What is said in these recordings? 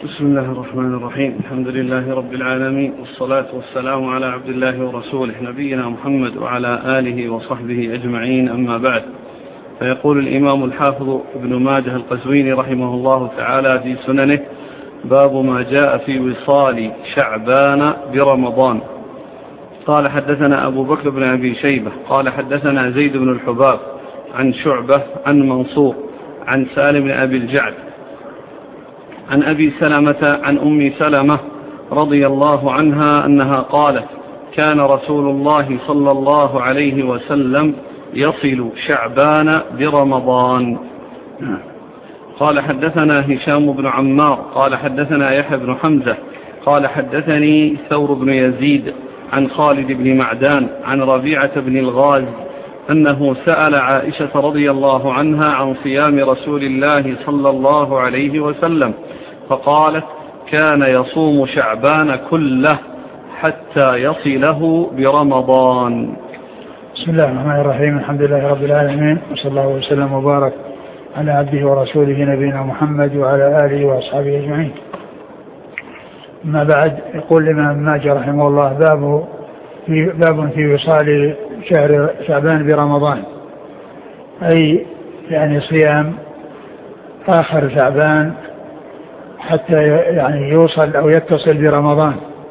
بسم الله الرحمن الرحيم. الحمد لله رب العالمين، والصلاة والسلام على عبد الله ورسوله نبينا محمد وعلى آله وصحبه أجمعين، أما بعد. فيقول الإمام الحافظ ابن ماجه القزويني رحمه الله تعالى في سننه: باب ما جاء في وصال شعبان برمضان. قال: حدثنا أبو بكر بن أبي شيبة قال حدثنا زيد بن الحباب عن شعبة عن منصور عن سالم بن أبي الجعد عن أبي سلمة عن أم سلمة رضي الله عنها أنها قالت: كان رسول الله صلى الله عليه وسلم يصل شعبان برمضان. قال: حدثنا هشام بن عمار قال حدثنا يحيى بن حمزة قال حدثني ثور بن يزيد عن خالد بن معدان عن ربيعة بن الغاز أنه سأل عائشة رضي الله عنها عن صيام رسول الله صلى الله عليه وسلم، فقالت: كان يصوم شعبان كله حتى يصله برمضان. بسم الله الرحمن الرحيم. الحمد لله رب العالمين، وصلى الله وسلم وبارك على عبده ورسوله نبينا محمد وعلى آله وأصحابه أجمعين. أما بعد، يقول الإمام ماجه رحمه الله: باب في وصال شهر شعبان برمضان، أي يعني صيام آخر شعبان حتى يعني يوصل أو يتصل برمضان.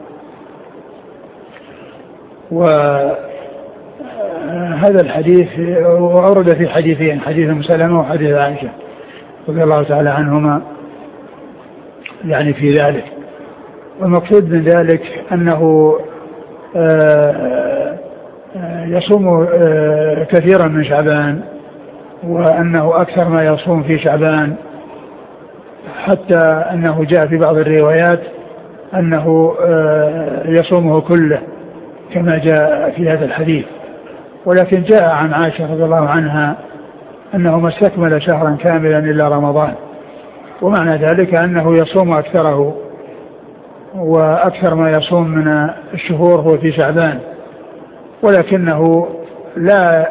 وهذا الحديث أورد في حديثين، حديث أم سلمة وحديث عائشة رضي الله تعالى عنهما يعني في ذلك. والمقصود من ذلك أنه يصوم كثيرا من شعبان، وأنه أكثر ما يصوم في شعبان، حتى أنه جاء في بعض الروايات أنه يصومه كله كما جاء في هذا الحديث. ولكن جاء عن عائشة رضي الله عنها أنه ما استكمل شهرا كاملا إلا رمضان، ومعنى ذلك أنه يصوم أكثره، وأكثر ما يصوم من الشهور هو في شعبان، ولكنه لا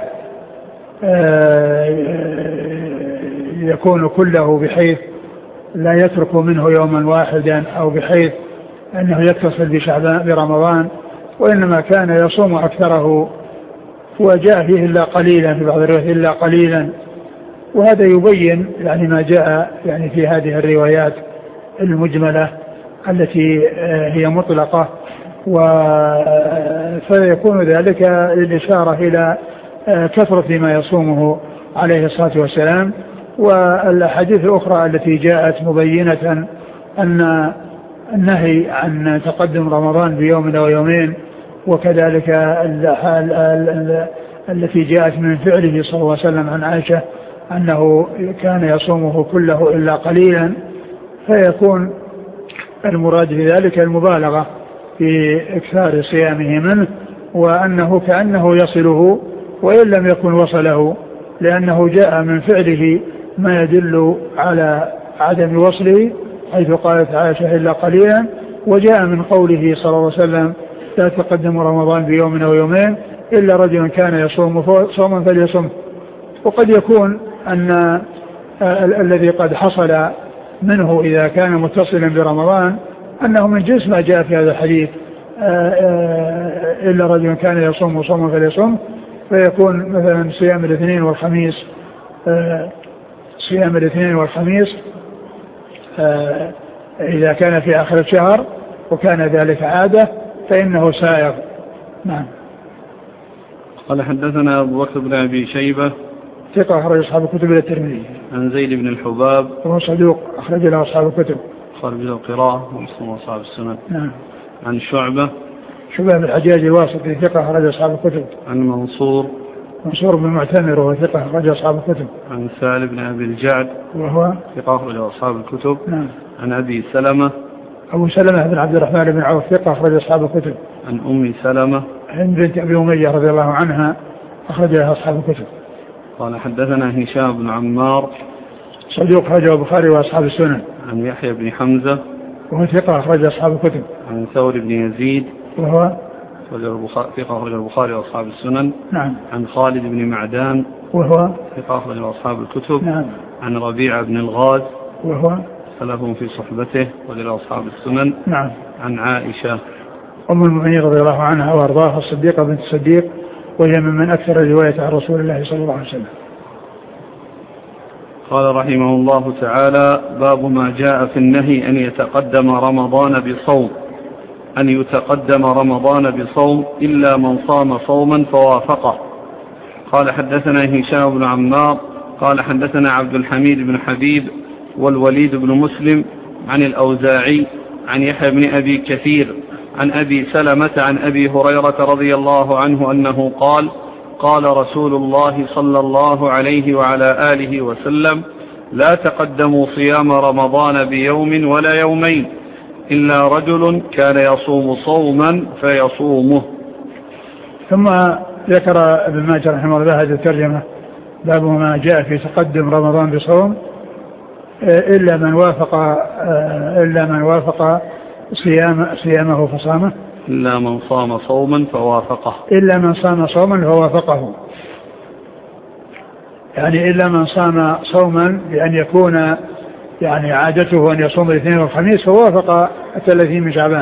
يكون كله بحيث لا يترك منه يوما واحدا، أو بحيث أنه يتصل بشعبان برمضان، وإنما كان يصوم أكثره، وجاء فيه إلا قليلا في بعض الروايات إلا قليلا. وهذا يبين يعني ما جاء يعني في هذه الروايات المجملة التي هي مطلقة، فيكون ذلك للإشارة إلى كثرة ما يصومه عليه الصلاة والسلام. والأحاديث الأخرى التي جاءت مبينة أن النهي عن تقدم رمضان بيوم أو يومين، وكذلك التي جاءت من فعله صلى الله عليه وسلم عن عائشة أنه كان يصومه كله إلا قليلا، فيكون المراد بذلك المبالغة في إكثار صيامه منه، وأنه كأنه يصله وإن لم يكن وصله، لأنه جاء من فعله ما يدل على عدم وصله، حيث قالت عائشة إلا قليلا، وجاء من قوله صلى الله عليه وسلم: لا تقدم رمضان بيوم أو يومين إلا رجل كان يصوم صوما فليصم. وقد يكون أن الذي قد حصل منه إذا كان متصلا برمضان أنه من جنس ما جاء في هذا الحديث: إلا رجل كان يصوم صوما فليصم، فيكون مثلا صيام الاثنين والخميس، صيام الاثنين والخميس إذا كان في آخر الشهر وكان ذلك عادة فإنه سائغ. نعم. قال: حدثنا أبو بكر بن أبي شيبة ثقة أخرج أصحاب الكتب إلى الترمذي. عن زيد بن الحباب وهو صدوق أخرج له أصحاب الكتب، خرج له القراءة ومسلم وأصحاب السنن. نعم. عن شعبة بن الحجاج الواسطي ثقة أخرج أصحاب الكتب. عن منصور بن معتمر وهو ثقة أخرج أصحاب الكتب. عن سالم بن أبي الجعد وهو ثقة أخرج أصحاب الكتب. نعم. عن أبي سلمة أبو سلمة بن عبد الرحمن بن عوف ثقة أخرج أصحاب الكتب. عن أم سلمة بنت أبي أمية رضي الله عنها أخرج لها أصحاب الكتب. قال: حدثنا هشام بن عمار صدوق أخرجه البخاري وأصحاب السنن. عن يحيى بن حمزة وهو ثقة أخرج أصحاب الكتب. عن ثور بن يزيد وهو ثقة أخرج البخاري وأصحاب السنن. نعم. عن خالد بن معدان وهو ثقة أخرج أصحاب الكتب. نعم. عن ربيعة بن الغاز وهو لهم في صحبته ولأصحاب السنن. نعم. عن عائشة أم المؤمنين رضي الله عنها وأرضاها الصديقة بنت الصديق، وهي من أكثر الرواية عن رسول الله صلى الله عليه وسلم. قال رحمه الله تعالى: باب ما جاء في النهي أن يتقدم رمضان بصوم إلا من صام صوما فوافقه. قال حدثنا هشام بن عمار قال حدثنا عبد الحميد بن حبيب والوليد بن مسلم عن الأوزاعي عن يحيى بن أبي كثير عن أبي سلمة عن أبي هريرة رضي الله عنه أنه قال: قال رسول الله صلى الله عليه وعلى آله وسلم: لا تقدموا صيام رمضان بيوم ولا يومين إلا رجل كان يصوم صوما فيصومه. ثم ذكر ابن ماجه رحمه الله هذه الترجمة: باب ما جاء في تقدم رمضان بصوم إلا من وافق صيامه فصامه، إلا من صام صوما فوافقه، إلا من صام صوما فوافقه، يعني إلا من صام صوما بأن يكون يعني عادته أن يصوم الاثنين والخميس فوافق 30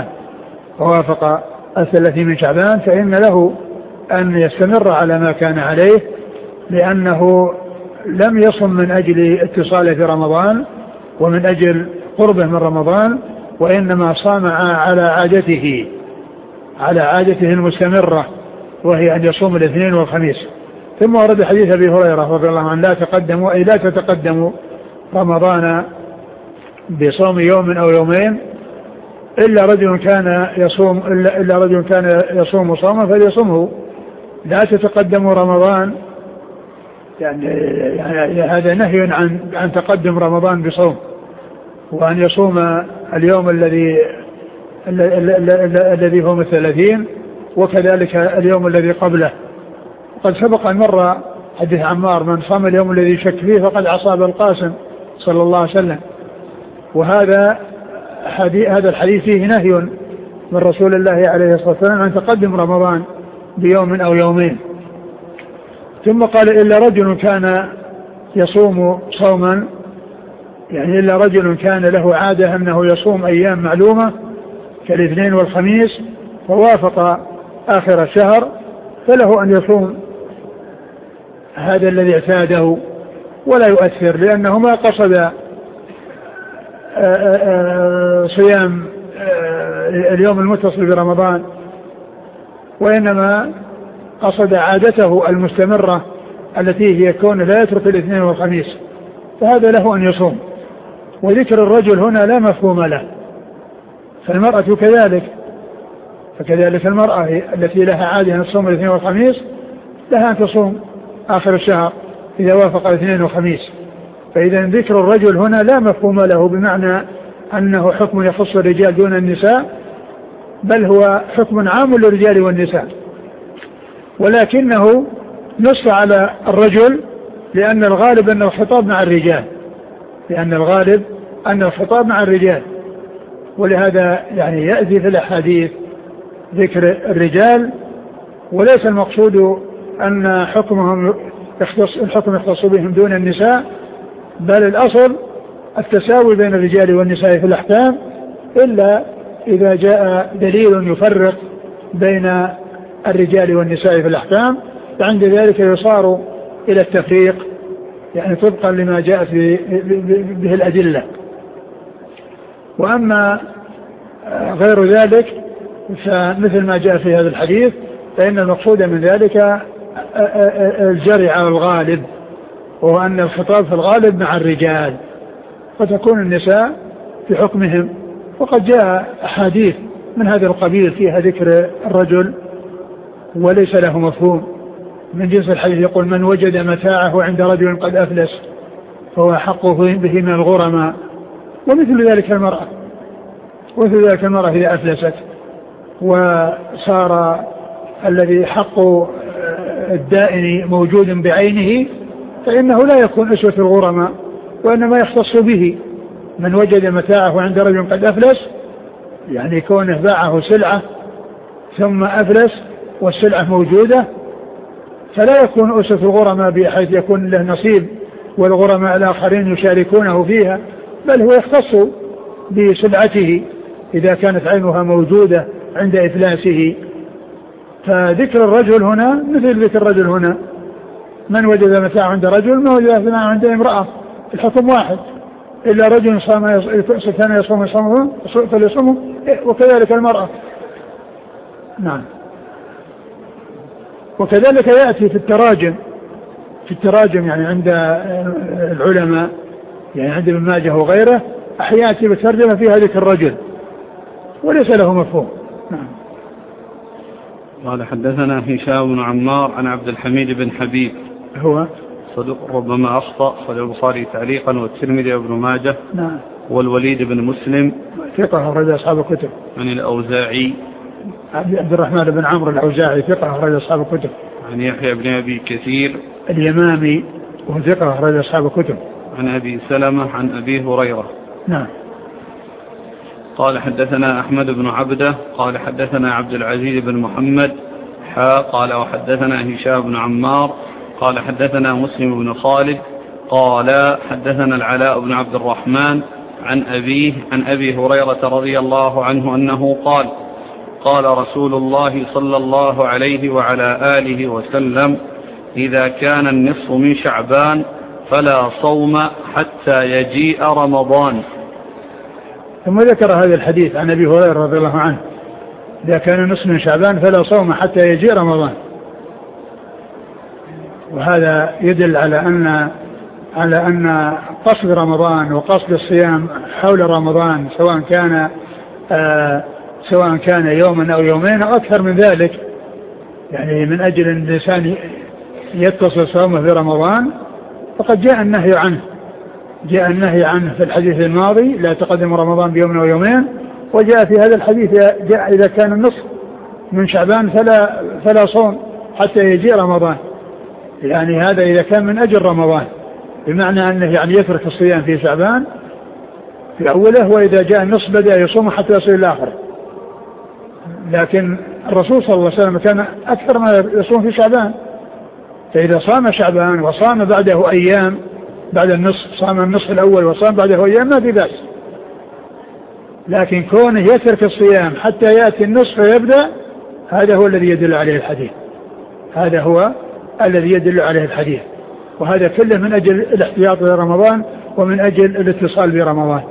من شعبان فإن له أن يستمر على ما كان عليه، لأنه لم يصم من أجل اتصاله في رمضان ومن أجل قربه من رمضان، وإنما صام على عادته المستمرة، وهي أن يصوم الاثنين والخميس. ثم ورد حديث أبي هريرة رضي الله عنه: لا تتقدموا رمضان بصوم يوم أو يومين إلا رجل كان يصوم صوما فليصومه. لا تتقدموا رمضان، يعني هذا نهي عن تقدم رمضان بصوم، وأن يصوم اليوم الذي هو 30 وكذلك اليوم الذي قبله. قد سبق أن مر حديث عمار: من صام اليوم الذي شك فيه فقد عصى القاسم صلى الله عليه وسلم. وهذا الحديث فيه نهي من رسول الله عليه الصلاة والسلام عن تقدم رمضان بيوم أو يومين. ثم قال: إلا رجل كان يصوم صوما، يعني إلا رجل كان له عادة أنه يصوم أيام معلومة كالاثنين والخميس فوافق آخر الشهر، فله أن يصوم هذا الذي اعتاده ولا يؤثر، لأنه ما قصد صيام اليوم المتصل برمضان، وإنما قصد عادته المستمرة التي هي كون لا يترك الاثنين والخميس، فهذا له أن يصوم. وذكر الرجل هنا لا مفهوم له، فالمرأة كذلك، فكذلك المرأة التي لها عادة أن تصوم الاثنين والخميس لها أن تصوم آخر الشهر إذا وافق الاثنين والخميس. فإذا ذكر الرجل هنا لا مفهوم له بمعنى أنه حكم يخص الرجال دون النساء، بل هو حكم عام للرجال والنساء، ولكنه نص على الرجل لأن الغالب أن الخطاب مع الرجال، ولهذا يعني يأتي في الأحاديث ذكر الرجال، وليس المقصود أن الحكم يختص بهم دون النساء، بل الأصل التساوي بين الرجال والنساء في الأحكام، إلا إذا جاء دليل يفرق بين الرجال والنساء في الأحكام، فعند ذلك يصار إلى التفريق، يعني طبقا لما جاءت به الأدلة. وأما غير ذلك فمثل ما جاء في هذا الحديث، فإن المقصود من ذلك الجري على الغالب، وهو أن الخطاب في الغالب مع الرجال، فتكون النساء في حكمهم. وقد جاء أحاديث من هذا القبيل فيها ذكر الرجل وليس له مفهوم، من جنس الحديث يقول: من وجد متاعه عند رجل قد أفلس فهو حق به من الغرماء. ومثل ذلك المرأة إذا أفلست وصار الذي حق الدائن موجود بعينه فإنه لا يكون أسوة الغرماء، وإنما يختص به. من وجد متاعه عند رجل قد أفلس، يعني كونه باعه سلعة ثم أفلس والسلعة موجودة، فلا يكون أسوة الغرماء بحيث يكون له نصيب والغرماء الآخرين يشاركونه فيها، بل هو يختص بسلعته إذا كانت عينها موجودة عند إفلاسه. فذكر الرجل هنا مثل ذكر الرجل هنا، من وجد متاع عند رجل ما وجد متاع عند امرأة، الحكم واحد، إلا رجل كان يصوم فليصومه، وكذلك المرأة. نعم. وكذلك يأتي في التراجم يعني عند العلماء، يعني عند ابن ماجه وغيره، أحياتي بترجمة فيها ذكر الرجل وليس له مفهوم. نعم. قال حدثنا هشام بن عمار عن عبد الحميد بن حبيب، هو صدوق ربما أخطأ، صحيح البخاري تعليقا والترمذي وابن ماجه. نعم. والوليد بن مسلم ثقة أخرج أصحاب الكتب. عن الأوزاعي عبد الرحمن بن عمرو الأوزاعي ثقة أخرج أصحاب الكتب. عن يحيى بن أبي كثير اليمامي وهو ثقة أخرج أصحاب الكتب. عن أبي سلمة عن أبي هريرة. نعم. قال حدثنا أحمد بن عبده قال حدثنا عبد العزيز بن محمد قال وحدثنا هشام بن عمار قال حدثنا مسلم بن خالد قال حدثنا العلاء بن عبد الرحمن عن أبيه عن أبي هريرة رضي الله عنه أنه قال قال رسول الله صلى الله عليه وعلى آله وسلم إذا كان النصف من شعبان فلا صوم حتى يجيء رمضان. ثم ذكر هذا الحديث عن أبي هريرة رضي الله عنه إذا كان النصف من شعبان فلا صوم حتى يجيء رمضان. وهذا يدل على أن قصد رمضان وقصد الصيام حول رمضان سواء كان يوما أو يومين أو أكثر من ذلك، يعني من أجل أن الإنسان يتصل صومه في رمضان، فقد جاء النهي عنه في الحديث الماضي لا تقدم رمضان بيوم أو يومين، وجاء في هذا الحديث جاء إذا كان النصف من شعبان فلا صوم حتى يجيء رمضان، يعني هذا إذا كان من أجل رمضان، بمعنى أنه يعني يترك الصيام في شعبان في أوله، وإذا جاء النصف بدأ يصوم حتى يصل إلى آخره. لكن الرسول صلى الله عليه وسلم كان أكثر ما يصوم في شعبان، فإذا صام شعبان وصام بعده أيام بعد النصف، صام النصف الأول وصام بعده أيام ما في بأس. لكن كونه يترك الصيام حتى يأتي النصف ويبدأ، هذا هو الذي يدل عليه الحديث. وهذا كله من أجل الاحتياط لرمضان ومن أجل الاتصال برمضان.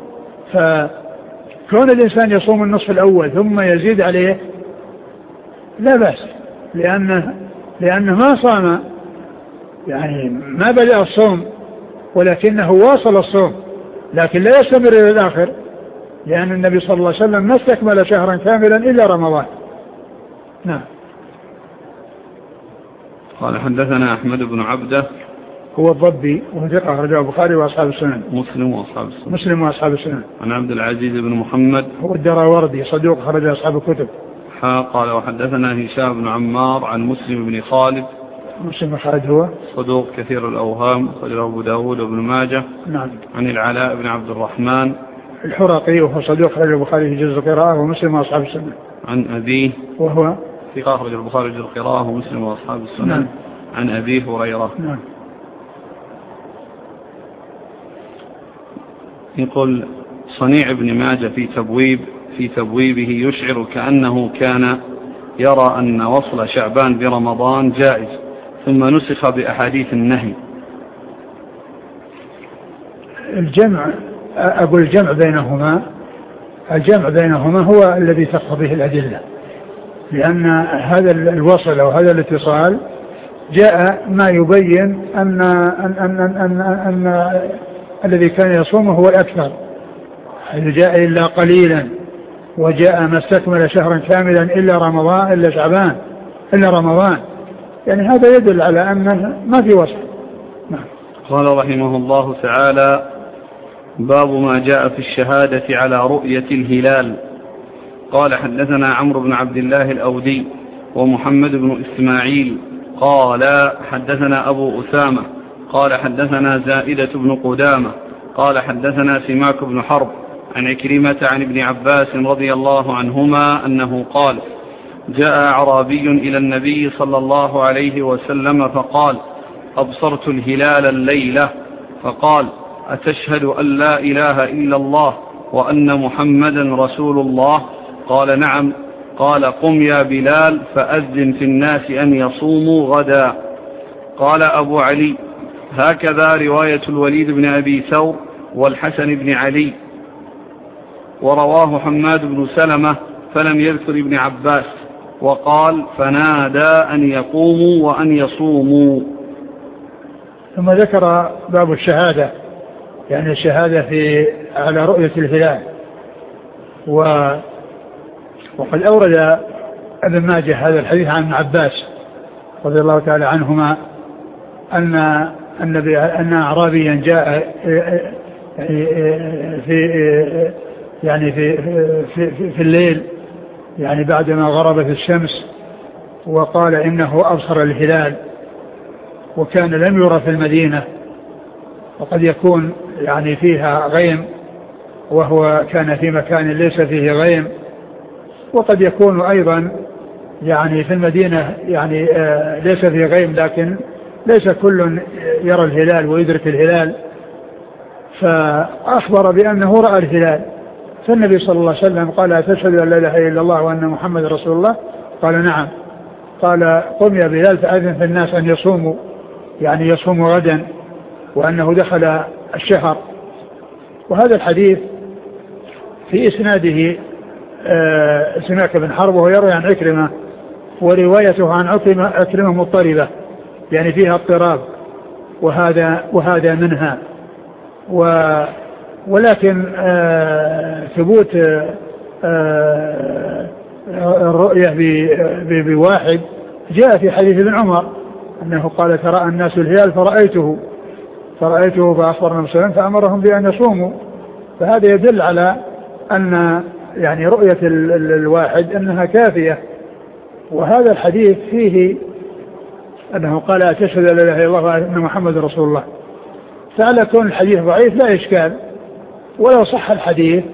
فكون الإنسان يصوم النصف الأول ثم يزيد عليه لا بأس، لأنه ما صام، يعني ما بدأ الصوم ولكنه واصل الصوم، لكن لا يستمر إلى الآخر، لأن النبي صلى الله عليه وسلم ما استكمل شهرا كاملا إلا رمضان. نعم. قال حدثنا أحمد بن عبده هو الضبي وثقة أخرجه البخاري وأصحاب السنن. مسلم وأصحاب السنن. عن عبد العزيز بن محمد هو الدراوردي صدوق أخرجه أصحاب الكتب. قال وحدثنا هشام بن عمار عن مسلم بن خالد. مسلم بن خالد هو صدوق كثير الأوهام، أخرجه أبو داود وابن ماجه. نعم. عن العلاء بن عبد الرحمن الحرقي وهو صدوق أخرجه البخاري في جزء القراءة ومسلم وأصحاب السنن. عن أبيه وهو ثقة أخرجه البخاري في جزء القراءة ومسلم وأصحاب السنن. نعم. عن أبي هريرة. نعم. يقول صنيع ابن ماجه في تبويبه يشعر كأنه كان يرى أن وصل شعبان برمضان جائز، ثم نسخ بأحاديث النهي. الجمع بينهما هو الذي تقتضيه الأدلة، لأن هذا الوصل أو هذا الاتصال جاء ما يبين أن الذي كان يصومه هو الأكثر، حيث جاء إلا قليلا، وجاء ما استكمل شهرا كاملا إلا شعبان إلا رمضان، يعني هذا يدل على أنه ما في وصف. قال رحمه الله تعالى: باب ما جاء في الشهادة على رؤية الهلال. قال حدثنا عمرو بن عبد الله الأودي ومحمد بن إسماعيل قال حدثنا أبو أسامة قال حدثنا زائدة بن قدامة قال حدثنا سماك بن حرب عن عكرمة عن ابن عباس رضي الله عنهما أنه قال: جاء أعرابي إلى النبي صلى الله عليه وسلم فقال: أبصرت الهلال الليلة. فقال: أتشهد أن لا إله إلا الله وأن محمدا رسول الله؟ قال نعم. قال قم يا بلال فأذن في الناس أن يصوموا غدا. قال أبو علي: هكذا رواية الوليد بن أبي ثور والحسن بن علي. ورواه حماد بن سلمة فلم يذكر ابن عباس، وقال: فنادى أن يقوموا وأن يصوموا. ثم ذكر باب الشهادة، يعني الشهادة على رؤية الهلال. وقد أورد ابن ماجه هذا الحديث عن ابن عباس رضي الله تعالى عنهما أن أعرابيا جاء في الليل، يعني بعدما غربت الشمس، وقال إنه أبصر الهلال، وكان لم يرى في المدينة، وقد يكون يعني فيها غيم وهو كان في مكان ليس فيه غيم، وقد يكون أيضا يعني في المدينة يعني ليس فيه غيم، لكن ليس كل يرى الهلال ويدرك الهلال، فأخبر بأنه رأى الهلال. فالنبي صلى الله عليه وسلم قال: أتشهد أن لا إله إلا الله وأن محمد رسول الله؟ قال: نعم. قال: قم يا بلال فأذن في الناس أن يصوموا، يعني يصوموا غدا، وأنه دخل الشهر. وهذا الحديث في إسناده سماك بن حرب، وهو يروي عن عكرمة، وروايته عن عكرمة مضطربة، يعني فيها اضطراب، وهذا منها. ولكن ثبوت الرؤية بواحد جاء في حديث ابن عمر أنه قال: ترى الناس الهلال فرأيته فأخبرنا مسلم فأمرهم بأن يصوموا. فهذا يدل على أن يعني رؤية الواحد أنها كافية. وهذا الحديث فيه أنه قال: أتشهد أن لا إله إلا الله وأن محمد رسول الله. فعلى كون الحديث ضعيف لا إشكال، ولو صح الحديث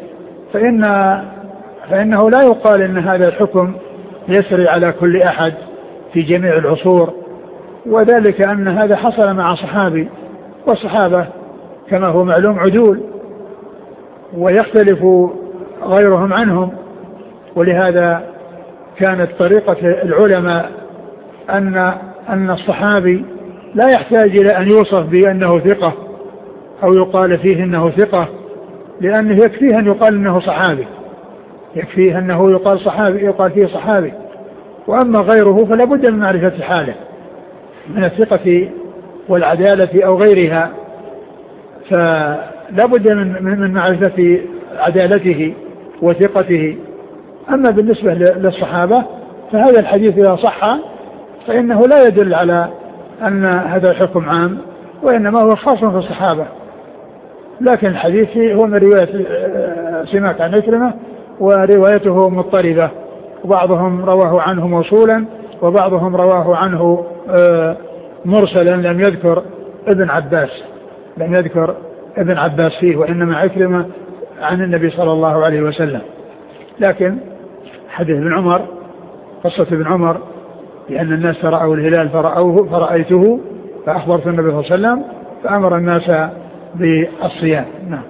فإنه لا يقال إن هذا الحكم يسري على كل أحد في جميع العصور، وذلك أن هذا حصل مع صحابي، والصحابة كما هو معلوم عدول، ويختلف غيرهم عنهم. ولهذا كانت طريقة العلماء أن الصحابي لا يحتاج إلى أن يوصف بأنه ثقة أو يقال فيه أنه ثقة، لأنه يكفيه أن يقال أنه صحابي، يكفيه أنه يقال فيه صحابي. وأما غيره فلا بد من معرفة حاله من الثقة والعدالة أو غيرها، فلا بد من معرفة عدالته وثقته. أما بالنسبة للصحابة فهذا الحديث إذا صح فإنه لا يدل على أن هذا الحكم عام، وإنما هو خاص في الصحابة. لكن الحديث هو من رواية سماك عن عكرمة، وروايته مضطربة، وبعضهم رواه عنه موصولا، وبعضهم رواه عنه مرسلا، لم يذكر ابن عباس فيه، وإنما عكرمة عن النبي صلى الله عليه وسلم. لكن حديث ابن عمر، قصة ابن عمر لأن الناس رأوا الهلال فرأيته فأخبرت النبي صلى الله عليه وسلم فأمر الناس بالصيام. نعم.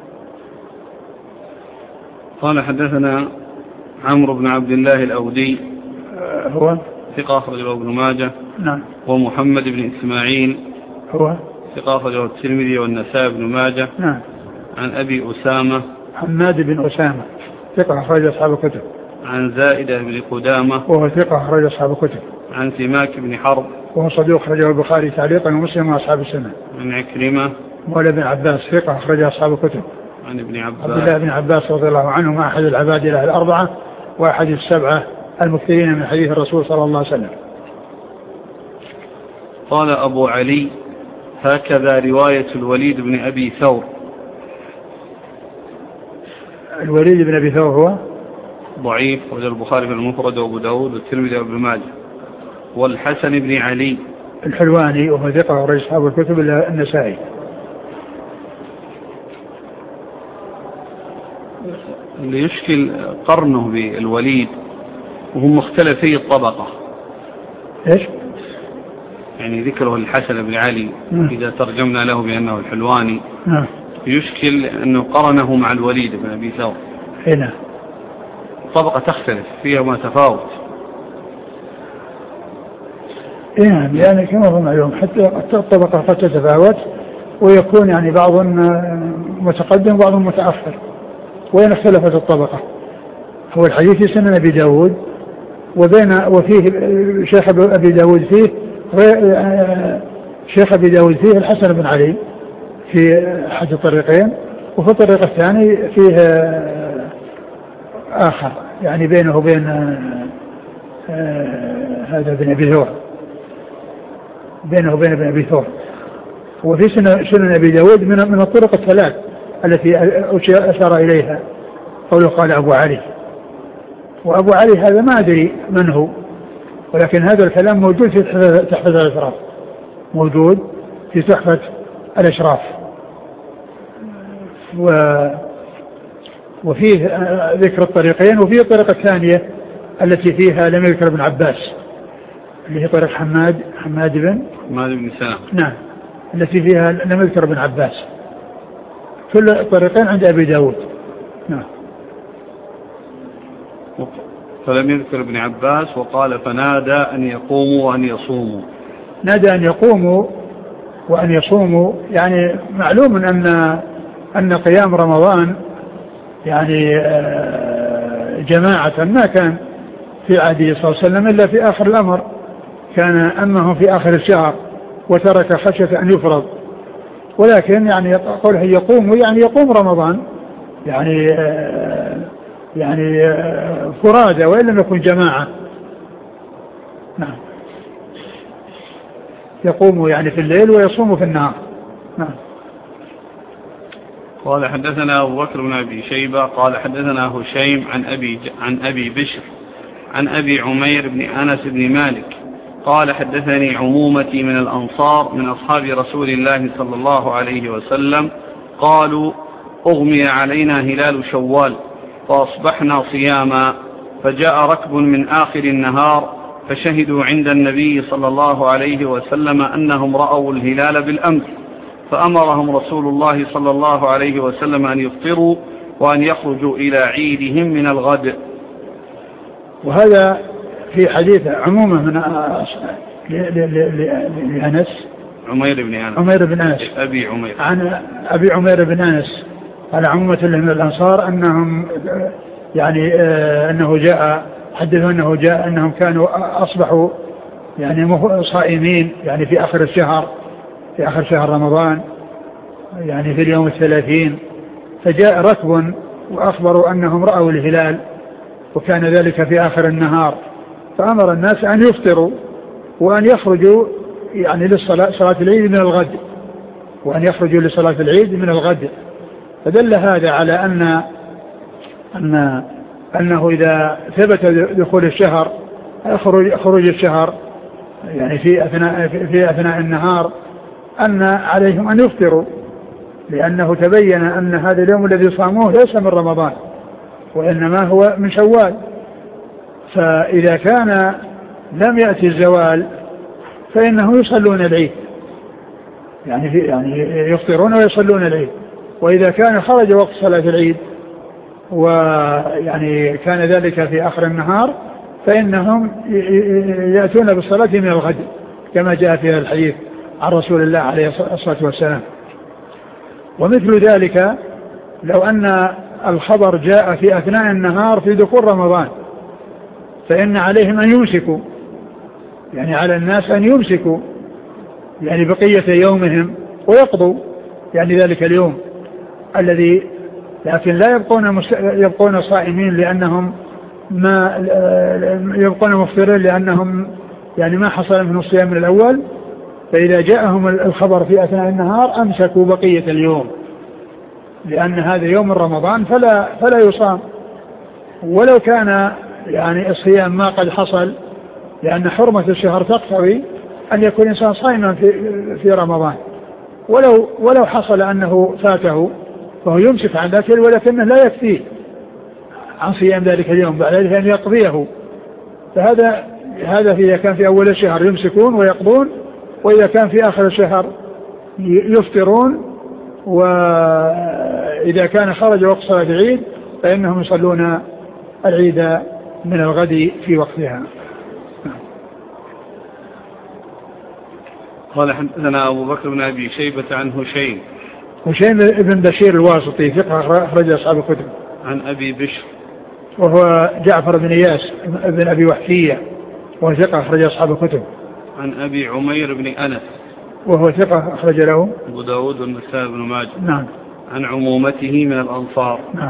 قال: حدثنا عمرو بن عبد الله الأودي، هو ثقة أخرجه ابن ماجه. نعم. ومحمد بن إسماعيل، هو ثقة أخرجه الترمذي والنسائي بن ماجه. نعم. عن أبي أسامة، حماد بن أسامة، ثقة أخرج أصحاب الكتب. عن زائدة بن قدامة، وهو ثقة أخرج أصحاب الكتب. عن سماك بن حرب، وهو صدوق أخرجه البخاري تعليقا ومسلم وأصحاب السنة. عن عكرمة مولى بن عباس، ثقة أخرج أصحاب الكتب. عن ابن عباس، عبد الله بن عباس رضي الله عنهما، أحد العباد له الأربعة وأحد السبعة المكثرين من حديث الرسول صلى الله عليه وسلم. قال أبو علي: هكذا رواية الوليد بن أبي ثور. الوليد بن أبي ثور هو ضعيف، وجه البخاري في المفرد وأبو داود والترمذي وابن ماجه. والحسن بن علي الحلواني، وهو ثقة أخرج أصحاب الكتب إلا النسائي. اللي يشكل قرنه بالوليد وهم مختلفي الطبقة. إيش؟ يعني ذكره الحسن بن علي إذا ترجمنا له بأنه الحلواني، يشكل أنه قرنه مع الوليد بن أبي ثور. هنا طبقة تختلف فيها ما تفاوت. نعم يعني كما هو معلوم حتى الطبقة قد تتفاوت ويكون يعني بعض متقدم وبعض متأخر وين اختلفت الطبقة. هو الحديث في سنن أبي داود وفيه شيخ أبي داود فيه شيخ أبي داود فيه الحسن بن علي في أحد الطريقين وفي الطريق الثاني فيه آخر يعني بينه وبين هذا بن أبي ثور بينه وبين ابن أبي ثور. وفي سنن أبي داود من الطرق الثلاث التي أشار إليها قوله قال أبو علي. وأبو علي هذا ما أدري من هو ولكن هذا الكلام موجود في تحفة الأشراف موجود في تحفة الأشراف. وفيه ذكر الطريقين وفيه الطريقة الثانية التي فيها لم يذكر ابن عباس اللي هي طريق حماد بن سلام. نعم التي فيها لم يذكر ابن عباس. كل الطريقين عند أبي داود. نعم. فلم يذكر ابن عباس وقال فنادى أن يقوموا وأن يصوموا. نادى أن يقوموا وأن يصوموا يعني معلوم أن قيام رمضان يعني جماعة ما كان في عهده صلى الله عليه وسلم إلا في آخر الأمر كان أمهم في آخر الشهر وترك خشية أن يفرض. ولكن يعني قوله يقوم يعني يقوم رمضان يعني فرادى وإن لم يكن جماعة. نعم يقوم يعني في الليل ويصوم في النهار. نعم. قال حدثنا أبو بكر بن أبي شيبة قال حدثنا هشيم عن أبي بشر عن أبي عمير بن أنس بن مالك قال حدثني عمومتي من الأنصار من أصحاب رسول الله صلى الله عليه وسلم قالوا أغمي علينا هلال شوال فأصبحنا صياما فجاء ركب من آخر النهار فشهدوا عند النبي صلى الله عليه وسلم أنهم رأوا الهلال بالأمس فأمرهم رسول الله صلى الله عليه وسلم أن يفطروا وأن يخرجوا إلى عيدهم من الغد. وهذا في حديث عمومة من لأنس عمير بن أنس أبي عمير عن أبي عمير بن أنس على عمومة من الأنصار أنهم يعني أنه جاء حدثوا أنه جاء أنهم كانوا أصبحوا يعني صائمين يعني في آخر الشهر في آخر شهر رمضان يعني في اليوم 30 فجاء ركب وأخبروا أنهم رأوا الهلال وكان ذلك في آخر النهار فأمر الناس أن يفطروا وأن يخرجوا يعني لصلاة العيد من الغد وأن يخرجوا لصلاة العيد من الغد. فدل هذا على أنه إذا ثبت دخول الشهر خروج الشهر يعني في أثناء النهار أن عليهم أن يفطروا لأنه تبين أن هذا اليوم الذي صاموه ليس من رمضان وإنما هو من شوال. فإذا كان لم يأتي الزوال فإنهم يصلون العيد يعني يفطرون ويصلون العيد. وإذا كان خرج وقت صلاة العيد ويعني كان ذلك في آخر النهار فإنهم يأتون بالصلاة من الغد كما جاء في الحديث عن رسول الله عليه الصلاة والسلام. ومثل ذلك لو أن الخبر جاء في أثناء النهار في دخول رمضان فإن عليهم أن يمسكوا يعني على الناس أن يمسكوا يعني بقية يومهم ويقضوا يعني ذلك اليوم الذي لكن لا يبقون صائمين لأنهم ما يبقون مفطرين لأنهم يعني ما حصل منهم الصيام من الأول. فإذا جاءهم الخبر في أثناء النهار أمسكوا بقية اليوم لأن هذا يوم رمضان فلا يصام ولو كان يعني الصيام ما قد حصل لأن حرمة الشهر تقتضي أن يكون الإنسان صائما في رمضان ولو حصل أنه فاته فهو يمسك عن ذلك ولكنه لا يكفيه عن صيام ذلك اليوم بعد ذلك أن يقضيه. فهذا إذا كان في أول الشهر يمسكون ويقضون وإذا كان في آخر الشهر يفطرون وإذا كان خرج وقت صلاة العيد فإنهم يصلون العيد من الغد في وقتها. قال حدثنا أبو بكر بن أبي شيبة عن هشيم بن بشير الواسطي ثقة أخرج أصحاب الكتب. عن أبي بشر وهو جعفر بن إياس بن أبي وحشية وهو ثقة أخرج أصحاب الكتب. عن أبي عمير بن أنس وهو ثقة أخرج له أبو داود والنسائي بن ماجه. نعم. عن عمومته من الأنصار. نعم.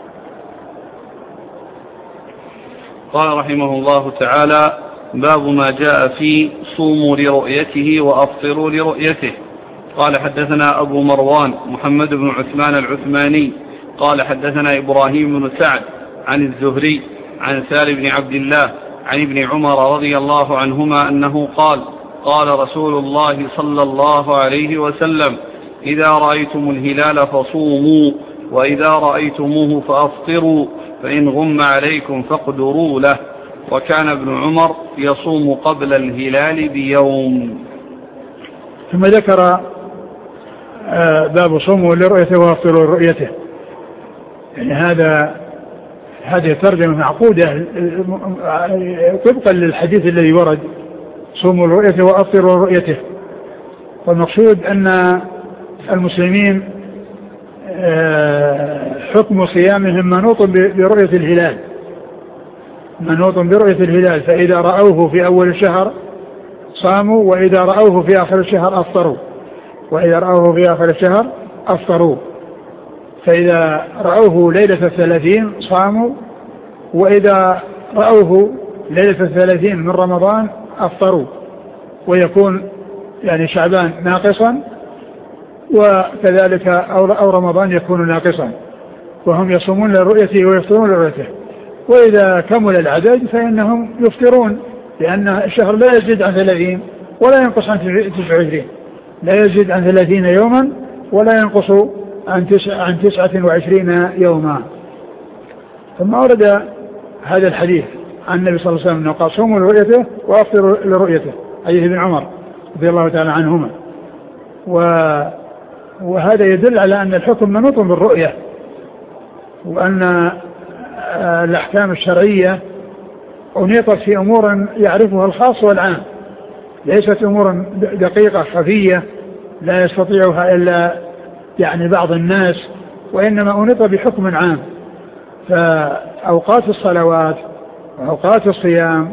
قال رحمه الله تعالى: باب ما جاء في صوموا لرؤيته وأفطروا لرؤيته. قال حدثنا أبو مروان محمد بن عثمان العثماني قال حدثنا إبراهيم بن سعد عن الزهري عن سالم بن عبد الله عن ابن عمر رضي الله عنهما أنه قال: قال رسول الله صلى الله عليه وسلم: إذا رأيتم الهلال فصوموا، وإذا رأيتموه فأفطروا، فإن غم عليكم فاقدروا له. وكان ابن عمر يصوم قبل الهلال بيوم. ثم ذكر باب صوموا لرؤيته وافطروا لرؤيته. يعني هذه ترجمة معقودة طبقا للحديث الذي ورد: صوموا لرؤيته وافطروا لرؤيته. والمقصود أن المسلمين حكم صيامهم منوط برؤية الهلال، منوط برؤية الهلال، فإذا رأوه في أول الشهر صاموا، وإذا رأوه في آخر الشهر أفطروا، وإذا رأوه في آخر الشهر أفطروا. فإذا رأوه ليلة 30 صاموا، وإذا رأوه ليلة 30 من رمضان أفطروا، ويكون يعني شعبان ناقصا، وكذلك أو رمضان يكون ناقصا، وهم يصومون لرؤيته ويفطرون لرؤيته. وإذا كمل العدد فإنهم يفطرون، لأن الشهر لا يزيد عن 30 ولا ينقص عن 29، لا يزيد عن 30 يوما ولا ينقص عن 29 يوما. ثم أورد هذا الحديث عن النبي صلى الله عليه وسلم: قال: صوموا لرؤيته وأفطروا لرؤيته، حديث ابن عمر رضي الله تعالى عنهما. وهذا يدل على أن الحكم منوط بالرؤية، وأن الأحكام الشرعية أنيطت في أمور يعرفها الخاص والعام، ليست أمور دقيقة خفية لا يستطيعها إلا يعني بعض الناس، وإنما أنيط بحكم عام. فأوقات الصلوات وأوقات الصيام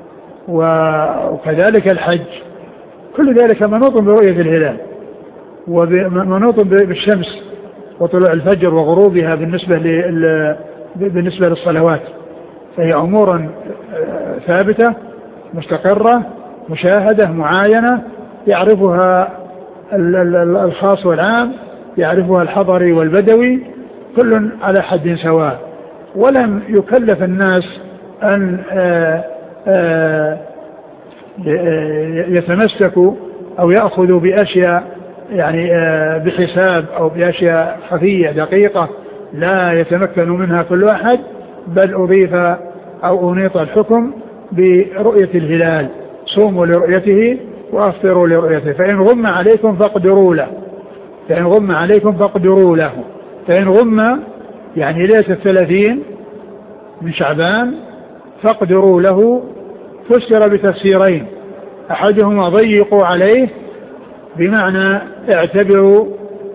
وكذلك الحج كل ذلك منوط برؤية الهلال، ومنوط بالشمس وطلوع الفجر وغروبها بالنسبة للصلوات، فهي أمور ثابتة مستقرة مشاهدة معاينة يعرفها الخاص والعام، يعرفها الحضري والبدوي، كل على حد سواء. ولم يكلف الناس أن يتمسكوا أو يأخذوا بأشياء يعني بحساب أو بأشياء خفية دقيقة لا يتمكن منها كل أحد، بل أضيف أو أنيط الحكم برؤية الهلال: صوموا لرؤيته وأفطروا لرؤيته، فإن غم عليكم فاقدروا له، فإن غم عليكم فاقدروا له. فإن غم يعني ليلة 30 من شعبان فاقدروا له فسر بتفسيرين: أحدهما ضيقوا عليه، بمعنى اعتبروا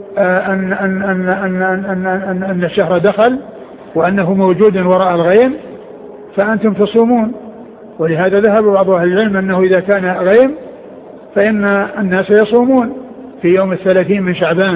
أن الشهر دخل وأنه موجود وراء الغيم فأنتم تصومون. ولهذا ذهب بعض أهل العلم أنه إذا كان غيم فإن الناس يصومون في يوم 30 من شعبان،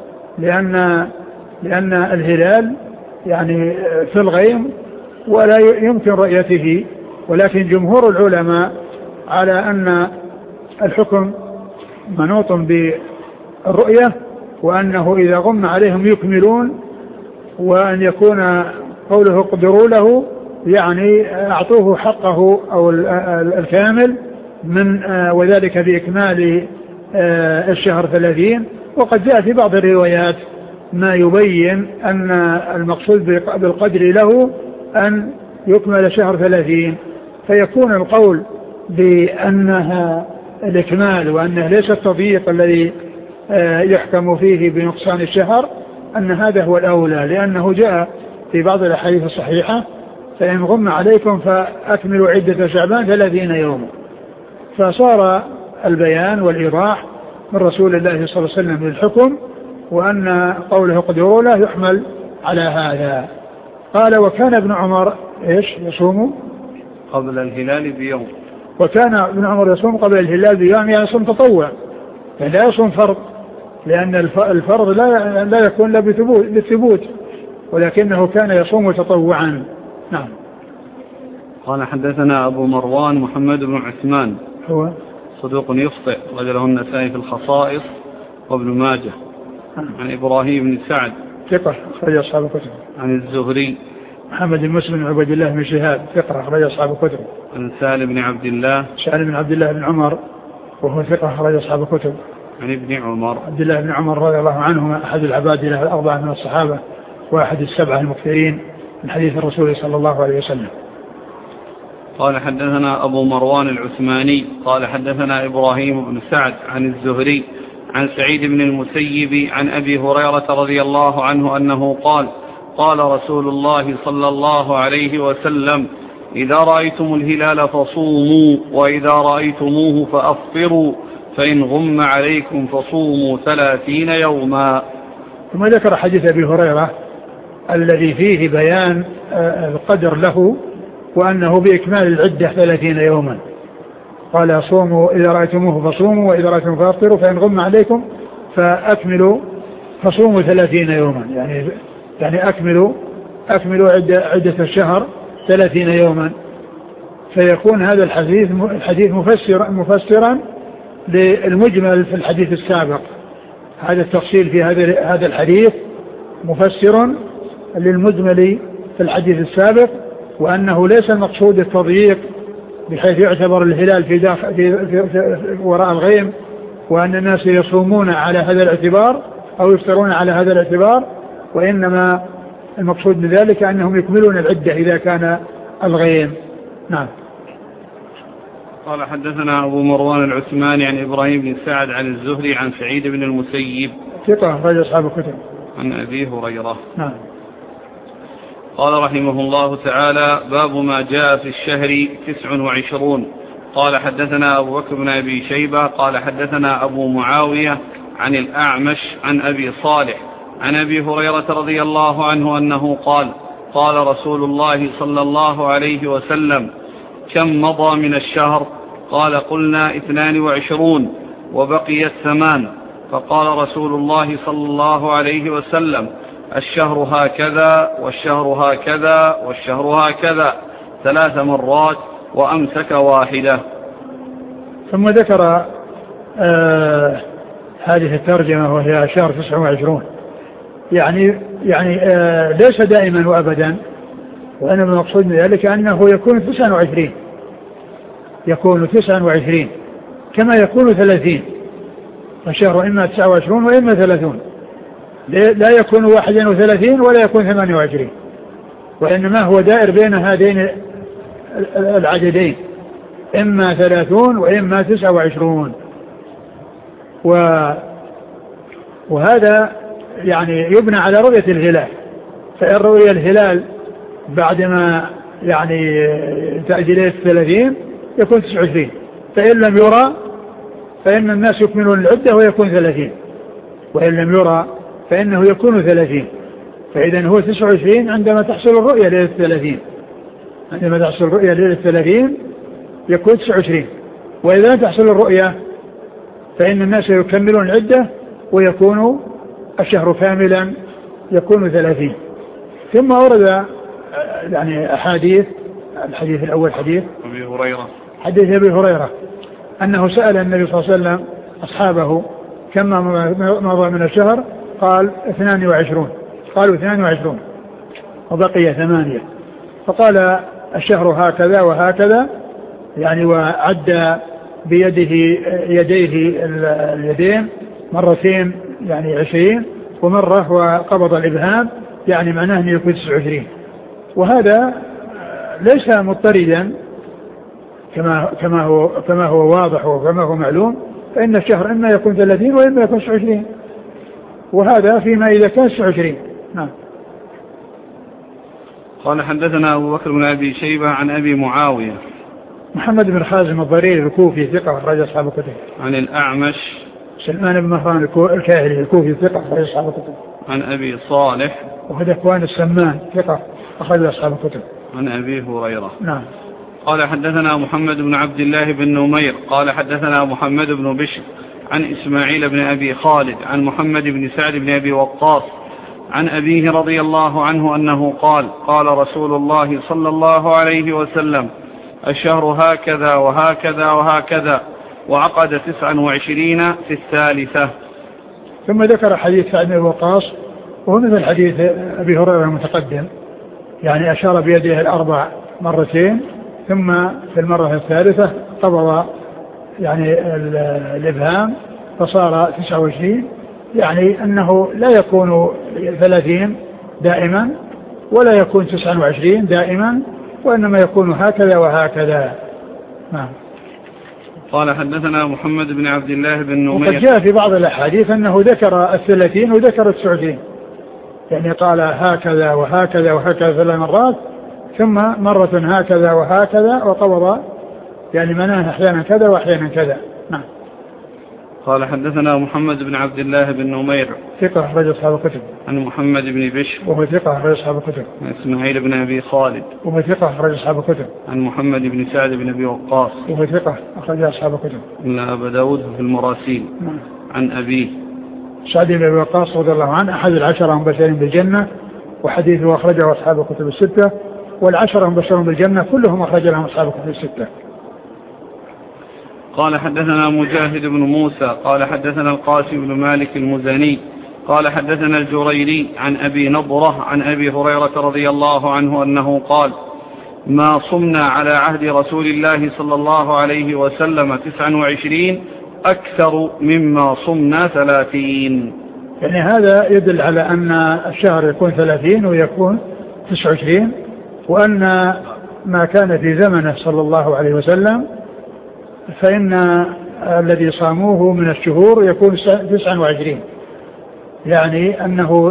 لأن الهلال يعني في الغيم ولا يمكن رؤيته. ولكن جمهور العلماء على أن الحكم منوط بالرؤية، وأنه إذا غم عليهم يكملون، وأن يكون قوله اقدروا له يعني أعطوه حقه أو الكامل من وذلك بإكمال الشهر 30. وقد جاء في بعض الروايات ما يبين أن المقصود بالقدر له أن يكمل شهر 30، فيكون القول بأنها الإكمال وأنه ليس التضييق الذي يحكم فيه بنقصان الشهر أن هذا هو الأولى، لأنه جاء في بعض الأحاديث الصحيحة فإن غم عليكم فأكملوا عدة شعبان 30 يوما. فصار البيان والإيضاح من رسول الله صلى الله عليه وسلم للحكم، وأن قوله قدروا لا يحمل على هذا. قال وكان ابن عمر يصوم قبل الهلال بيوم. وكان ابن عمر يصوم قبل الهلال بيوم، يعني يصوم تطوع، يعني لا يصوم فرض، لأن الفرض لا يكون لا بالثبوت، ولكنه كان يصوم تطوعا. نعم. قال حدثنا أبو مروان محمد بن عثمان هو صدوق يخطئ، رجله النسائي في الخصائص وابن ماجه. عن إبراهيم بن سعد ثقة أخرج أصحاب الكتب. عن الزهري محمد بن مسلم بن عبد الله بن شهاب ثقة أخرج أصحاب الكتب. عن سالم بن عبد الله بن عمر وهو ثقة أخرج أصحاب الكتب. عن ابن عمر عبد الله بن عمر رضي الله عنهما أحد العبادلة الأربعة من الصحابة وأحد السبعة المكثرين من حديث الرسول صلى الله عليه وسلم. قال حدثنا أبو مروان العثماني قال حدثنا إبراهيم بن سعد عن الزهري عن سعيد بن المسيب عن أبي هريرة رضي الله عنه أنه قال قال رسول الله صلى الله عليه وسلم إذا رأيتم الهلال فصوموا وإذا رأيتموه فأفطروا فإن غم عليكم فصوموا 30 يوما. ثم ذكر حديث أبي هريرة الذي فيه بيان القدر له وأنه بإكمال العدة 30 يوما. قال صوموا إذا رأيتموه فصوموا وإذا رأيتموه فأفطروا فإن غم عليكم فأكملوا فصوموا 30 يوما، يعني أكملوا عدة الشهر 30 يوما. فيكون هذا الحديث مفسرا للمجمل في الحديث السابق. هذا التفصيل في هذا الحديث مفسر للمجمل في الحديث السابق، وأنه ليس المقصود التضييق بحيث يعتبر الهلال في وراء الغيم وأن الناس يصومون على هذا الاعتبار أو يفطرون على هذا الاعتبار، وإنما المقصود بذلك أنهم يكملون العدة إذا كان الغيم. نعم. قال حدثنا أبو مروان العثماني عن إبراهيم بن سعد عن الزهري عن سعيد بن المسيب ثقة أخرج أصحاب الكتب. عن أبي هريرة. نعم. قال رحمه الله تعالى باب ما جاء في الشهر 29. قال حدثنا أبو بكر بن أبي شيبة قال حدثنا أبو معاوية عن الأعمش عن أبي صالح عن أبي هريرة رضي الله عنه أنه قال قال رسول الله صلى الله عليه وسلم كم مضى من الشهر؟ قال قلنا 22 وبقي 8. فقال رسول الله صلى الله عليه وسلم الشهر هكذا والشهر هكذا والشهر هكذا 3 مرات وأمسك واحدة. ثم ذكر هذه الترجمة وهي شهر 29، يعني ليس دائما وأبدا، وأنا المقصود من ذلك أنه يكون 29 كما يكون 30. فالشهر إما 29 وإما 30، لا يكون 31 ولا يكون 28، وإنما هو دائر بين هذين العددين، إما 30 وإما 29. وهذا يعني يبنى على رؤية الهلال، فإن رؤية الهلال بعدما يعني تأجيله 30 يكون 29، فإن لم يرى فإن الناس يكملون العدة ويكون 30، وإن لم يرى فإنه يكون 30. فإذا هو 29 عندما تحصل الرؤية ليلة 30، عندما تحصل الرؤية ليلة 30 يكون 29، وإذا لم تحصل الرؤية فإن الناس يكملون العدة ويكون الشهر كاملا يكون 30. ثم ورد يعني أحاديث. الحديث الأول حديث أبي هريرة أنه سأل النبي صلى الله عليه وسلم أصحابه كم مضى من الشهر؟ قال 22. قالوا 22 وبقي 8. فقال الشهر هكذا وهكذا، يعني وعد بيديه اليدين مرتين يعني 20، ومرة وقبض الإبهام، يعني معناه أن يكون 29. وهذا ليس مضطردا كما هو واضح وكما هو معلوم فإن الشهر إما يكون 30 وإما يكون 29، وهذا فيما إذا كان 29. نعم. قال حدثنا أبو بكر بن أبي شيبة عن أبي معاوية محمد بن خازم الضرير الكوفي ثقة أخرج أصحاب الكتب. عن الأعمش سلمان بن مهران الكاهلي الكوفي ثقة أخرج أصحاب الكتب. عن أبي صالح وذكوان السمان ثقة أخرج أصحاب الكتب. عن أبي هريرة. نعم. قال حدثنا محمد بن عبد الله بن نمير قال حدثنا محمد بن بشر عن إسماعيل بن أبي خالد عن محمد بن سعد بن أبي وقاص عن أبيه رضي الله عنه أنه قال قال رسول الله صلى الله عليه وسلم الشهر هكذا وهكذا وهكذا، وعقد 29 في الثالثة. ثم ذكر حديث سعد بن أبي وقاص وهو مثل حديث أبي هريرة المتقدم، يعني أشار بيده الأربع مرتين، ثم في المرة الثالثة قبض يعني الإبهام فصار 29، يعني أنه لا يكون 30 دائما ولا يكون 29 دائما، وإنما يكون هكذا وهكذا. نعم. قال حدثنا محمد بن عبد الله بن نمير. وقد جاء في بعض الأحاديث أنه ذكر 30 وذكر 29، يعني قال هكذا وهكذا وهكذا 3 مرات، ثم مرة هكذا وهكذا، وقبض يعني مناه أحيانا كذا وأحيانا كذا. نعم. قال حدثنا محمد بن عبد الله بن نمير ثقة أخرج أصحاب الكتب. عن محمد بن بشر وهو ثقة أخرج أصحاب الكتب. عن إسماعيل بن أبي خالد وهو ثقة أخرج أصحاب الكتب. عن محمد بن سعد بن أبي وقاص وهو ثقة أخرج أصحاب الكتب. إلا أبا داود في المراسيل. نعم. عن أبيه سعد بن أبي وقاص رضي الله عنه أحد العشرة المبشرين بالجنة، وحديثه أخرجه أصحاب الكتب الستة، والعشرة المبشرون بالجنة كلهم أخرج لهم أصحاب الكتب الستة. قال حدثنا مجاهد بن موسى قال حدثنا القاسم بن مالك المزني قال حدثنا الجريري عن أبي نضرة عن أبي هريرة رضي الله عنه أنه قال ما صمنا على عهد رسول الله صلى الله عليه وسلم 29 أكثر مما صمنا 30. يعني هذا يدل على أن الشهر يكون 30 ويكون 29، وأن ما كان في زمنه صلى الله عليه وسلم فإن الذي صاموه من الشهور يكون 29، يعني أنه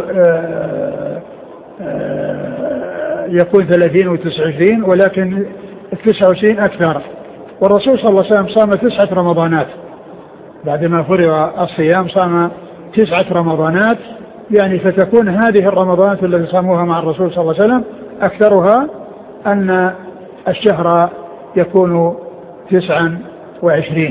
يكون 30 و29، ولكن 29 أكثر. والرسول صلى الله عليه وسلم صام 9 رمضانات بعدما فرغ الصيام، صام 9 رمضانات، يعني فتكون هذه الرمضانات التي صاموها مع الرسول صلى الله عليه وسلم أكثرها أن الشهر يكون 29.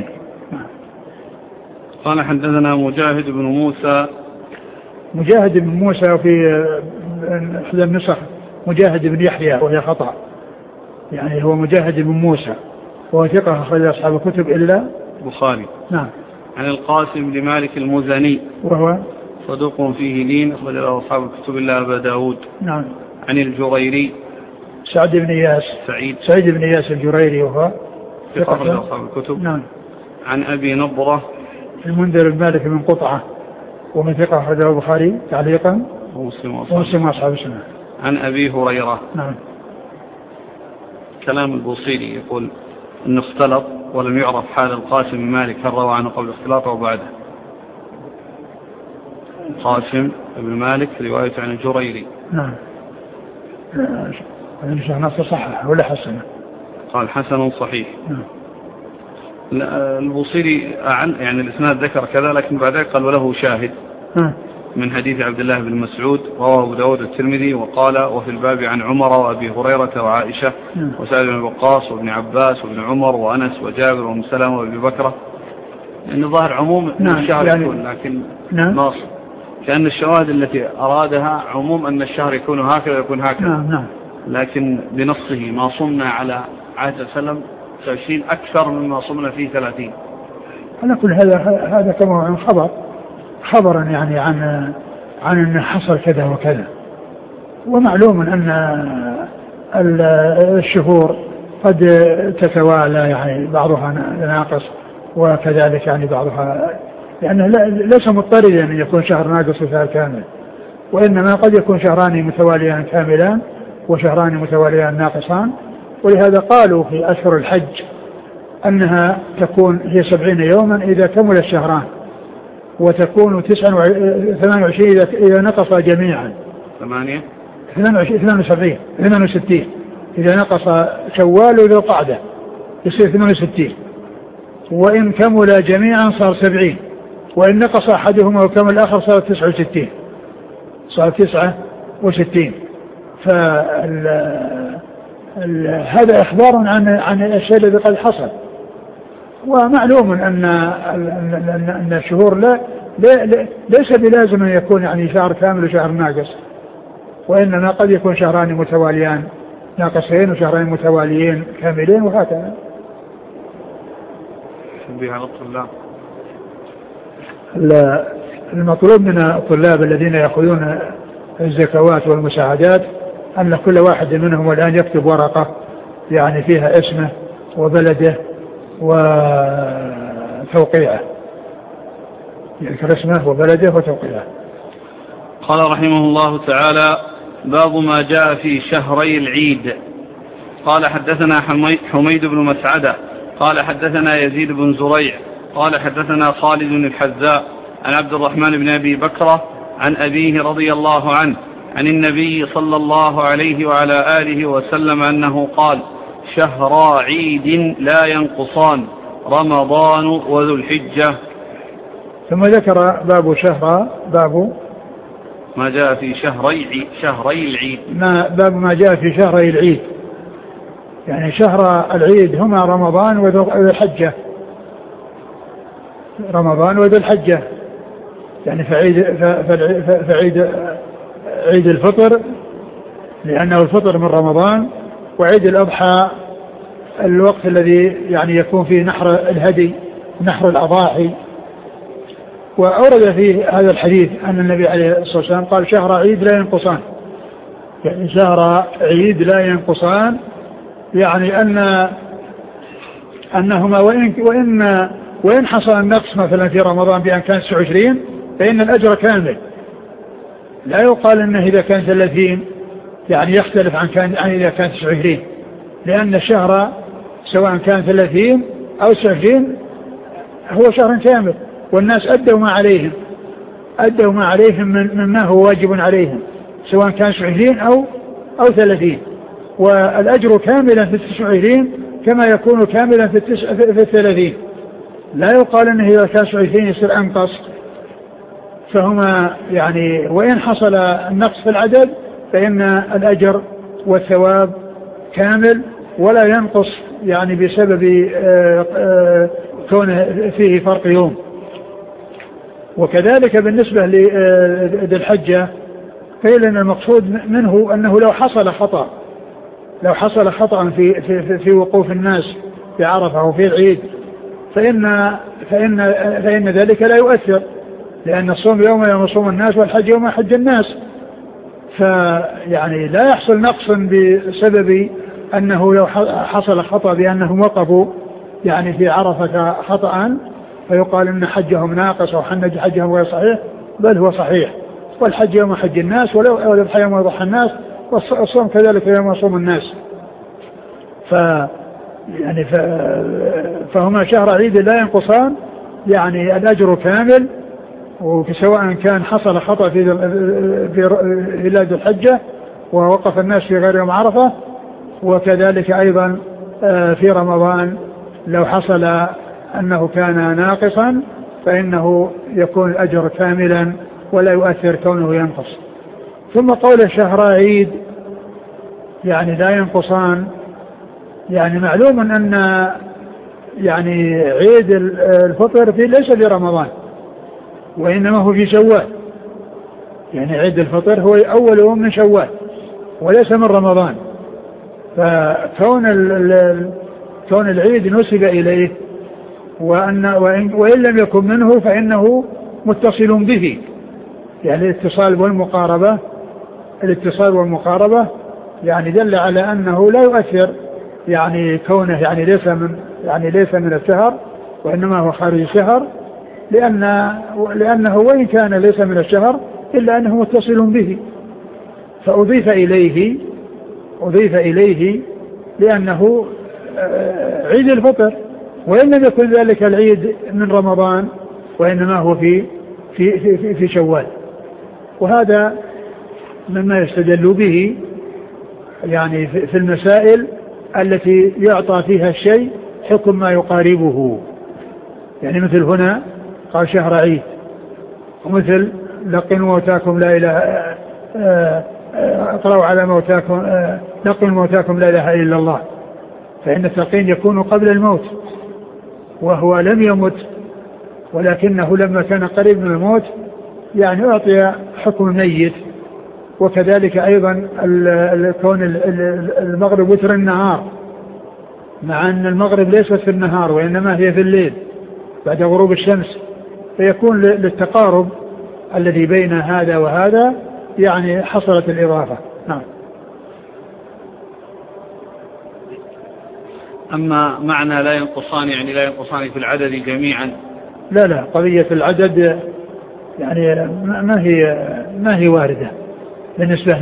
قال حدثنا مجاهد بن موسى. مجاهد بن موسى في إحدى النسخ مجاهد بن يحيى وهي خطأ، يعني هو مجاهد بن موسى وهو ثقة أخرج أصحاب الكتب إلا البخاري. نعم. عن القاسم بن مالك المزني وهو صدوق فيه لين أخرج له أصحاب الكتب إلا أبا داود. نعم. عن الجريري سعيد بن إياس الجريري وهو ثقة أخرج أصحاب الكتب. نعم. عن أبي نضرة المنذر المالك من قطعة ومن ثقة أخرجه البخاري تعليقا ومسلم وأصحاب السنة. عن أبي هريرة. نعم. كلام البوصيري يقول أنه اختلط ولم يعرف حال القاسم بن مالك هل روى عنه قبل اختلاطه وبعده. قاسم بن مالك رواية عن الجريري. نعم. هذا نص صحيح ولا حسنه؟ قال حسن صحيح. نعم. البوصيري يعني الإسناد ذكر كذا، لكن بعد ذلك قال وله شاهد من حديث عبد الله بن مسعود رواه أبو داود الترمذي، وقال وفي الباب عن عمر وأبي هريرة وعائشة وسعد بن وقاص وابن عباس وابن عمر وأنس وجابر وأم سلمة وأبي بكرة، لأن ظاهر عموم الشهر يعني يكون، لكن ناص كأن الشواهد التي أرادها عموم أن الشهر يكون هكذا ويكون هكذا. لكن بنصه ما صمنا على عهد وسلم 20 أكثر مما صمنا فيه 30. على كل هذا كما عن خبرا يعني عن أن حصل كذا وكذا، ومعلوم أن الشهور قد تتوالى، يعني بعضها ناقص وكذلك يعني بعضها، يعني ليس مضطردا أن يكون شهر ناقص وشهر كامل، وإنما قد يكون شهران متواليان كاملان وشهران متواليان ناقصان. ولهذا قالوا في أشهر الحج أنها تكون هي 70 يوما إذا كمل الشهران، وتكون 28 إذا نقص جميعا. 68 إذا نقص شوال وذو القعدة يصير 68، وإن كمل جميعا صار 70، وإن نقص أحدهما وكمل الآخر صار 69. هذا إخبار عن الشيء الذي قد حصل. ومعلوم أن الشهور ليس بلازم أن يكون يعني شهر كامل وشهر ناقص، وإنما قد يكون شهران متواليان ناقصين وشهرين متواليين كاملين وهكذا. بها الطلاب المطلوب من الطلاب الذين يأخذون الزكوات والمساعدات أن كل واحد منهم الآن يكتب ورقة يعني فيها اسمه وبلده وتوقيعه، يذكر اسمه وبلده وتوقيعه. قال رحمه الله تعالى: باب ما جاء في شهري العيد. قال حدثنا حميد بن مسعدة قال حدثنا يزيد بن زريع قال حدثنا خالد الحذاء عن عبد الرحمن بن أبي بكرة عن أبيه رضي الله عنه عن النبي صلى الله عليه وعلى آله وسلم أنه قال: شهرا عيد لا ينقصان، رمضان وذو الحجة. ثم ذكر باب ما جاء في شهري العيد. باب ما جاء في شهري العيد، يعني شهر العيد هما رمضان وذو الحجة. رمضان وذو الحجة يعني عيد الفطر لأنه الفطر من رمضان، وعيد الأضحى الوقت الذي يعني يكون فيه نحر الهدي نحر الأضاحي. وأورد في هذا الحديث أن النبي عليه الصلاة والسلام قال: شهر عيد لا ينقصان، يعني شهر عيد لا ينقصان، يعني أنهما وإن حصل النقص مثلا في رمضان بأن كان 29 فإن الأجر كامل. لا يقال أنه إذا كان 30 يعني يختلف عن إذا كان 29، لأن الشهر سواء كان 30 أو 29 هو شهر كامل، والناس أدوا ما عليهم مما هو واجب عليهم سواء كان 29 أو 30، والأجر كاملا في 29 كما يكون كاملا في 30. لا يقال أنه إذا كان 29 يصير أنقص، فهما يعني وإن حصل النقص في العدد فإن الأجر والثواب كامل ولا ينقص يعني بسبب كونه فيه فرق يوم. وكذلك بالنسبة لذي الحجة قيل أن المقصود منه أنه لو حصل خطأ في وقوف الناس في عرفة أو في العيد فإن ذلك لا يؤثر، لأن الصوم يوم يصوم الناس والحج يوم يحج الناس، فيعني لا يحصل نقص بسبب أنه لو حصل خطأ بأنهم وقفوا يعني في عرفة خطأ فيقال أن حجهم ناقص أو حجهم غير صحيح، بل هو صحيح، والحج يوم حج الناس والضحى يوم يضحى الناس، والصوم كذلك يوم يصوم الناس. فهما شهر عيد لا ينقصان، يعني الأجر كامل، وسواء كان حصل خطأ في بلاد الحجة ووقف الناس في غير يوم عرفة، وكذلك أيضا في رمضان لو حصل أنه كان ناقصا فإنه يكون الأجر كاملا ولا يؤثر كونه ينقص. ثم قول شهر عيد يعني لا ينقصان، يعني معلوم أن يعني عيد الفطر ليس في رمضان وإنما هو في شوال، يعني عيد الفطر هو أول يوم من شوال وليس من رمضان، فكون العيد نسب إليه وإن لم يكن منه فإنه متصل به، يعني الاتصال والمقاربة يعني دل على أنه لا يؤثر يعني كونه يعني ليس من الشهر وإنما هو خارج الشهر، لأنه وإن كان ليس من الشهر إلا أنه متصل به، فأضيف إليه لأنه عيد الفطر، وإن لم يكن ذلك العيد من رمضان وإنما هو في شوال. وهذا مما يستدل به يعني في المسائل التي يعطى فيها الشيء حكم ما يقاربه. يعني مثل هنا قال شهر عيد، ومثل لقنوا موتاكم لا إله اقرأوا على موتاكم لقنوا موتاكم لا إله إلا الله، فإن التلقين يكون قبل الموت وهو لم يمت، ولكنه لما كان قريب من الموت يعني أعطي حكم ميت. وكذلك أيضا كون المغرب وتر النهار، مع أن المغرب ليست في النهار وإنما هي في الليل بعد غروب الشمس، فيكون للتقارب الذي بين هذا وهذا يعني حصلت الإضافة. نعم. أما معنى لا ينقصان يعني لا ينقصان في العدد جميعا؟ لا قضية العدد يعني ما هي واردة بالنسبة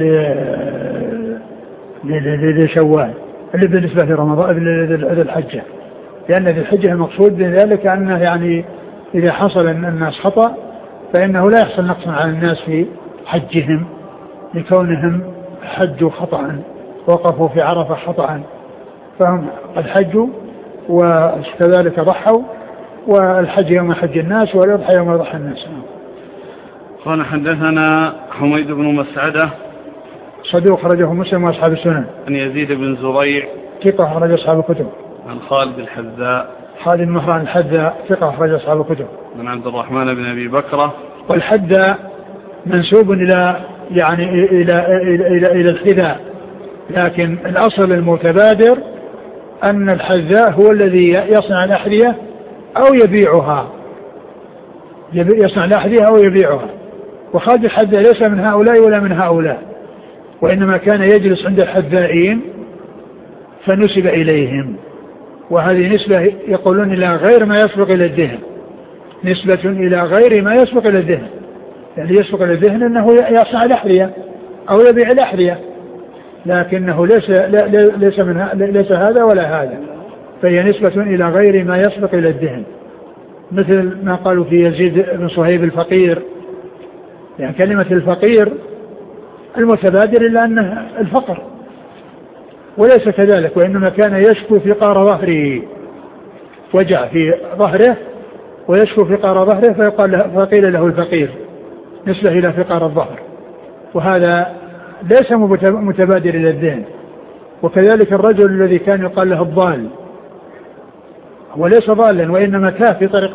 لشوال اللي بالنسبة لرمضان للحجة، لأن ذي الحجة المقصود بذلك أنه يعني إذا حصل أن الناس خطأ فإنه لا يحصل نقص على الناس في حجهم لكونهم حجوا خطأ وقفوا في عرفة خطأ، فهم قد حجوا وكذلك ضحوا، والحج يوم حج الناس والأضحى يوم يضحى الناس. قال حدثنا حميد بن مسعدة صدوق خرجه مسلم وأصحاب السنن. عن يزيد بن زريع ثقة خرج أصحاب الكتب. عن خالد الحذاء خالد مهران الحذاء ثقة خرج أصحاب الكتب. عن عبد الرحمن بن أبي بكرة. والحذاء منسوب إلى يعني إلى الحذاء، لكن الأصل المتبادر أن الحذاء هو الذي يصنع الأحذية أو يبيعها، يصنع الأحذية أو يبيعها. وخالد الحذاء ليس من هؤلاء ولا من هؤلاء، وإنما كان يجلس عند الحذائين فنسب إليهم، وهذه نسبة يقولون إلى غير ما يسبق إلى الذهن، نسبة إلى غير ما يسبق إلى الذهن، يعني يسبق إلى الذهن أنه يصنع الأحذية أو يبيع الأحذية، لكنه ليس هذا ولا هذا، فهي نسبة إلى غير ما يسبق إلى الذهن، مثل ما قالوا في يزيد بن صهيب الفقير. يعني كلمة الفقير المتبادر إلا أنه الفقر، وليس كذلك، وإنما كان يشكو فقار ظهره، وجع في ظهره ويشكو فقار ظهره فقيل له الفقير، نسبة إلى فقار الظهر، وهذا ليس متبادر إلى الذهن. وكذلك الرجل الذي كان يقال له الضال، هو ليس ضالا وإنما تاه في طريق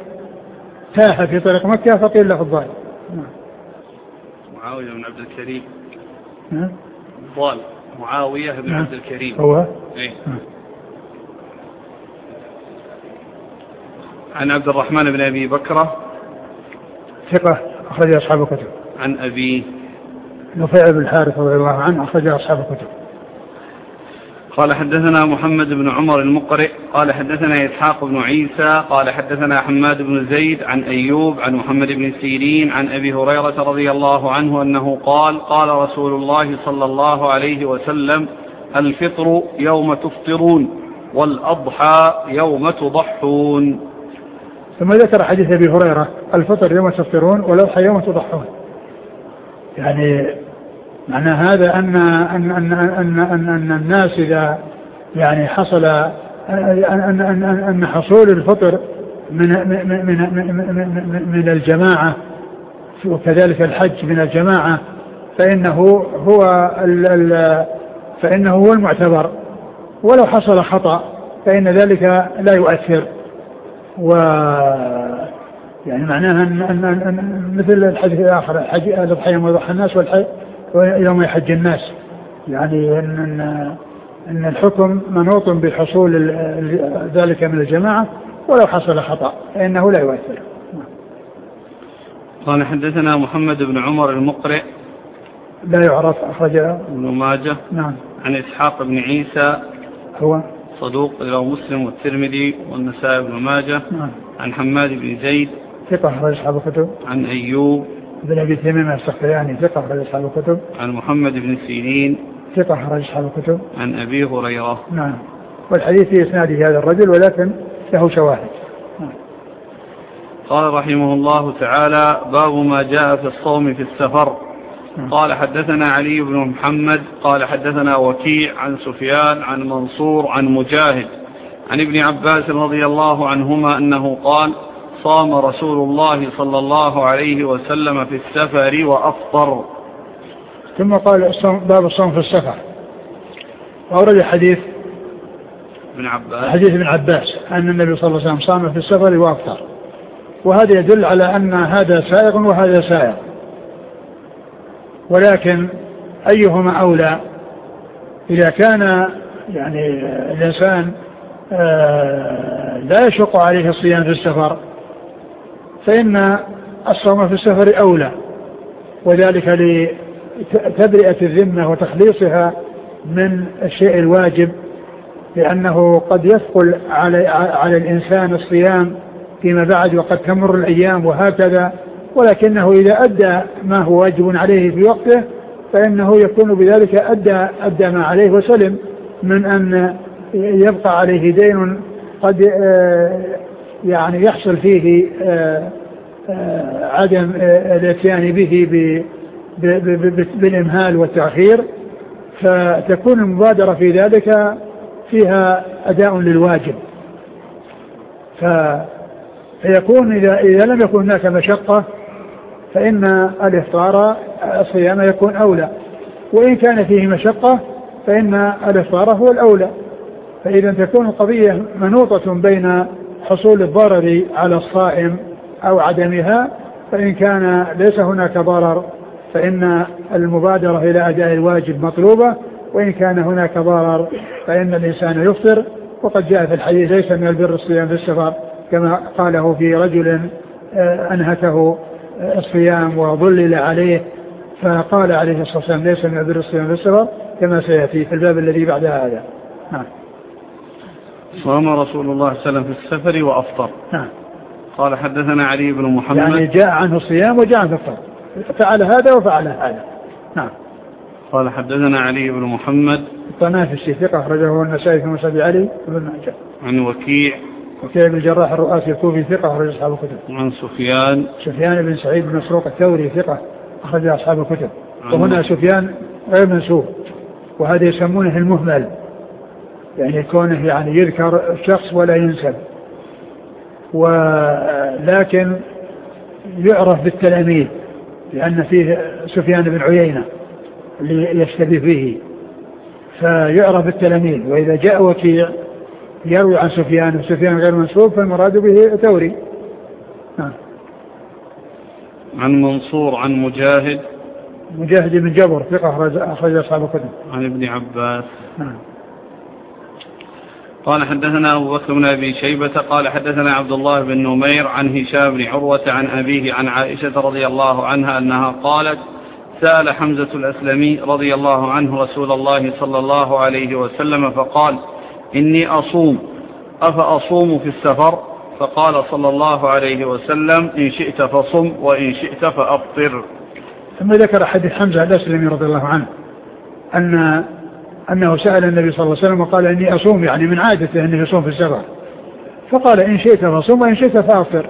مكة فقيل له الضال. معاوية بن عبد الكريم. ضال معاوية بن عبد الكريم هو إيه؟ عن عبد الرحمن بن أبي بكرة ثقة أخرج أصحاب الكتب. عن أبي نفيع بن الحارث رضي الله عنه أخرج أصحاب الكتب. قال حدثنا محمد بن عمر المقرئ قال حدثنا إسحاق بن عيسى قال حدثنا حماد بن زيد عن أيوب عن محمد بن سيرين عن أبي هريرة رضي الله عنه أنه قال قال رسول الله صلى الله عليه وسلم الفطر يوم تفطرون والأضحى يوم تضحون. ثم ذكر حديث أبي هريرة الفطر يوم تفطرون والأضحى يوم تضحون، يعني معنى هذا أن الناس إذا يعني حصل أن حصول الفطر من الجماعة وكذلك الحج من الجماعة فإنه هو المعتبر، ولو حصل خطأ فإن ذلك لا يؤثر. و يعني معناها أن مثل الحديث الآخر الأضحى يوم يضحى الناس والحج يوم يحج الناس، يعني أن الحكم منوط بحصول ذلك من الجماعة ولو حصل خطأ فإنه لا يؤثر. قال حدثنا محمد بن عمر المقرئ لا يعرف أخرج ابن ماجه. نعم. عن إسحاق بن عيسى هو صدوق رواه مسلم والترمذي والنسائي بن ماجه. نعم. عن حماد بن زيد ثقة أخرج أصحاب الكتب. عن أيوب بن أبي تميم السختياني ثقة أخرج أصحاب الكتب. عن محمد بن سيرين ثقة أخرج أصحاب الكتب. عن أبي هريرة. نعم. والحديث في إسناده هذا الرجل، ولكن له شواهد. قال رحمه الله تعالى: باب ما جاء في الصوم في السفر. قال حدثنا علي بن محمد قال حدثنا وكيع عن سفيان عن منصور عن مجاهد عن ابن عباس رضي الله عنهما أنه قال: صام رسول الله صلى الله عليه وسلم في السفر وأفطر. ثم قال باب الصوم في السفر، وأورد حديث ابن عباس أن النبي صلى الله عليه وسلم صام في السفر وأفطر، وهذا يدل على أن هذا سائغ وهذا سائغ، ولكن أيهما أولى؟ إذا كان يعني الإنسان لا يشق عليه الصيام في السفر فإن الصوم في السفر أولى، وذلك لتبرئة الذمة وتخليصها من الشيء الواجب، لأنه قد يثقل على الإنسان الصيام فيما بعد وقد تمر الأيام وهكذا، ولكنه إذا أدى ما هو واجب عليه في وقته فإنه يكون بذلك أدى ما عليه وسلم من أن يبقى عليه دين قد يعني يحصل فيه عدم الاتيان به بالإمهال والتأخير، فتكون المبادرة في ذلك فيها أداء للواجب، فيكون إذا لم يكن هناك مشقة فإن الإفطار الصيام يكون أولى، وإن كان فيه مشقة فإن الإفطار هو الأولى. فإذا تكون القضية منوطة بين حصول الضرر على الصائم أو عدمها، فإن كان ليس هناك ضرر فإن المبادرة إلى أداء الواجب مطلوبة، وإن كان هناك ضرر فإن الإنسان يفطر. وقد جاء في الحديث: ليس من البر الصيام في السفر، كما قاله في رجل أنهته الصيام وظلل عليه، فقال عليه الصلاة والسلام: ليس من البر الصيام في السفر، كما سيأتي في الباب الذي بعد هذا. صام رسول الله صلى الله عليه وسلم في السفر وأفطر. قال حدثنا علي بن محمد، يعني جاء عنه الصيام وجاء عنه الفطر، فعل هذا وفعل هذا. قال حدثنا علي بن محمد الطنافسي ثقة أخرجه النسائي في مسند علي بن ماجه. عن وكيع بن الجراح الرؤاسي الكوفي ثقة أخرج أصحاب الكتب. عن سفيان بن سعيد بن مسروق الثوري ثقة أخرج أصحاب الكتب. وهنا سفيان غير منسوب، وهذا يسمونه المهمل، يعني كونه يعني يذكر الشخص ولا ينسب، ولكن يعرف بالتلاميذ لأن فيه سفيان بن عيينة اللي يشتبه فيه، فيعرف بالتلاميذ. وإذا جاء وكيع يروي عن سفيان وسفيان غير منسوب فالمراد به ثوري. عن منصور عن مجاهد بن جبر ثقة أخرج أصحاب الكتب. عن ابن عباس. قال حدثنا أبو بكر بن أبي شيبة قال حدثنا عبد الله بن نمير عن هشام بن عروة عن أبيه عن عائشة رضي الله عنها أنها قالت: سأل حمزة الأسلمي رضي الله عنه رسول الله صلى الله عليه وسلم فقال: إني أصوم أفأصوم في السفر؟ فقال صلى الله عليه وسلم: إن شئت فصم وإن شئت فأفطر. ثم ذكر حديث حمزة الأسلمي رضي الله عنه أنه سأل النبي صلى الله عليه وسلم وقال: إني أصوم، يعني من عادته أنه يصوم في السفر، فقال: إن شئت فصم وإن شئت فأفطر.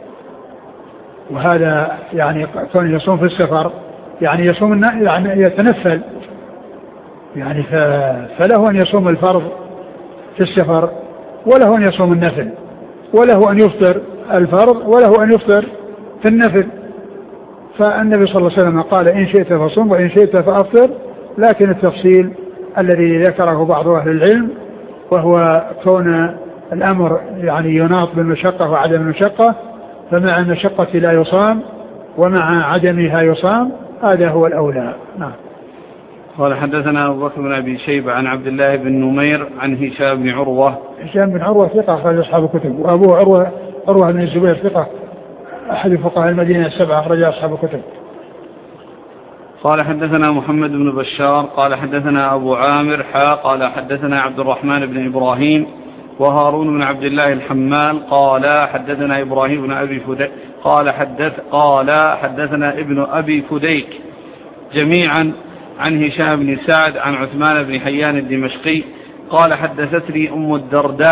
وهذا يعني كون يصوم في السفر يعني يصوم، يعني يتنفل، يعني فله أن يصوم الفرض في السفر وله أن يصوم النفل، وله أن يفطر الفرض وله أن يفطر في النفل. فالنبي صلى الله عليه وسلم قال: إن شئت فصم وإن شئت فأفطر، لكن التفصيل الذي ذكره بعض أهل العلم وهو كون الأمر يعني يناط بالمشقة وعدم المشقة، فمع المشقة لا يصام ومع عدمها يصام، هذا هو الأولى. قال حدثنا أبو بكر بن أبي شيبة عن عبد الله بن نمير عن هشام بن عروة. هشام بن عروة ثقة أخرج أصحاب الكتب، وأبوه عروة بن الزبير ثقة أحد فقهاء المدينة السبعة أخرج أصحاب الكتب. قال حدثنا محمد بن بشار قال حدثنا أبو عامر قال حدثنا عبد الرحمن بن إبراهيم وهارون بن عبد الله الحمال قال حدثنا إبراهيم بن أبي فديك قال حدثنا ابن أبي فديك جميعا عن هشام بن سعد عن عثمان بن حيان الدمشقي قال حدثتني أم الدرداء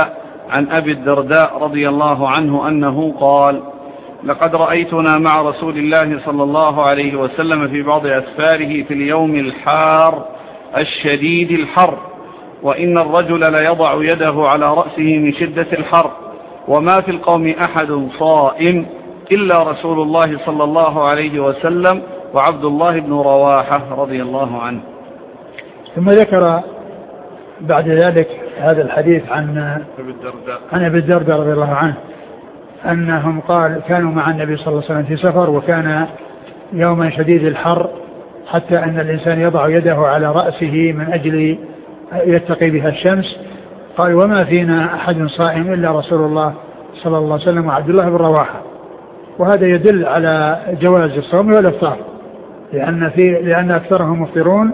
عن أبي الدرداء رضي الله عنه أنه قال: لقد رأيتنا مع رسول الله صلى الله عليه وسلم في بعض أسفاره في اليوم الحار الشديد الحر، وإن الرجل ليضع يده على رأسه من شدة الحر، وما في القوم أحد صائم إلا رسول الله صلى الله عليه وسلم وعبد الله بن رواحة رضي الله عنه. ثم ذكر بعد ذلك هذا الحديث عن أبي الدرداء رضي الله عنه أنهم قال كانوا مع النبي صلى الله عليه وسلم في سفر، وكان يوما شديد الحر حتى أن الإنسان يضع يده على رأسه من أجل يتقي بها الشمس. قال: وما فينا أحد صائم إلا رسول الله صلى الله عليه وسلم وعبد الله بن رواحة. وهذا يدل على جواز الصوم والإفطار، لأن أكثرهم مفطرون،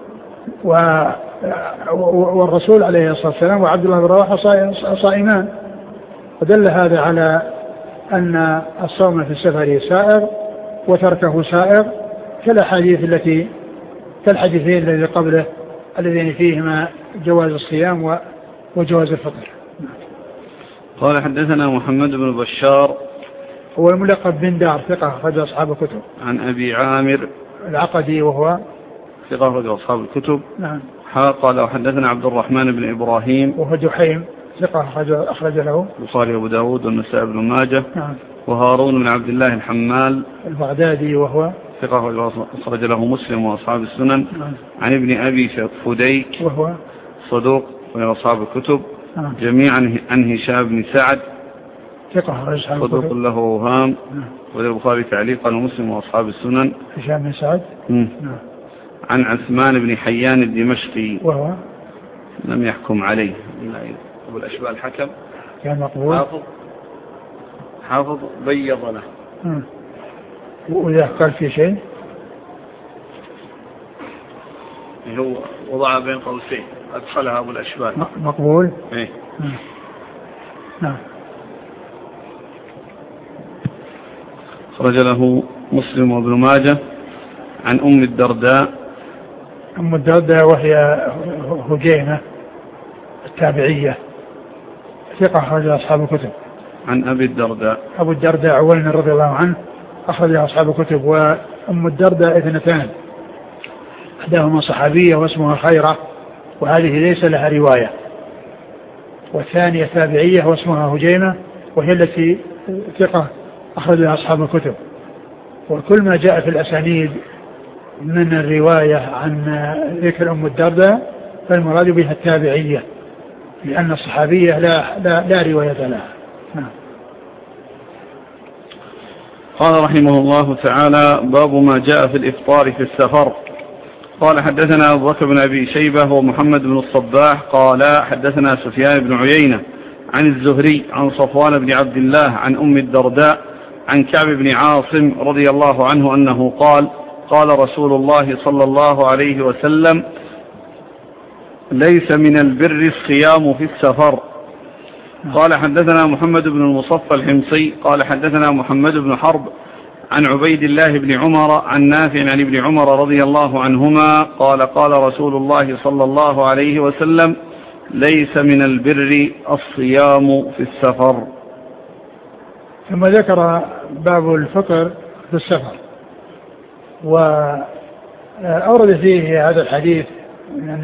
والرسول عليه الصلاة والسلام وعبد الله بن رواحة صائمان. ودل هذا على أن الصوم في السفر سائغ وتركه سائغ، كالحديثين الذي قبله الذين فيهما جواز الصيام وجواز الفطر. قال: حدثنا محمد بن بشار هو الملقب بن دار، ثقة أخرج أصحاب الكتب. عن أبي عامر العقدي وهو ثقة أخرج أصحاب الكتب. نعم. قال: وحدثنا عبد الرحمن بن إبراهيم وهو جحيم، ثقة أخرج له البخاري وأبو داود والنسائي بن ماجه. نعم. وهارون بن عبد الله الحمال البغدادي وهو ثقة أخرج له مسلم وأصحاب السنن. نعم. عن ابن أبي فديك وهو صدوق وأصحاب الكتب. نعم. جميعا عن هشام بن سعد ثقة أخرج أصحاب الكتب. صدوق له وهام. والبخاري تعليقا ومسلم وأصحاب السنن. هشام بن سعد. نعم. عن عثمان بن حيان الدمشقي وهو لم يحكم عليه أبو الأشبال الحكم، كان مقبول، حافظ بيض له. وإذا قال في شيء هو وضع بين قوسين أدخلها أبو الأشبال مقبول. إيه؟ نعم. خرج له مسلم وابن ماجه. عن أم الدرداء وهي هجيمة التابعية، ثقة أخرج أصحاب الكتب. عن أبو الدرداء عويمر رضي الله عنه أخرج أصحاب الكتب. وأم الدرداء اثنتان، إحداهما صحابية واسمها خيرة وهذه ليس لها رواية، والثانية تابعية واسمها هجيمة وهي التي ثقة أخرج لها أصحاب الكتب. وكل ما جاء في الأسانيد من الرواية عن ذكر أم الدرداء فالمراد بها التابعية، لأن الصحابية لا رواية لها. قال رحمه الله تعالى: باب ما جاء في الإفطار في السفر. قال: حدثنا أبو بكر بن أبي شيبة ومحمد بن الصباح قال: حدثنا سفيان بن عيينة عن الزهري عن صفوان بن عبد الله عن أم الدرداء عن كعب بن عاصم رضي الله عنه أنه قال: قال رسول الله صلى الله عليه وسلم: ليس من البر الصيام في السفر. قال: حدثنا محمد بن المصفى الحمصي قال: حدثنا محمد بن حرب عن عبيد الله بن عمر عن نافع عن ابن عمر رضي الله عنهما قال: قال رسول الله صلى الله عليه وسلم: ليس من البر الصيام في السفر. ثم ذكر باب الفطر في السفر، وأورد فيه هذا الحديث يعني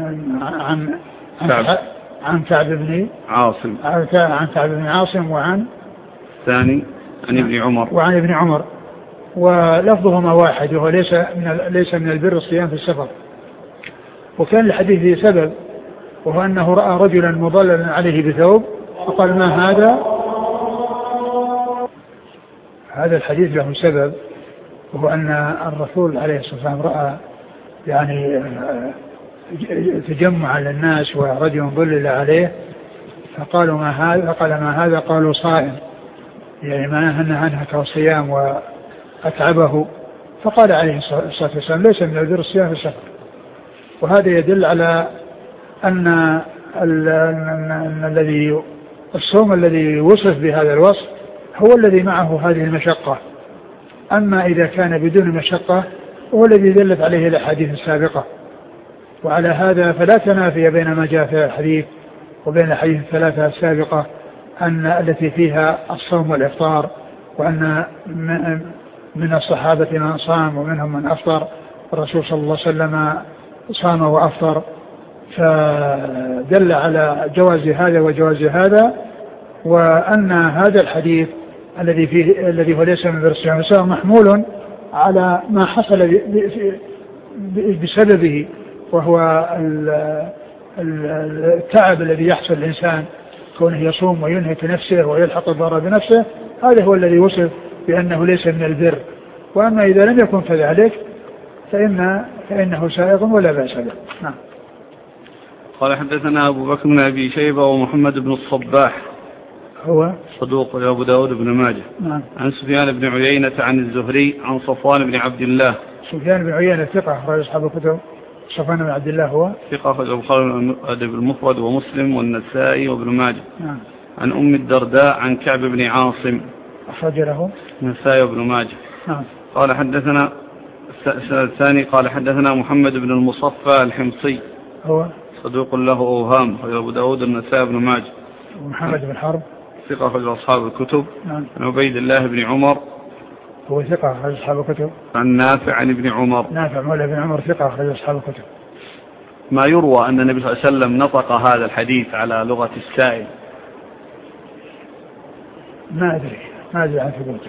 عن كعب بن عاصم وعن ثاني عن ابن عمر ولفظهما واحد، وهو ليس من البر الصيام في السفر. وكان الحديث فيه سبب، وهو أنه رأى رجلا مضللا عليه بثوب فقال: ما هذا الحديث له سبب، وهو أن الرسول عليه الصلاة والسلام رأى يعني تجمع للناس ورجل ظلل عليه فقالوا: ما هذا؟ فقال: ما هذا؟ قالوا: صائم، يعني ما نهى عنها كالصيام وأتعبه. فقال عليه الصلاة والسلام: ليس من البر الصيام في السفر. وهذا يدل على أن الصوم الذي وصف بهذا الوصف هو الذي معه هذه المشقة. أما إذا كان بدون مشقة هو الذي دلت عليه الأحاديث السابقة. وعلى هذا فلا تنافي بين ما جاء في الحديث وبين الحديث الثلاثة السابقة أن التي فيها الصوم والإفطار، وأن من الصحابة من صام ومنهم من أفطر، الرسول صلى الله عليه وسلم صام وأفطر، فدل على جواز هذا وجواز هذا، وأن هذا الحديث الذي هو ليس من بر الصيام محمول على ما حصل بسببه، وهو التعب الذي يحصل الإنسان كونه يصوم وينهك نفسه ويلحق الضرر بنفسه، هذا هو الذي وصف بأنه ليس من البر. وأما إذا لم يكن كذلك فإنه سائغ ولا بأس به. نعم. قال حدثنا أبو بكر بن أبي شيبة ومحمد بن الصباح هو صدوق أبو داود بن ماجه. نعم. عن سفيان بن عيينة عن الزهري عن صفوان بن عبد الله. سفيان بن عيينة ثقة أخرج أصحاب الكتب. صفوان بن عبد الله هو ثقة أخرج البخاري الأدب المفرد ومسلم والنسائي وابن ماجه. نعم. عن أم الدرداء عن كعب بن عاصم أخرج له النسائي وابن ماجه. نعم. قال حدثنا الثاني قال حدثنا محمد بن المصفى الحمصي هو صدوق له أوهام أبو داود النسائي وابن ماجه. ومحمد بن حرب ثقة أخرج أصحاب الكتب. نعم. عن عبيد الله بن عمر هو ثقة أخرج أصحاب الكتب. عن نافع عن ابن عمر. نافع مولى بن عمر ثقة أخرج أصحاب الكتب. ما يروى أن النبي صلى الله عليه وسلم نطق هذا الحديث على لغة السائل؟ ما أدري عن ثبوته.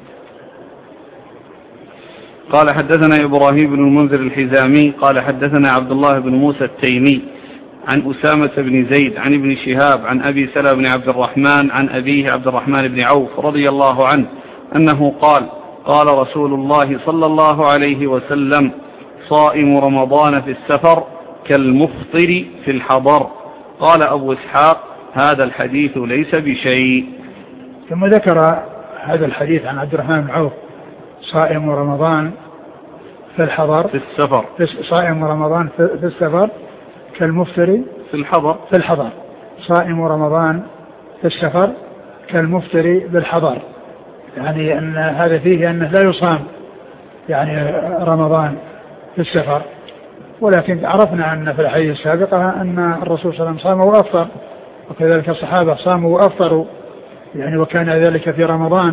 قال حدثنا إبراهيم بن المنذر الحزامي قال حدثنا عبد الله بن موسى التيمي عن أسامة بن زيد عن ابن شهاب عن أبي سلمة بن عبد الرحمن عن أبيه عبد الرحمن بن عوف رضي الله عنه أنه قال رسول الله صلى الله عليه وسلم: صائم رمضان في السفر كالمفطر في الحضر. قال أبو إسحاق: هذا الحديث ليس بشيء. ثم ذكر هذا الحديث عن عبد الرحمن بن عوف: صائم رمضان في الحضر، في السفر، صائم رمضان في السفر كالمفطر في الحضر. صائم رمضان في السفر كالمفطر بالحضر، يعني أن هذا فيه أنه لا يصام يعني رمضان في السفر، ولكن عرفنا أن في الحديث السابقة أن الرسول صلى الله عليه وسلم صام وأفطر، وكذلك الصحابة صاموا وأفطروا يعني، وكان ذلك في رمضان.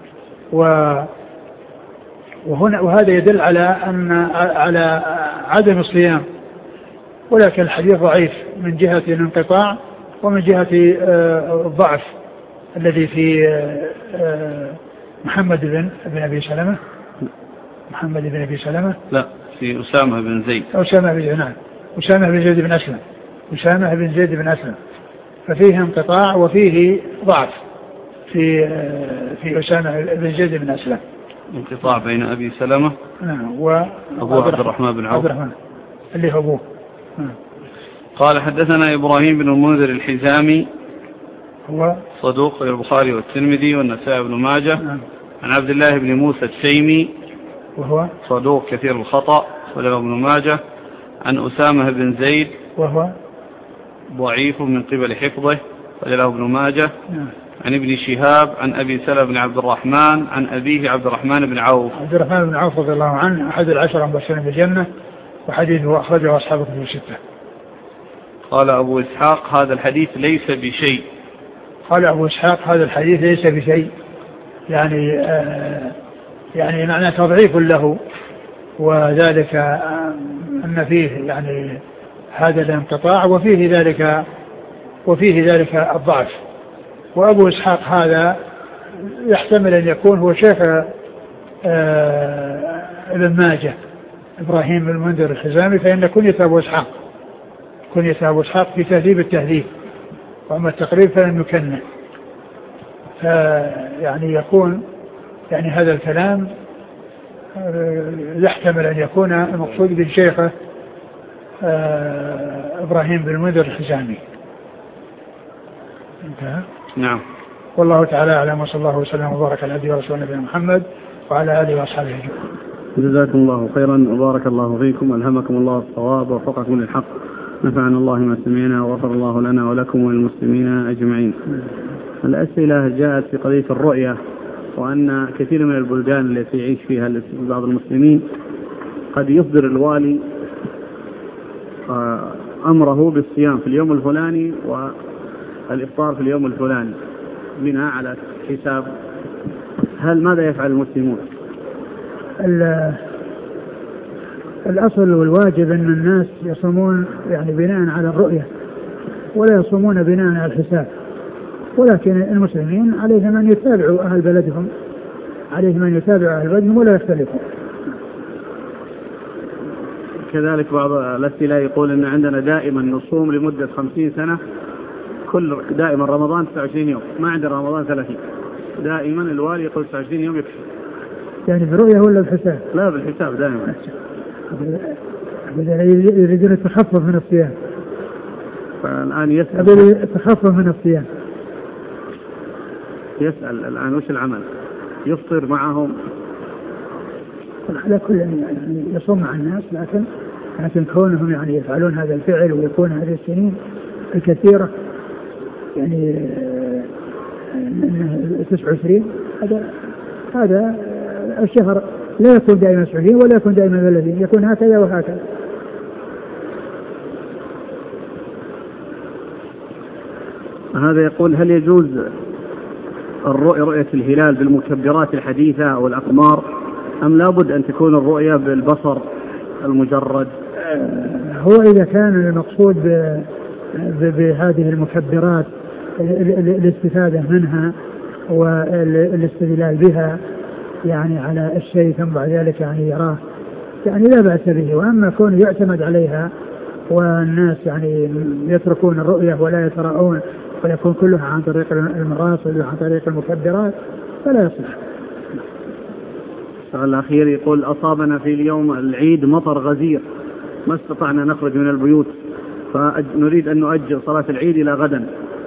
وهذا يدل على عدم الصيام، ولكن الحديث ضعيف من جهة الانقطاع ومن جهة الضعف الذي في محمد بن أبي سلمة. محمد بن أبي سلمة لا، في أسامة بن زيد. أسامة بن زيد بن أسلم. أسامة بن زيد بن أسلم، ففيه انقطاع وفيه ضعف في أسامة بن زيد بن أسلم، انقطاع بين أبي سلمة وأبو عبد الرحمن بن عوف اللي هو أبوه. قال حدثنا إبراهيم بن المنذر الحزامي هو صدوق البخاري والترمذي والنسائي بن ماجه. عن عبد الله بن موسى التيمي وهو صدوق كثير الخطأ وله ابن ماجه. عن أسامة بن زيد وهو ضعيف من قبل حفظه وله ابن ماجه. عن ابن شهاب عن أبي سلمة بن عبد الرحمن عن أبيه عبد الرحمن بن عوف. عبد الرحمن بن عوف رضي الله عنه أحد العشرة المبشرين بالجنة، وحديثه أخرجه أصحاب الكتب الستة. قال أبو إسحاق: هذا الحديث ليس بشيء. قال أبو إسحاق: هذا الحديث ليس بشيء، يعني معنى تضعيف له، وذلك أن فيه يعني هذا الانقطاع وفيه ذلك الضعف. وأبو إسحاق هذا يحتمل أن يكون هو شيخ ابن ماجه إبراهيم بن المنذر الحزامي، فإن كنية أبو إسحاق في تهذيب التهذيب، وأما التقريب فلن يكنه. فيعني يكون يعني هذا الكلام يحتمل أن يكون المقصود بالشيخ إبراهيم بن المنذر الحزامي. انتهى. نعم. والله تعالى أعلم، وصلى الله وسلم وبارك على عبده ورسوله نبينا محمد وعلى آله وأصحابه أجمعين. جزاكم الله خيرا وبارك الله فيكم، ألهمكم الله الصواب ووفقكم للحق، نفعنا الله ما سمعنا وغفر الله لنا ولكم وللمسلمين أجمعين. الأسئلة جاءت في قضية الرؤية، وأن كثير من البلدان التي يعيش فيها بعض المسلمين قد يصدر الوالي أمره بالصيام في اليوم الفلاني والإفطار في اليوم الفلاني بناء على حساب، ماذا يفعل المسلمون؟ الأصل والواجب أن الناس يصومون يعني بناء على الرؤية ولا يصومون بناء على الحساب، ولكن المسلمين عليهم أن يتابعوا أهل بلدهم، ولا يختلفوا. كذلك بعض الأسئلة يقول أن عندنا دائما نصوم لمدة 50 سنة، دائما رمضان 29 يوم، ما عندنا رمضان 30. دائما الوالي يقول 29 يوم يكفي. يعني برؤية ولا بحساب؟ لا بالحساب دائما. يريدون التخفف من الصيام. فالآن يسأل التخفف من الصيام. يسأل الآن وش العمل؟ يفطر معهم؟ على كل يعني يصوم مع الناس، لكن كونهم يعني يفعلون هذا الفعل ويكون هذه السنين الكثيرة يعني 29، هذا الشهر لا يكون دائما 29 ولا يكون دائما 30، يكون هكذا وهكذا. هذا يقول هل يجوز رؤية الهلال بالمكبرات الحديثة أو الأقمار، أم لابد أن تكون الرؤية بالبصر المجرد؟ هو إذا كان المقصود بهذه المكبرات الاستفادة منها والاستدلال بها يعني على الشيء ثم بعد ذلك يعني يراه، يعني لا بأس به. وأما كونه يعتمد عليها والناس يعني يتركون الرؤية ولا يتراءون ويكون كلها عن طريق المراصد وعن طريق المكبرات فلا يصلح. السؤال الأخير يقول أصابنا في اليوم العيد مطر غزير، ما استطعنا نخرج من البيوت، فنريد أن نؤجل صلاة العيد إلى غدا.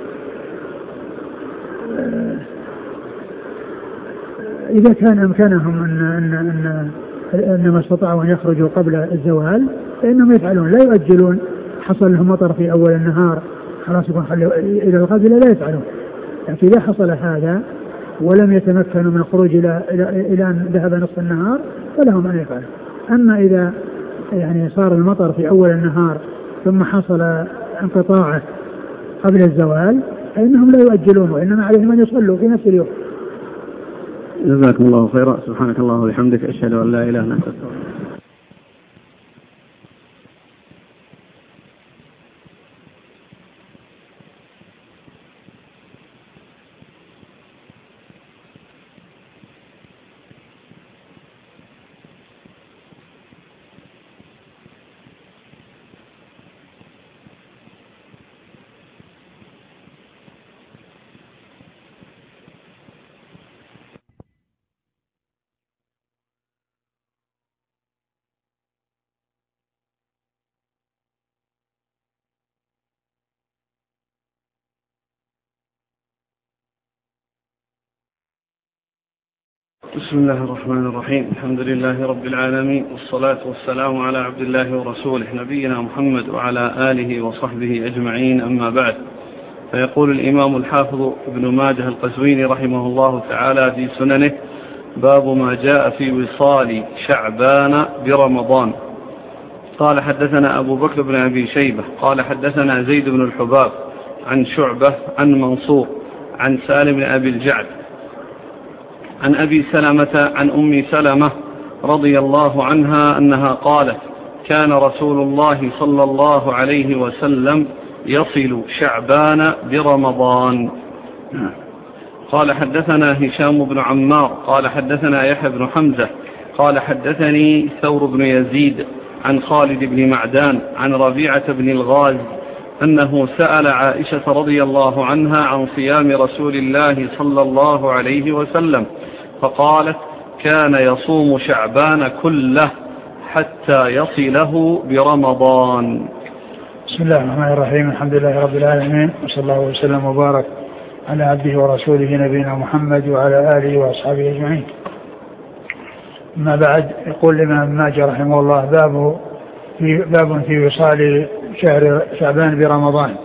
إذا كان أمكانهم أن ما استطاعوا أن يخرجوا قبل الزوال فإنهم يفعلون، لا يؤجلون. حصل لهم مطر في أول النهار خلاص يكون خلوا إلى الغد، لا يفعلون. لكن إذا حصل هذا ولم يتمكنوا من الخروج إلى أن ذهب نصف النهار فلهم أن يفعلوا. أما إذا يعني صار المطر في أول النهار ثم حصل انقطاعه قبل الزوال فإنهم لا يؤجلون، وإنما عليهم أن يصلوا في نفس اليوم. جزاكم الله خيرا. سبحانك اللهم وبحمدك، أشهد أن لا إله إلا أنت أستغفرك. بسم الله الرحمن الرحيم. الحمد لله رب العالمين، والصلاة والسلام على عبد الله ورسوله نبينا محمد وعلى آله وصحبه أجمعين، أما بعد. فيقول الإمام الحافظ ابن ماجه القزويني رحمه الله تعالى في سننه: باب ما جاء في وصال شعبان برمضان. قال حدثنا أبو بكر بن أبي شيبة قال حدثنا زيد بن الحباب عن شعبة عن منصور عن سالم بن أبي الجعد عن أبي سلمة عن أم سلمة رضي الله عنها أنها قالت: كان رسول الله صلى الله عليه وسلم يصل شعبان برمضان. قال حدثنا هشام بن عمار قال حدثنا يحيى بن حمزة قال حدثني ثور بن يزيد عن خالد بن معدان عن ربيعة بن الغاز أنه سأل عائشة رضي الله عنها عن صيام رسول الله صلى الله عليه وسلم، فقالت: كان يصوم شعبان كله حتى يصله برمضان. بسم الله الرحمن الرحيم. الحمد لله رب العالمين، وصلى الله وسلم وبارك على عبده ورسوله نبينا محمد وعلى آله وأصحابه أجمعين. ما بعد، يقول الإمام ماجه رحمه الله: باب في وصال شهر شعبان برمضان،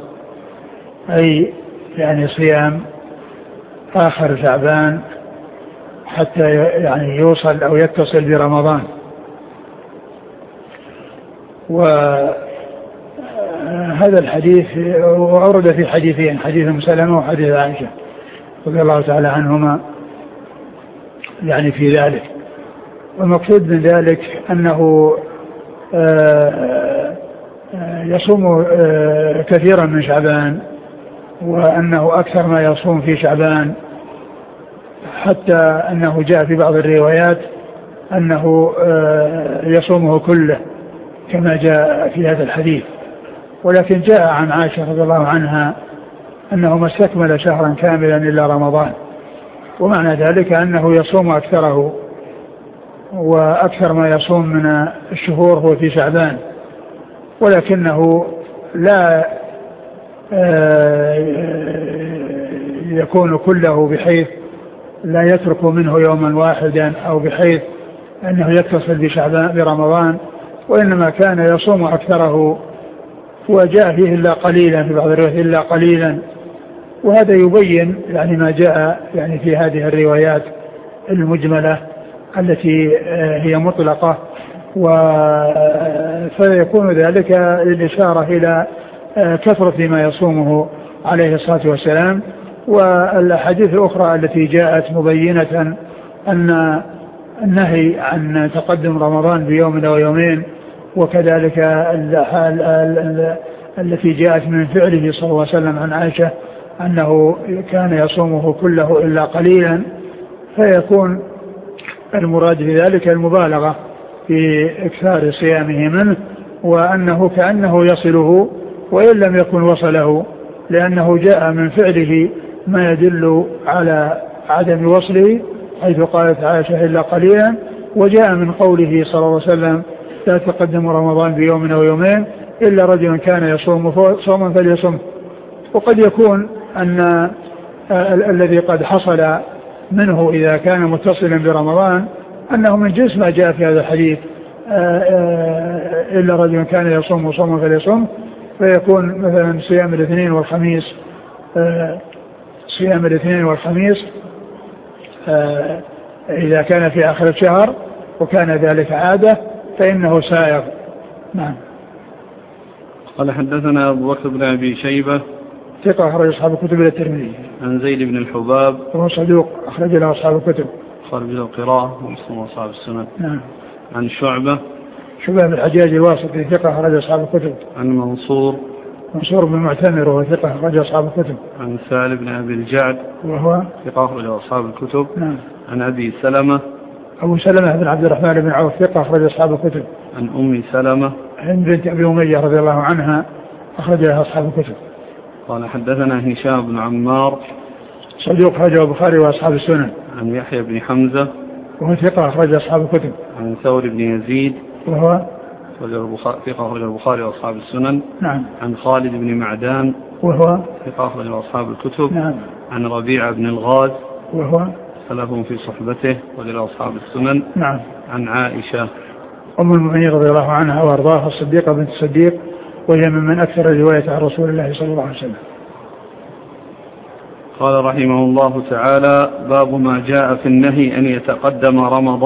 أي يعني صيام آخر شعبان حتى يعني يوصل أو يتصل برمضان. وهذا هذا الحديث ورد في حديثين، حديث أم سلمة وحديث عائشة رضي الله تعالى عنهما يعني في ذلك. والمقصود من ذلك أنه يصوم كثيرا من شعبان، وأنه أكثر ما يصوم في شعبان، حتى أنه جاء في بعض الروايات أنه يصومه كله كما جاء في هذا الحديث. ولكن جاء عن عائشة رضي الله عنها أنه ما استكمل شهرا كاملا إلا رمضان، ومعنى ذلك أنه يصوم أكثره، وأكثر ما يصوم من الشهور هو في شعبان، ولكنه لا يكون كله بحيث لا يترك منه يوما واحدا، أو بحيث أنه يتصل بشعبان برمضان، وإنما كان يصوم أكثره، وجاء فيه إلا قليلا في بعض الروايات إلا قليلا. وهذا يبين يعني ما جاء يعني في هذه الروايات المجملة التي هي مطلقة، فيكون ذلك للإشارة إلى كثرة ما يصومه عليه الصلاة والسلام. والأحاديث الأخرى التي جاءت مبينة أن النهي عن تقدم رمضان بيوم أو يومين، وكذلك التي جاءت من فعله صلى الله عليه وسلم عن عائشة أنه كان يصومه كله إلا قليلا، فيكون المراد بذلك المبالغة في إكثار صيامه منه، وأنه كأنه يصله وإن لم يكن وصله، لأنه جاء من فعله ما يدل على عدم وصله، حيث قالت عائشة إلا قليلا، وجاء من قوله صلى الله عليه وسلم لا تقدم رمضان بيوم أو يومين إلا رجل كان يصوم صوما فليصم. وقد يكون أن الذي قد حصل منه إذا كان متصلا برمضان أنه من جنس ما جاء في هذا الحديث إلا رجل كان يصوم صوما فليصم، فيكون مثلا صيام الاثنين والخميس، صيام الاثنين والخميس إذا كان في آخر الشهر وكان ذلك عادة فإنه سائغ. نعم. قال حدثنا أبو بكر بن أبي شيبة ثقة أخرج أصحاب الكتب إلى الترمذي. عن زيد بن الحباب وهو صدوق أخرج له أصحاب الكتب، خرج له القراءة ومسلم وأصحاب السنن. نعم. عن شعبة بن الحجاج الواسطي ثقة أخرج أصحاب الكتب. عن منصور بن معتمر وهو ثقة أخرج أصحاب الكتب. عن سالم بن أبي الجعد وهو ثقة أخرج أصحاب الكتب. نعم. عن أبي سلمة أبو سلمة بن عبد الرحمن بن عوف ثقة أخرج أصحاب الكتب. عن أم سلمة عن بنت أبي أمية رضي الله عنها أخرج لها أصحاب الكتب. قال حدثنا هشام بن عمار صدوق أخرجه البخاري وأصحاب السنن. عن يحيى بن حمزة وهو ثقة أخرج أصحاب الكتب. عن ثور بن يزيد وهو ثقة أخرج البخاري وأصحاب السنن. نعم. عن خالد بن معدان وهو ثقة أخرج أصحاب الكتب. نعم. عن ربيعة بن الغاز وهو سلف في صحبته ولله أصحاب السنن. نعم. عن عائشة أم المؤمنين رضي الله عنها وأرضاها الصديقة بنت الصديق، وهي من أكثر الرواية عن رسول الله صلى الله عليه وسلم. قال رحمه الله تعالى: باب ما جاء في النهي أن يتقدم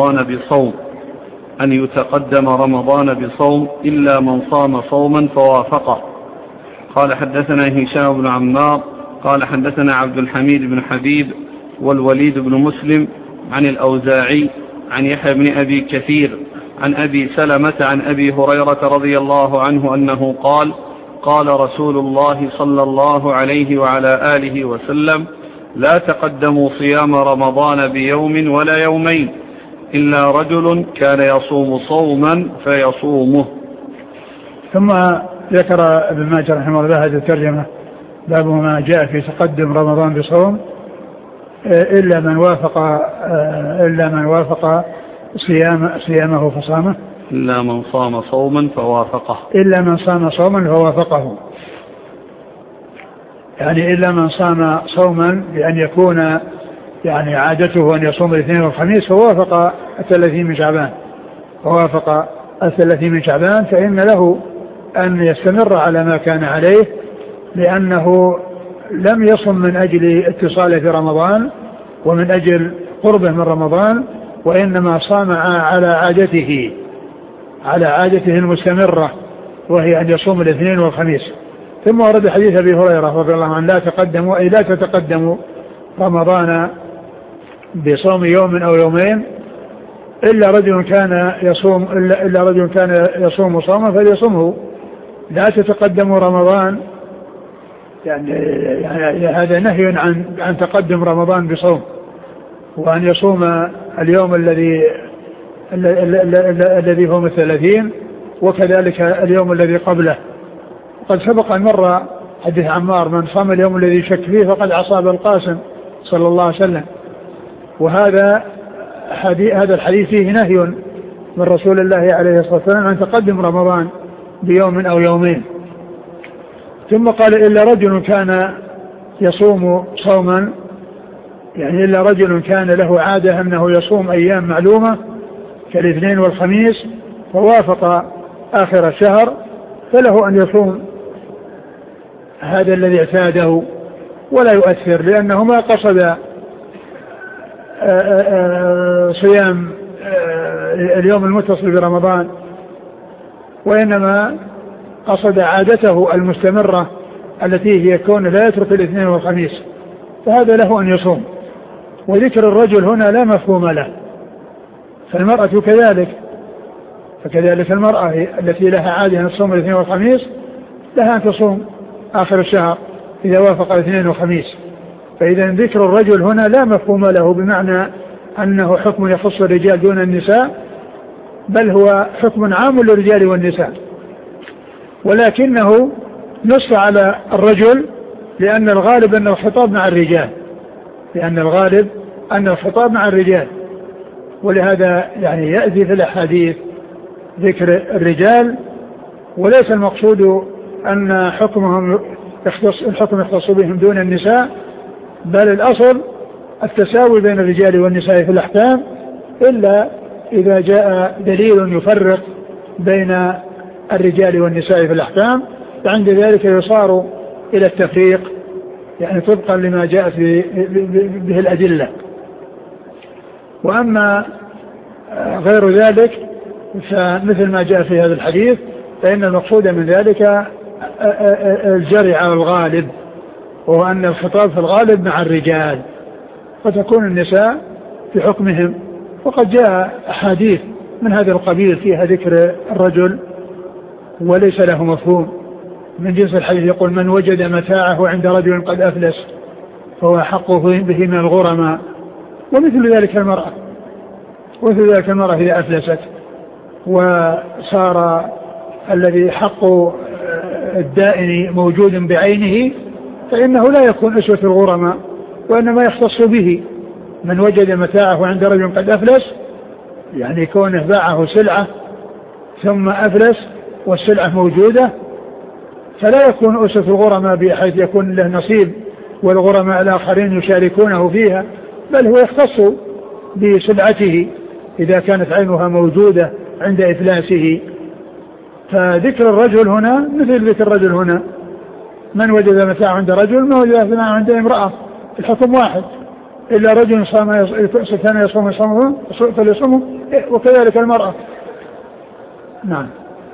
رمضان بصوم إلا من صام صوما فوافقه. قال حدثنا هشام بن عمار قال حدثنا عبد الحميد بن حبيب والوليد بن مسلم عن الأوزاعي عن يحيى بن أبي كثير عن أبي سلمة عن أبي هريرة رضي الله عنه أنه قال: قال رسول الله صلى الله عليه وعلى آله وسلم: لا تقدموا صيام رمضان بيوم ولا يومين إلا رجل كان يصوم صوما فيصومه. ثم ذكر ابن ماجه رحمه الله هذه الترجمة: باب ما جاء في تقدم رمضان بصوم إلا من وافق صيامه فصامه، إلا من صام صوما فوافقه، إلا من صام صوما فوافقه، يعني إلا من صام صوما بأن يكون يعني عادته أن يصوم الاثنين والخميس فوافق 30 من شعبان فإن له أن يستمر على ما كان عليه، لأنه لم يصم من أجل اتصاله في رمضان ومن أجل قربه من رمضان، وإنما صام على عادته المستمرة، وهي أن يصوم الاثنين والخميس. ثم ورد حديث أبي هريرة رضي الله عنه لا تتقدموا رمضان بصوم يوم أو يومين إلا رجل كان يصوم صوما فليصومه. لا تتقدموا رمضان يعني هذا نهي عن تقدم رمضان بصوم، وأن يصوم اليوم الذي هو 30 وكذلك اليوم الذي قبله. قد سبق أن مر حديث عمار: من صام اليوم الذي شك فيه فقد عصى القاسم صلى الله عليه وسلم. وهذا الحديث فيه نهي من رسول الله عليه الصلاة والسلام عن تقدم رمضان بيوم أو يومين. ثم قال: إلا رجل كان يصوم صوما، يعني إلا رجل كان له عادة أنه يصوم أيام معلومة كالاثنين والخميس فوافق آخر الشهر فله أن يصوم هذا الذي اعتاده ولا يؤثر، لأنه ما قصد صيام اليوم المتصل برمضان، وإنما قصد عادته المستمرة التي هي كون لا يترك الاثنين والخميس، فهذا له أن يصوم. وذكر الرجل هنا لا مفهوم له، فالمرأة كذلك، فكذلك المرأة التي لها عادة أن تصوم الاثنين والخميس لها أن تصوم آخر الشهر إذا وافق الاثنين والخميس. فإذا ذكر الرجل هنا لا مفهوم له بمعنى أنه حكم يخص الرجال دون النساء، بل هو حكم عام للرجال والنساء، ولكنه نص على الرجل لأن الغالب أن الخطاب مع الرجال، ولهذا يعني يأتي في الأحاديث ذكر الرجال، وليس المقصود أن الحكم يختص بهم دون النساء، بل الأصل التساوي بين الرجال والنساء في الأحكام، إلا إذا جاء دليل يفرق بين الرجال والنساء في الأحكام، فعند ذلك يصار إلى التفريق يعني طبقا لما جاءت به الأدلة. وأما غير ذلك فمثل ما جاء في هذا الحديث فإن المقصود من ذلك الجري على الغالب، وهو أن الخطاب في الغالب مع الرجال، فتكون النساء في حكمهم. وقد جاء أحاديث من هذا القبيل فيها ذكر الرجل وليس له مفهوم، من جنس الحديث يقول: من وجد متاعه عند رجل قد أفلس فهو حقه به من الغرماء. ومثل ذلك المرأة إذا أفلست وصار الذي حق الدائن موجود بعينه فإنه لا يكون أسوة الغرماء، وإنما يختص به. من وجد متاعه عند رجل قد أفلس يعني كونه باعه سلعة ثم أفلس والسلعة موجودة، فلا يكون أسوة الغرماء بحيث يكون له نصيب والغرماء الآخرين يشاركونه فيها، بل هو يختص بسلعته إذا كانت عينها موجودة عند إفلاسه. فذكر الرجل هنا مثل ذكر الرجل هنا: من وجد متاعه عند رجل ما وجد متاعه عند امرأة، الحكم واحد، إلا رجل كان يصوم فليصومه، وكذلك المرأة. نعم.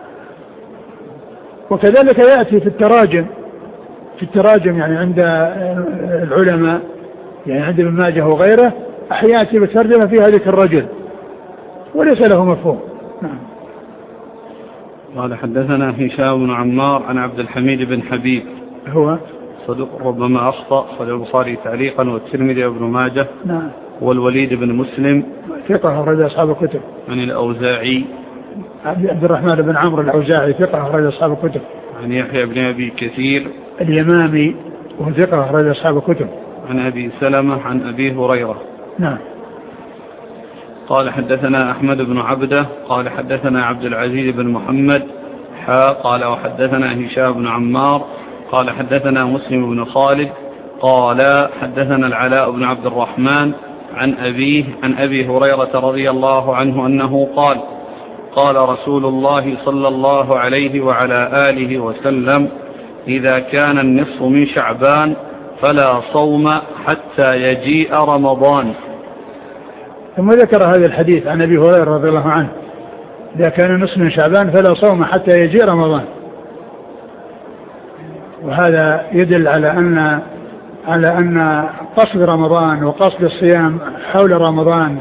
وكذلك يأتي في التراجم يعني عند العلماء، يعني عند ابن ماجه وغيره أحياتي بترجمة فيها ذكر الرجل وليس له مفهوم. نعم. قال: حدثنا هشام بن عمار عن عبد الحميد بن حبيب، هو صدوق ربما أخطأ، صحيح البخاري تعليقا والترمذي وابن ماجه. نعم. والوليد بن مسلم ثقة أخرج أصحاب الكتب. عن الأوزاعي عبد الرحمن بن عمرو الأوزاعي ثقة أخرج أصحاب الكتب. عن يحيى بن أبي كثير اليمامي وهو ثقة أخرج أصحاب الكتب. عن أبي سلمة عن أبي هريرة. نعم. قال: حدثنا أحمد بن عبده قال حدثنا عبد العزيز بن محمد قال: وحدثنا هشام بن عمار قال حدثنا مسلم بن خالد قال حدثنا العلاء بن عبد الرحمن عن أبيه عن أبي هريرة رضي الله عنه أنه قال: قال رسول الله صلى الله عليه وعلى آله وسلم: إذا كان النصف من شعبان فلا صوم حتى يجيء رمضان. ثم ذكر هذا الحديث عن أبي هريرة رضي الله عنه: إذا كان النصف من شعبان فلا صوم حتى يجيء رمضان. وهذا يدل على أن قصد رمضان وقصد الصيام حول رمضان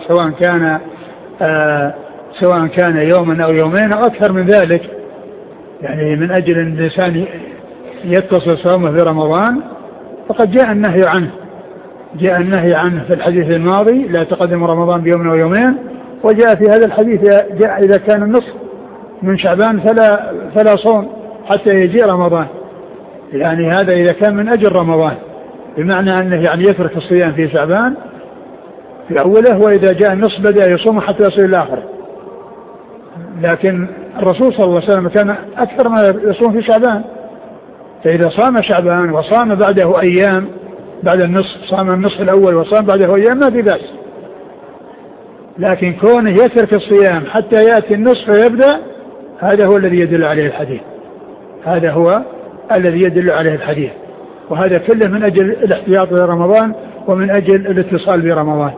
سواء كان يوما أو يومين أو أكثر من ذلك، يعني من أجل أن الإنسان يتصل صومه في رمضان، فقد جاء النهي عنه في الحديث الماضي: لا تقدم رمضان بيوم أو يومين. وجاء في هذا الحديث إذا كان النصف من شعبان فلا صوم حتى يجيء رمضان، يعني هذا إذا كان من أجل رمضان، بمعنى أنه يعني يترك الصيام في شعبان في أوله، وإذا جاء النصف بدأ يصوم حتى يصل إلى آخره. لكن الرسول صلى الله عليه وسلم كان أكثر ما يصوم في شعبان، فإذا صام شعبان وصام بعده أيام بعد النصف، صام النصف الأول وصام بعده أيام ما في بأس. لكن كونه يترك الصيام حتى يأتي النصف ويبدأ، هذا هو الذي يدل عليه الحديث. وهذا كله من أجل الاحتياط لرمضان ومن أجل الاتصال برمضان.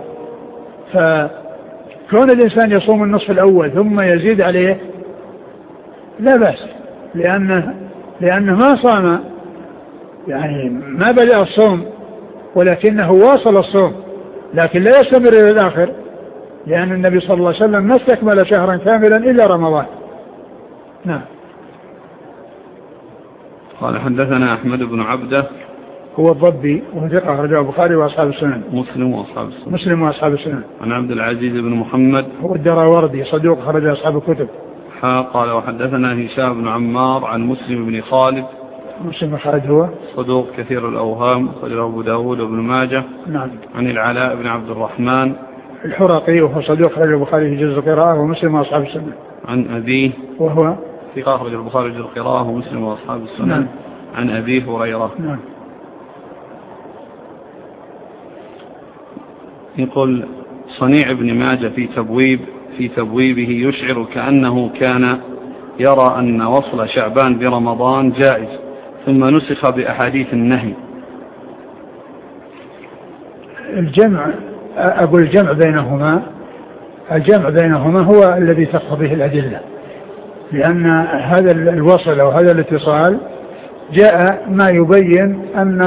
فكون الإنسان يصوم النصف الأول ثم يزيد عليه لا بأس، لأنه ما صام، يعني ما بدأ الصوم ولكنه واصل الصوم، لكن لا يستمر إلى الآخر، لأن النبي صلى الله عليه وسلم ما استكمل شهرا كاملا إلا رمضان. نعم. قال حدثنا أحمد بن عبده هو الضبي وثقة أخرجه البخاري وأصحاب السنن. مسلم وأصحاب السنن. عن عبد العزيز بن محمد هو الدراوردي صدوق أخرج أصحاب الكتب. قال وحدثنا هشام بن عمار عن مسلم بن خالد. مسلم خالد هو صدوق كثير الأوهام، أخرجه أبو داود وابن ماجه. نعم. عن العلاء بن عبد الرحمن الحرقي وهو صدوق أخرج البخاري في جزء القراءة ومسلم وأصحاب السنن. عن أبيه وهو ثقة أخرج البخاري في جزء القراءة ومسلم وأصحاب السنن. نعم. عن أبي هريرة. نعم. يقول صنيع ابن ماجه في تبويبه يشعر كأنه كان يرى أن وصل شعبان برمضان جائز، ثم نسخ بأحاديث النهي. الجمع بينهما هو الذي تقتضيه الأدلة، لأن هذا الوصل أو هذا الاتصال جاء ما يبين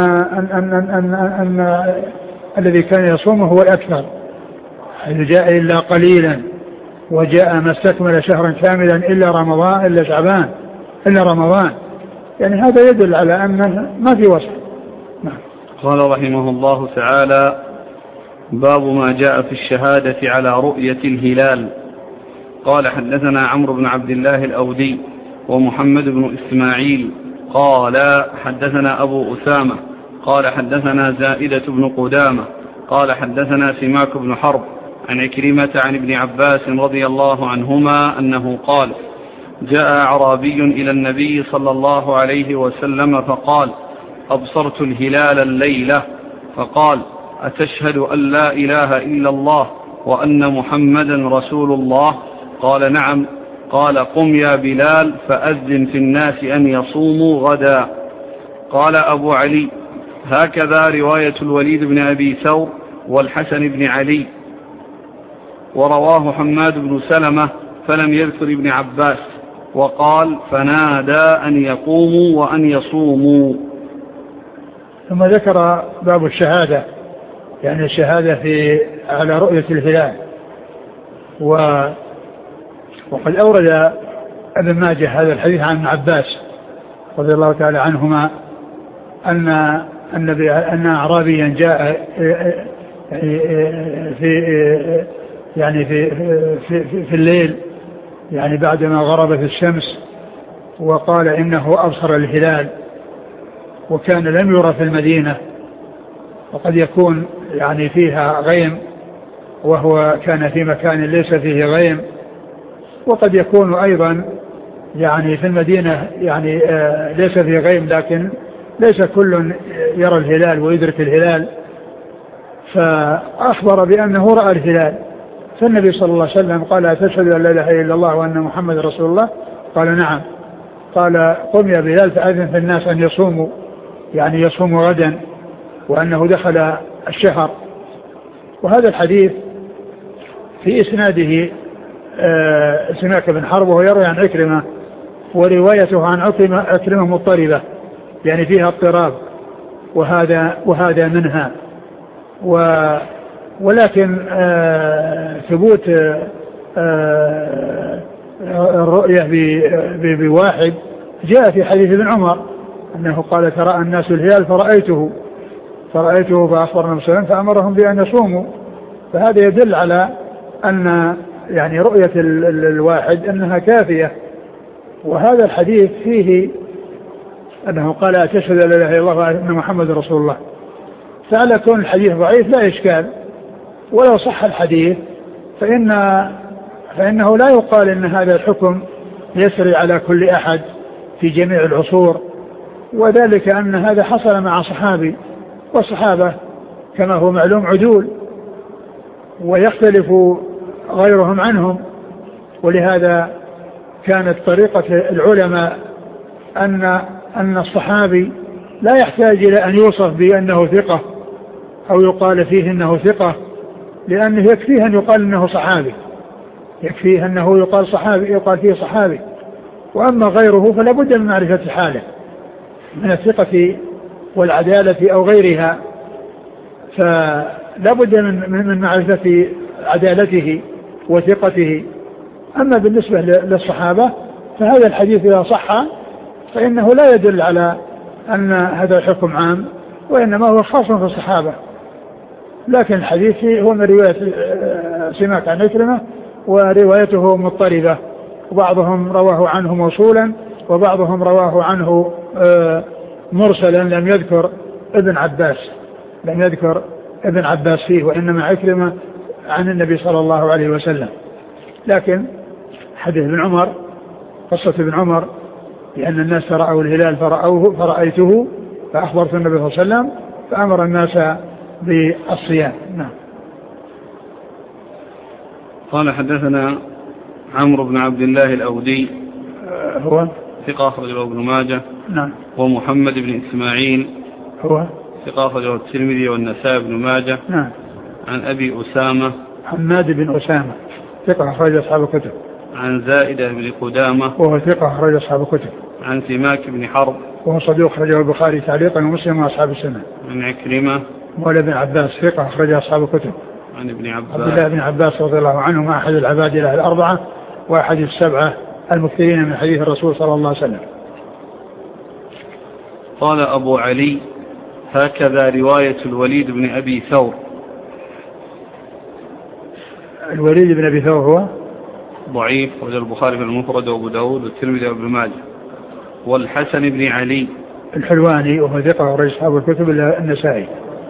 أن الذي كان يصومه هو الأكثر، إذا جاء إلا قليلا، وجاء ما استكمل شهرا كاملا إلا شعبان إلا رمضان، يعني هذا يدل على أنه ما في وصف. نعم. قال رحمه الله تعالى: باب ما جاء في الشهادة على رؤية الهلال. قال حدثنا عمرو بن عبد الله الأودي ومحمد بن إسماعيل قال حدثنا أبو أسامة قال حدثنا زائدة بن قدامة قال حدثنا سماك بن حرب عن عكرمة عن ابن عباس رضي الله عنهما أنه قال: جاء أعرابي إلى النبي صلى الله عليه وسلم فقال: أبصرت الهلال الليلة. فقال: أتشهد أن لا إله إلا الله وأن محمدا رسول الله؟ قال: نعم. قال: قم يا بلال فأذن في الناس أن يصوموا غدا. قال أبو علي: هكذا رواية الوليد بن أبي ثور والحسن بن علي، ورواه حماد بن سلمة فلم يذكر ابن عباس، وقال: فنادى أن يقوموا وأن يصوموا. ثم ذكر باب الشهادة، يعني الشهادة على رؤية الهلال. وقد أورد ابن ماجه هذا الحديث عن ابن عباس رضي الله تعالى عنهما أن أعرابيا جاء في الليل، يعني بعدما غربت الشمس، وقال إنه أبصر الهلال، وكان لم يرى في المدينة، وقد يكون يعني فيها غيم وهو كان في مكان ليس فيه غيم، وقد يكون أيضا يعني في المدينة يعني ليس فيه غيم، لكن ليس كل يرى الهلال ويدرك الهلال، فأخبر بأنه رأى الهلال. فالنبي صلى الله عليه وسلم قال: أتشهد أن لا إله إلا الله وأن محمد رسول الله؟ قال: نعم. قال: قم يا بلال فأذن في الناس أن يصوموا، يعني يصوموا غدا، وأنه دخل الشهر. وهذا الحديث في إسناده سماك بن حرب وهو يروي عن عكرمة، وروايته عن عكرمة مضطربة، يعني فيها اضطراب، وهذا منها. ولكن ثبوت الرؤية بواحد جاء في حديث ابن عمر أنه قال ترى الناس الهلال فرأيته فأخبرنا مسلم فأمرهم بأن يصوموا. فهذا يدل على أن يعني رؤية الواحد أنها كافية. وهذا الحديث فيه أنه قال أتشهد لا إله إلا الله وأن محمد رسول الله. فعلى كون الحديث ضعيف لا إشكال، ولو صح الحديث فإنه لا يقال إن هذا الحكم يسري على كل أحد في جميع العصور، وذلك أن هذا حصل مع صحابي، والصحابة كما هو معلوم عدول ويختلف غيرهم عنهم. ولهذا كانت طريقة العلماء أن الصحابي لا يحتاج إلى أن يوصف بأنه ثقة أو يقال فيه أنه ثقة، لأنه يكفيه أن يقال أنه صحابي، يكفيه أنه يقال فيه صحابي. وأما غيره فلا بد من معرفة حاله من الثقة والعدالة أو غيرها، فلا بد من معرفة عدالته وثقته. أما بالنسبة للصحابة فهذا الحديث إذا صح فإنه لا يدل على أن هذا الحكم عام، وإنما هو خاص في الصحابة. لكن الحديث هو من رواية سماك عن عكرمة، وروايته مضطربة، وبعضهم رواه عنه موصولا وبعضهم رواه عنه مرسلا، لم يذكر ابن عباس فيه، وإنما عكرمة عن النبي صلى الله عليه وسلم. لكن حديث ابن عمر، قصة ابن عمر لأن الناس رأوا الهلال فرأيته فأخبرت النبي صلى الله عليه وسلم فأمر الناس بالصيام. نعم. قال حدثنا عمرو بن عبد الله الأودي هو ثقة أخرجه ابن ماجه. نعم. ومحمد بن إسماعيل هو ثقة أخرجه الترمذي والنسائي بن ماجه. نعم. عن أبي أسامة حماد بن أسامة ثقة أخرج أصحاب الكتب. عن زائدة بن قدامة وهو ثقة أخرج أصحاب الكتب. عن سماك بن حرب وهو صدوق أخرجه البخاري تعليقا ومسلم وأصحاب السنة. عن عكرمة مولى ابن عباس ثقة أخرج أصحاب الكتب. عن ابن عباس عبد الله بن عباس رضي الله عنه مع أحد العباد له الأربعة وأحد السبعة المكثرين من حديث الرسول صلى الله عليه وسلم. قال أبو علي هكذا رواية الوليد بن أبي ثور. الوليد بن أبي ثور هو ضعيف، وجه البخاري في المفرد وأبو داود والترمذي وابن ماجه. والحسن بن علي الحلواني وهو ثقة أخرج أصحاب الكتب إلا النسائي.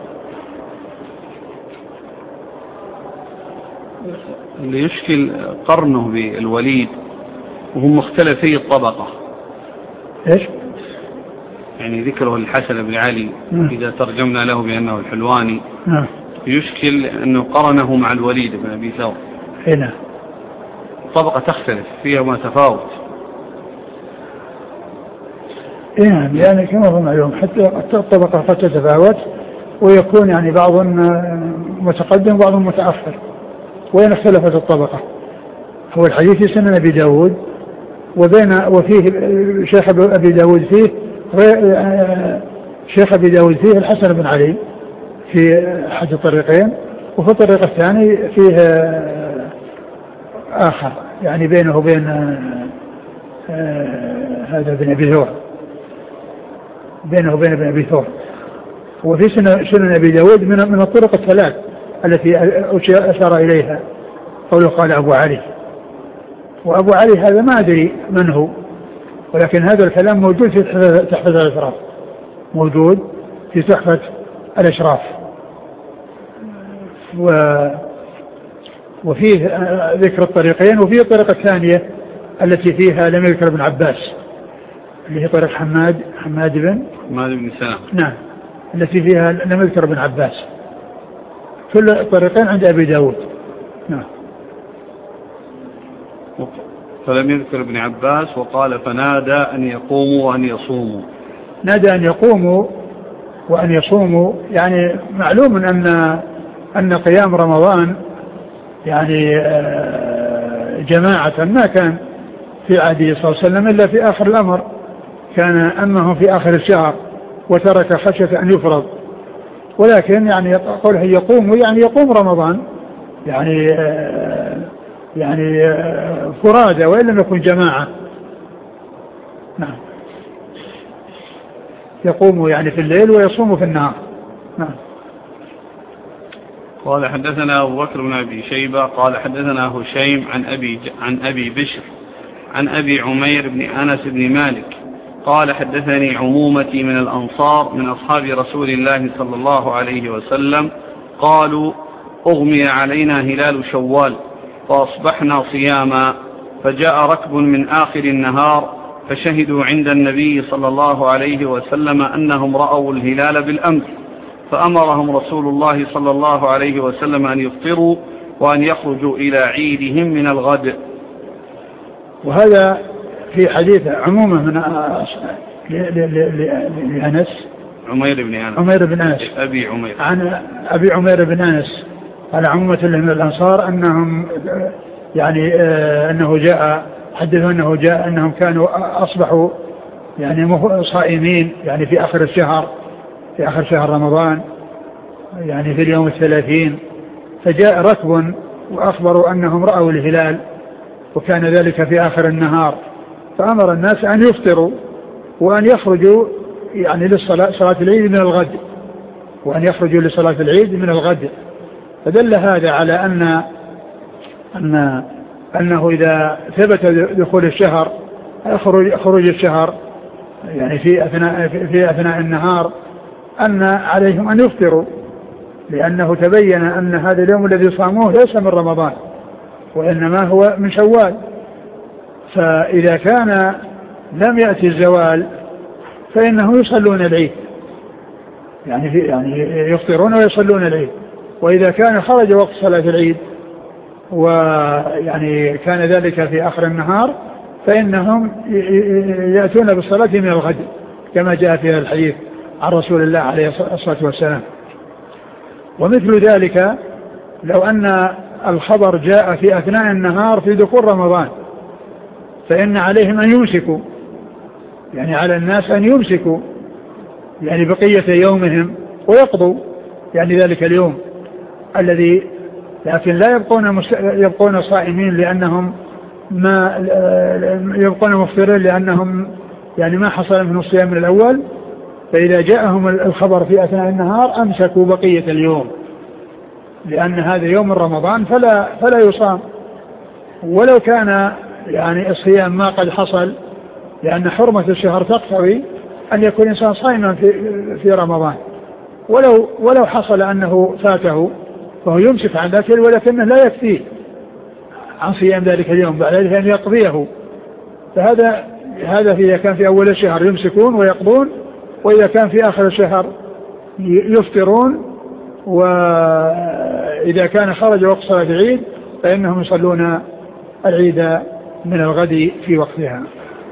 اللي يشكل قرنه بالوليد وهم مختلفي الطبقة. إيش؟ يعني ذكره الحسن بن علي إذا ترجمنا له بأنه الحلواني يشكل أنه قرنه مع الوليد بن أبي ثور. هنا الطبقة تختلف فيها ما تفاوت. نعم، يعني كما هو معلوم حتى الطبقة قد تتفاوت ويكون يعني بعض متقدم وبعض متأخر وين اختلفت الطبقة. هو الحديث في سنن أبي داود وفيه شيخ أبي داود فيه شيخ أبي داود فيه الحسن بن علي في أحد الطريقين، وفي الطريق الثاني فيه آخر يعني بينه وبين هذا بن أبي ثور، بينه وبين ابن أبي ثور. وفي سنن أبي داود من الطرق الثلاث التي أشار إليها قوله قال أبو علي. وأبو علي هذا ما أدري من هو، ولكن هذا الكلام موجود في تحفة الأشراف، موجود في تحفة الأشراف. وفيه ذكر الطريقين، وفيه الطريقة الثانية التي فيها لم يذكر ابن عباس اللي هي طريق حماد بن سلام. نعم، التي فيها لم يذكر ابن عباس. كل الطريقين عند أبي داود. نعم. فلم يذكر ابن عباس وقال فنادى أن يقوموا وأن يصوموا. نادى أن يقوموا وأن يصوموا، يعني معلوم أن قيام رمضان يعني جماعة ما كان في عهده صلى الله عليه وسلم إلا في آخر الأمر، كان أمهم في آخر الشهر وترك خشية أن يفرض، ولكن يعني قوله يقوم يعني يقوم رمضان يعني فرادى وإن لم يكن جماعة. نعم، يقوم يعني في الليل ويصوم في النهار. نعم. قال حدثنا أبو بكر بن أبي شيبة قال حدثنا هشيم عن أبي بشر عن أبي عمير بن أنس بن مالك قال حدثني عمومتي من الأنصار من أصحاب رسول الله صلى الله عليه وسلم قالوا أغمي علينا هلال شوال فأصبحنا صياما، فجاء ركب من آخر النهار فشهدوا عند النبي صلى الله عليه وسلم أنهم رأوا الهلال بالأمس، فأمرهم رسول الله صلى الله عليه وسلم أن يفطروا وأن يخرجوا إلى عيدهم من الغد. وهذا في حديث عمومة من لأنس عمير بن أنس أبي عمير عن أبي عمير بن أنس على عمومة من الأنصار أنهم يعني أنه جاء حدثوا أنه جاء أنهم كانوا أصبحوا يعني صائمين يعني في آخر شهر رمضان يعني في اليوم 30، فجاء ركب وأخبروا أنهم رأوا الهلال وكان ذلك في آخر النهار، فأمر الناس أن يفطروا وأن يخرجوا يعني لصلاة العيد من الغد فدل هذا على أنه إذا ثبت دخول الشهر خروج الشهر يعني في أثناء النهار أن عليهم أن يفطروا، لأنه تبين أن هذا اليوم الذي صاموه ليس من رمضان وإنما هو من شوال، فإذا كان لم يأتي الزوال فإنهم يصلون العيد يعني يفطرون ويصلون العيد، وإذا كان خرج وقت صلاة العيد ويعني كان ذلك في آخر النهار فإنهم يأتون بالصلاة من الغد كما جاء في الحديث عن رسول الله عليه الصلاة والسلام. ومثل ذلك لو أن الخبر جاء في أثناء النهار في دخول رمضان فإن عليهم أن يمسكوا، يعني على الناس أن يمسكوا يعني بقية يومهم ويقضوا يعني ذلك اليوم الذي، لكن لا يبقون صائمين لأنهم ما يبقون مفطرين لأنهم يعني ما حصل منه الصيام من الأول، فإذا جاءهم الخبر في أثناء النهار أمسكوا بقية اليوم لأن هذا يوم رمضان فلا يصام، ولو كان يعني الصيام ما قد حصل، لأن حرمة الشهر تقتضي أن يكون إنسان صائما في رمضان، ولو حصل أنه فاته فهو يمسك عن ذلك، ولكنه لا يكفيه عن صيام ذلك اليوم بعد ذلك أن يقضيه. فهذا إذا كان في أول الشهر يمسكون ويقضون، وإذا كان في آخر الشهر يفطرون، وإذا كان خرج وقت صلاة العيد فإنهم يصلون العيد من الغد في وقتها.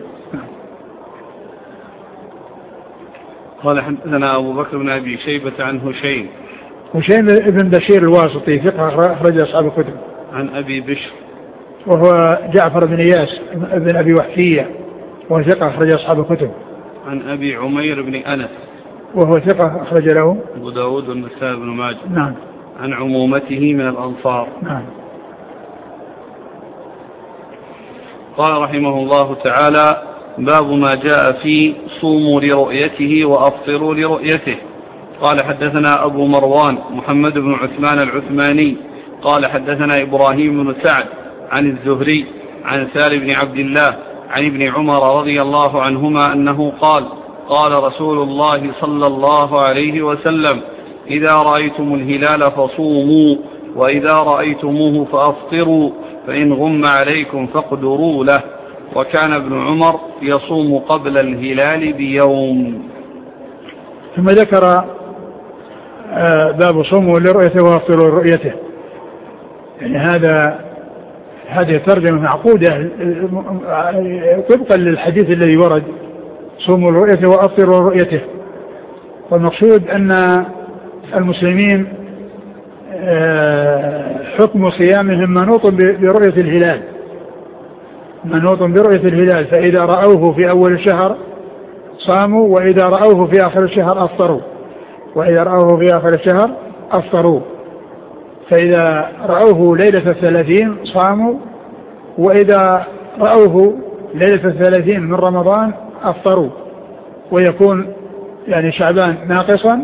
قال حدثنا أبو بكر بن أبي شيبة عن هشيم بن بشير الواسطي ثقة أخرج أصحاب الكتب. عن أبي بشر وهو جعفر بن إياس بن أبي وحشية وهو ثقة أخرج أصحاب الكتب. عن أبي عمير بن أنس وهو ثقة أخرج له أبو داود والنسائي بن ماجه. نعم. عن عمومته من الأنصار. نعم. قال رحمه الله تعالى: باب ما جاء في صوموا لرؤيته وأفطروا لرؤيته. قال حدثنا أبو مروان محمد بن عثمان العثماني قال حدثنا إبراهيم بن سعد عن الزهري عن سالم بن عبد الله عن ابن عمر رضي الله عنهما أنه قال: قال رسول الله صلى الله عليه وسلم: إذا رأيتم الهلال فصوموا، وإذا رأيتموه فأفطروا، فإن غم عليكم فاقدروا له. وكان ابن عمر يصوم قبل الهلال بيوم. ثم ذكر باب صوموا لرؤيته وافطروا لرؤيته. يعني هذه ترجمة معقودة طبقا للحديث الذي ورد: صوموا لرؤيته وافطروا لرؤيته. والمقصود أن المسلمين حكم صيامهم منوط برؤية الهلال، فإذا رأوه في أول الشهر صاموا وإذا رأوه في آخر الشهر أفطروا، وإذا رأوه في آخر الشهر أفطروا. فإذا رأوه ليلة 30 صاموا، وإذا رأوه ليلة 30 من رمضان أفطروا، ويكون يعني شعبان ناقصا،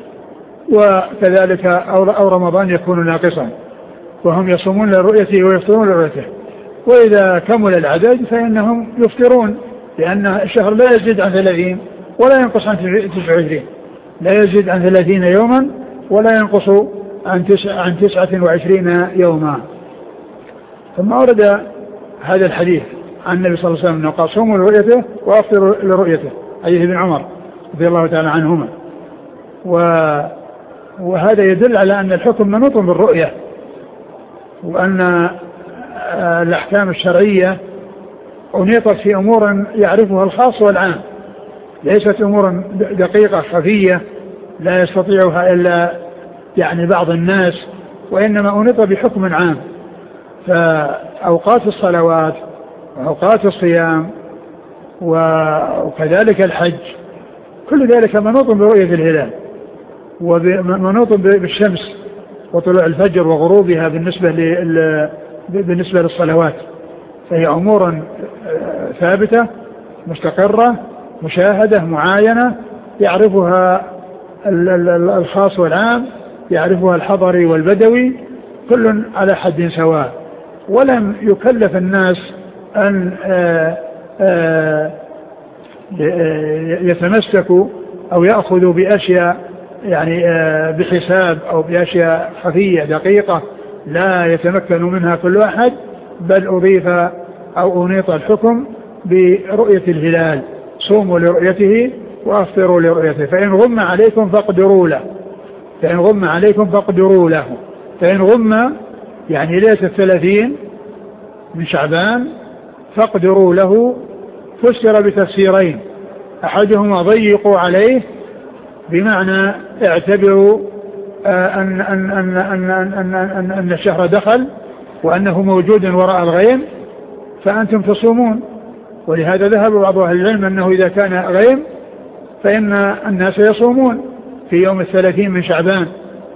وكذلك أو رمضان يكون ناقصا، وهم يصومون لرؤيته ويفطرون لرؤيته. وإذا كمل العدد فإنهم يفطرون، لأن الشهر لا يزيد عن 30 ولا ينقص عن 29، لا يزيد عن 30 يوما ولا ينقص عن 29 يوما. ثم أورد هذا الحديث عن النبي صلى الله عليه وسلم أنه قال صوموا لرؤيته وأفطروا لرؤيته، حديث ابن عمر رضي الله تعالى عنهما. وهذا يدل على أن الحكم منوط بالرؤية، وأن الأحكام الشرعية أنيطت في أمور يعرفها الخاص والعام، ليست أمور دقيقة خفية لا يستطيعها إلا يعني بعض الناس، وإنما أنيط بحكم عام. فأوقات الصلوات وأوقات الصيام وكذلك الحج كل ذلك منوط برؤية الهلال، ومنوط بالشمس وطلوع الفجر وغروبها بالنسبة للصلوات، فهي أمور ثابتة مستقرة مشاهدة معاينة يعرفها الخاص والعام، يعرفها الحضري والبدوي، كل على حد سواء. ولم يكلف الناس أن يتمسكوا أو يأخذوا بأشياء يعني بحساب أو بأشياء خفية دقيقة لا يتمكن منها كل أحد، بل أضيف أو أنيط الحكم برؤية الهلال، صوموا لرؤيته وأفطروا لرؤيته، فإن غم عليكم فاقدروا له، فإن غم عليكم فاقدروا له. فإن غم يعني ليلة 30 من شعبان فاقدروا له، فسر بتفسيرين، أحدهما ضيقوا عليه بمعنى اعتبروا أن الشهر دخل وأنه موجود وراء الغيم فأنتم تصومون. ولهذا ذهب بعض أهل العلم أنه إذا كان غيم فإن الناس يصومون في يوم 30 من شعبان،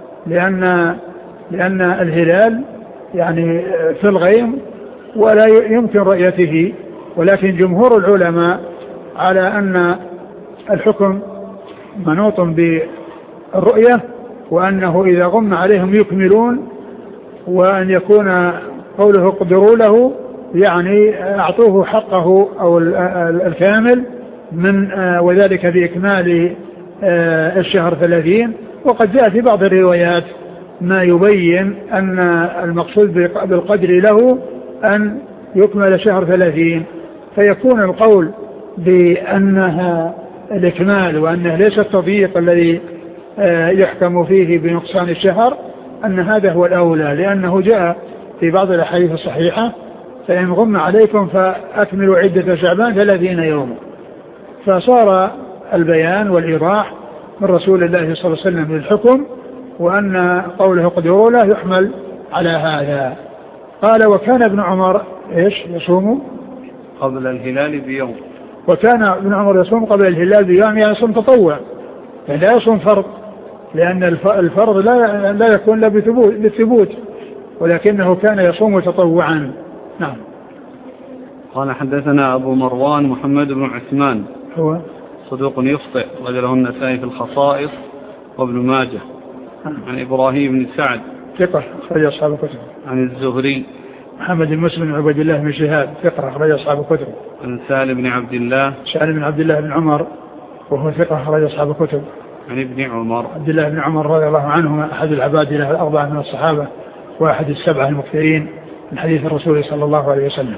لأن الهلال يعني في الغيم ولا يمكن رؤيته. ولكن جمهور العلماء على أن الحكم منوط بالرؤية، وأنه إذا غم عليهم يكملون، وأن يكون قوله اقدروا له يعني أعطوه حقه أو الكامل من وذلك بإكمال الشهر 30. وقد جاء في بعض الروايات ما يبين أن المقصود بالقدر له أن يكمل شهر 30، فيكون القول بأنها الإكمال وأنه ليس التضييق الذي يحكم فيه بنقصان الشهر، أن هذا هو الأولى، لأنه جاء في بعض الأحاديث الصحيحة فإن غم عليكم فأكملوا عدة شعبان 30 يوما. فصار البيان والإيضاح من رسول الله صلى الله عليه وسلم للحكم، وأن قوله اقدروا له يحمل على هذا. قال وكان ابن عمر يصوم قبل الهلال بيوم، وكان ابن عمر يصوم قبل الهلال بيوم، يعني يصوم تطوع، لا يصوم فرض، لأن الفرض لا يكون بالثبوت، ولكنه كان يصوم تطوعا. نعم. قال حدثنا أبو مروان محمد بن عثمان هو صدوق يخطئ، رجله النسائي في الخصائص وابن ماجه. عن إبراهيم بن سعد ثقة أخرج أصحاب الكتب. عن الزهري محمد بن مسلم بن عبد الله بن شهاب ثقة أخرج أصحاب الكتب. عن سالم بن عبد الله بن عمر وهو ثقة أخرج أصحاب الكتب. عن ابن عمر عبد الله بن عمر رضي الله عنهما أحد العباد له الأربعة من الصحابة وأحد السبعة المكثرين من حديث الرسول صلى الله عليه وسلم.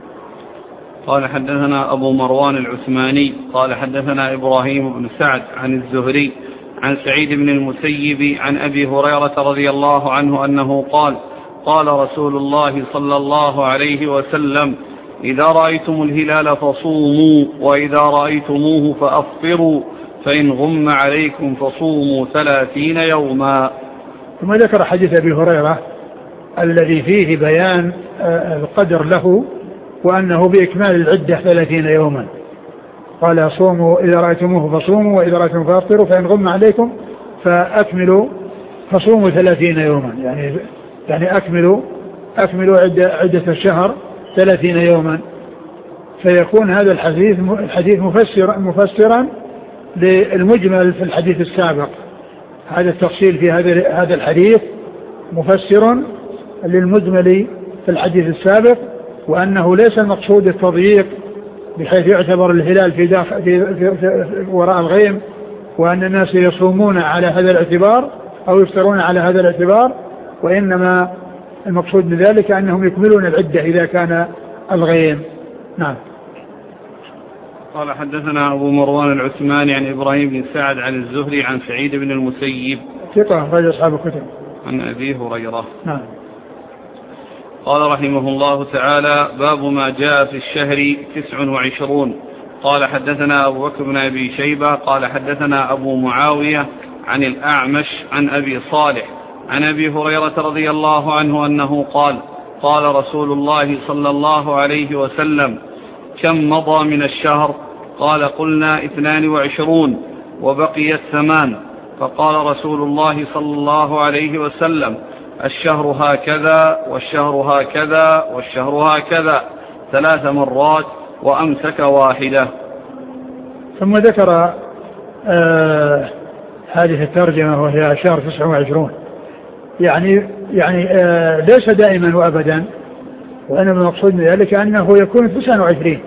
قال حدثنا أبو مروان العثماني قال حدثنا إبراهيم بن سعد عن الزهري عن سعيد بن المسيب عن أبي هريرة رضي الله عنه أنه قال قال رسول الله صلى الله عليه وسلم إذا رأيتم الهلال فصوموا وإذا رأيتموه فأفطروا فإن غم عليكم فصوموا 30 يوما. ثم ذكر حديث أبي هريرة الذي فيه بيان القدر له، وأنه بإكمال العدة 30 يوما، قال صوموا إذا رأيتموه فصوموا وإذا رأيتم فأفطروا فإن غم عليكم فأكملوا فصوموا 30 يوما. يعني أكملوا عدة الشهر 30 يوما. فيكون هذا الحديث مفسرا للمجمل في الحديث السابق. هذا التفصيل في هذا الحديث مفسر للمجمل في الحديث السابق، وأنه ليس المقصود التضييق بحيث يعتبر الهلال في وراء الغيم، وأن الناس يصومون على هذا الاعتبار أو يفطرون على هذا الاعتبار، وإنما المقصود بذلك أنهم يكملون العدة إذا كان الغيم. نعم. قال حدثنا أبو مروان العثماني عن إبراهيم بن سعد عن الزهري عن سعيد بن المسيب ثقة رجل أصحاب الكتب عن أبي هريرة. نعم. قال رحمه الله تعالى: باب ما جاء في الشهر 29. قال حدثنا أبو بكر بن أبي شيبة قال حدثنا أبو معاوية عن الأعمش عن أبي صالح عن أبي هريرة رضي الله عنه أنه قال: قال رسول الله صلى الله عليه وسلم: كم مضى من الشهر؟ قال: قلنا 22 وبقي 8. فقال رسول الله صلى الله عليه وسلم: الشهر هكذا والشهر هكذا والشهر هكذا 3 مرات، وأمسك واحدة. ثم ذكر هذه الترجمة وهي شهر 29. يعني ليس دائما وأبدا، وأنا المقصود من ذلك أنه يكون 29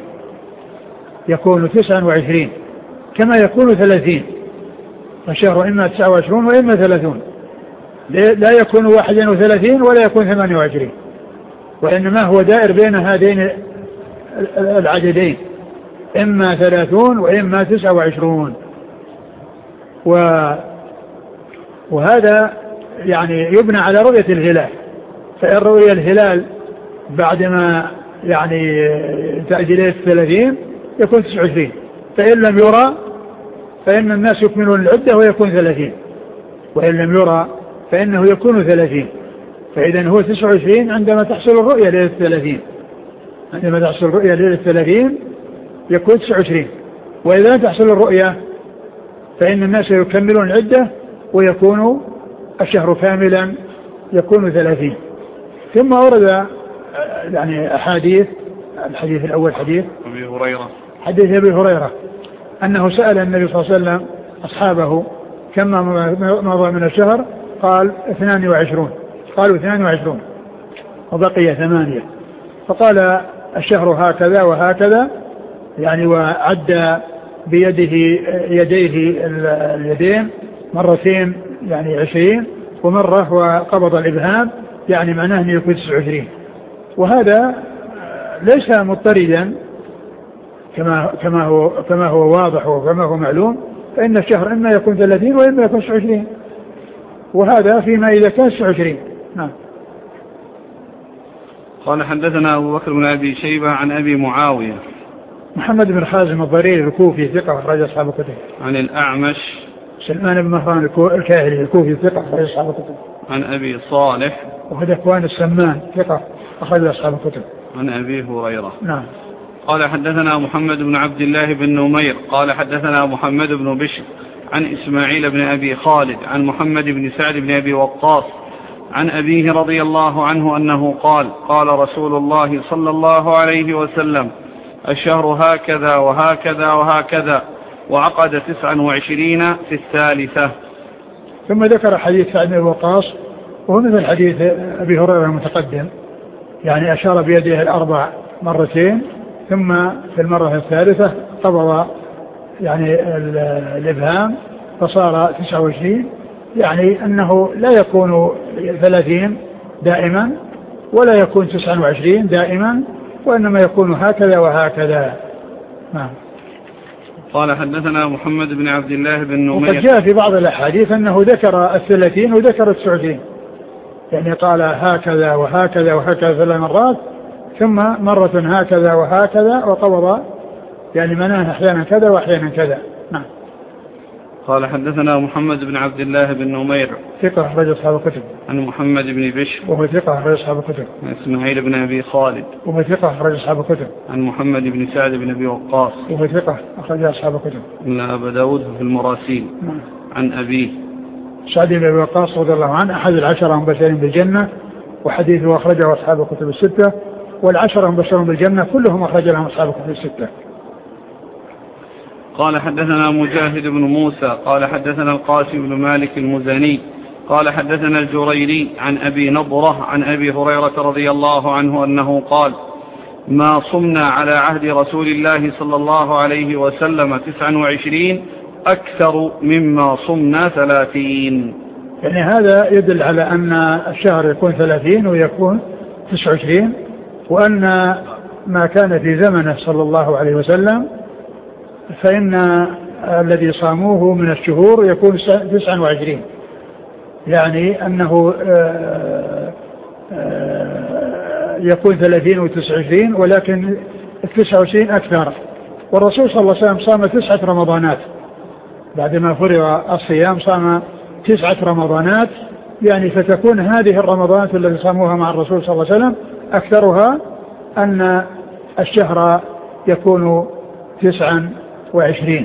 كما يكون 30. الشهر إما 29 وإما 30، لا يكون 31 ولا يكون 28، وإنما هو دائر بين هذين العددين، إما 30 وإما 29. وهذا يعني يبنى على رؤية الهلال، فإن رؤية الهلال بعدما يعني تأجيله 30 يكون 29، فإن لم يرى فإن الناس يكملون العدة ويكون 30، وإن لم يرى فإنه يكون 30. فإذا هو 29 عندما تحصل الرؤية ليلة 30، عندما تحصل الرؤية ليلة 30 يكون 29، وإذا لم تحصل الرؤية فإن الناس يكملون العدة ويكون الشهر كاملا يكون 30. ثم ورد يعني أحاديث. الحديث الأول حديث أبي هريرة أنه سأل النبي صلى الله عليه وسلم أصحابه كم مضى من الشهر؟ قال 22. قالوا 22 وبقي 8. فقال: الشهر هكذا وهكذا، يعني وعد بيديه اليدين مرتين يعني 20، ومرة وقبض الإبهام، يعني معناه أنه يكون 29. وهذا ليس مضطردا كما هو واضح وكما هو معلوم، فإن الشهر إما يكون 30 وإما يكون 29، وهذا فيما إذا كان 29. نعم. قال حدثنا أبو بكر بن أبي شيبة عن أبي معاوية محمد بن خازم الضريري الكوفي ثقة رجل أصحاب الكتب. عن الأعمش سلمان بن مهران الكاهلي الكوفي ثقة رجل أصحاب الكتب. عن أبي صالح وهذا إخوان السمان ثقة أخرج أصحاب الكتب. عن أبي هريرة. نعم. قال حدثنا محمد بن عبد الله بن نمير قال حدثنا محمد بن بشر عن إسماعيل بن أبي خالد عن محمد بن سعد بن أبي وقاص عن أبيه رضي الله عنه أنه قال: قال رسول الله صلى الله عليه وسلم: الشهر هكذا وهكذا وهكذا، وعقد 29 في 3. ثم ذكر حديث سعد بن أبي وقاص وهو مثل حديث أبي هريرة المتقدم، يعني أشار بيده الأربع مرتين، ثم في المرة الثالثة قبض يعني الإبهام فصار 29، يعني أنه لا يكون 30 دائما ولا يكون 29 دائما، وإنما يكون هكذا وهكذا. نعم. قال حدثنا محمد بن عبد الله بن نمير. وقد جاء في بعض الأحاديث أنه ذكر 30 وذكر 29، يعني قال هكذا وهكذا وهكذا 3 مرات، ثم مرة هكذا وهكذا، وقبض يعني مناه أحيانا كذا وأحيانا كذا. نعم. قال حدثنا محمد بن عبد الله بن نمير ثقة أخرج أصحاب الكتب. عن محمد بن بشر وهو ثقة أخرج أصحاب الكتب. عن إسماعيل بن أبي خالد وهو ثقة أخرج أصحاب الكتب. عن محمد بن سعد بن أبي وقاص وهو ثقة أخرج أصحاب الكتب. إلا أبا داود في المراسيل. عن أبيه سعد بن أبي وقاص رضي الله عنه أحد العشرة المبشرين بالجنة، وحديثه أخرجه أصحاب الكتب الستة، والعشرة المبشرون بالجنة كلهم أخرج لهم أصحاب الكتب الستة. قال حدثنا مجاهد بن موسى قال حدثنا القاسم بن مالك المزني قال حدثنا الجريري عن أبي نضرة عن أبي هريرة رضي الله عنه أنه قال: ما صمنا على عهد رسول الله صلى الله عليه وسلم 29 أكثر مما صمنا 30. يعني هذا يدل على أن الشهر يكون 30 ويكون 29، وأن ما كان في زمنه صلى الله عليه وسلم فإن الذي صاموه من الشهور يكون 29، يعني أنه يكون 30 و29، ولكن 29 أكثر. والرسول صلى الله عليه وسلم صام 9 رمضانات بعدما فرغ الصيام، صام 9 رمضانات، يعني فتكون هذه الرمضانات التي صاموها مع الرسول صلى الله عليه وسلم أكثرها أن الشهر يكون 29.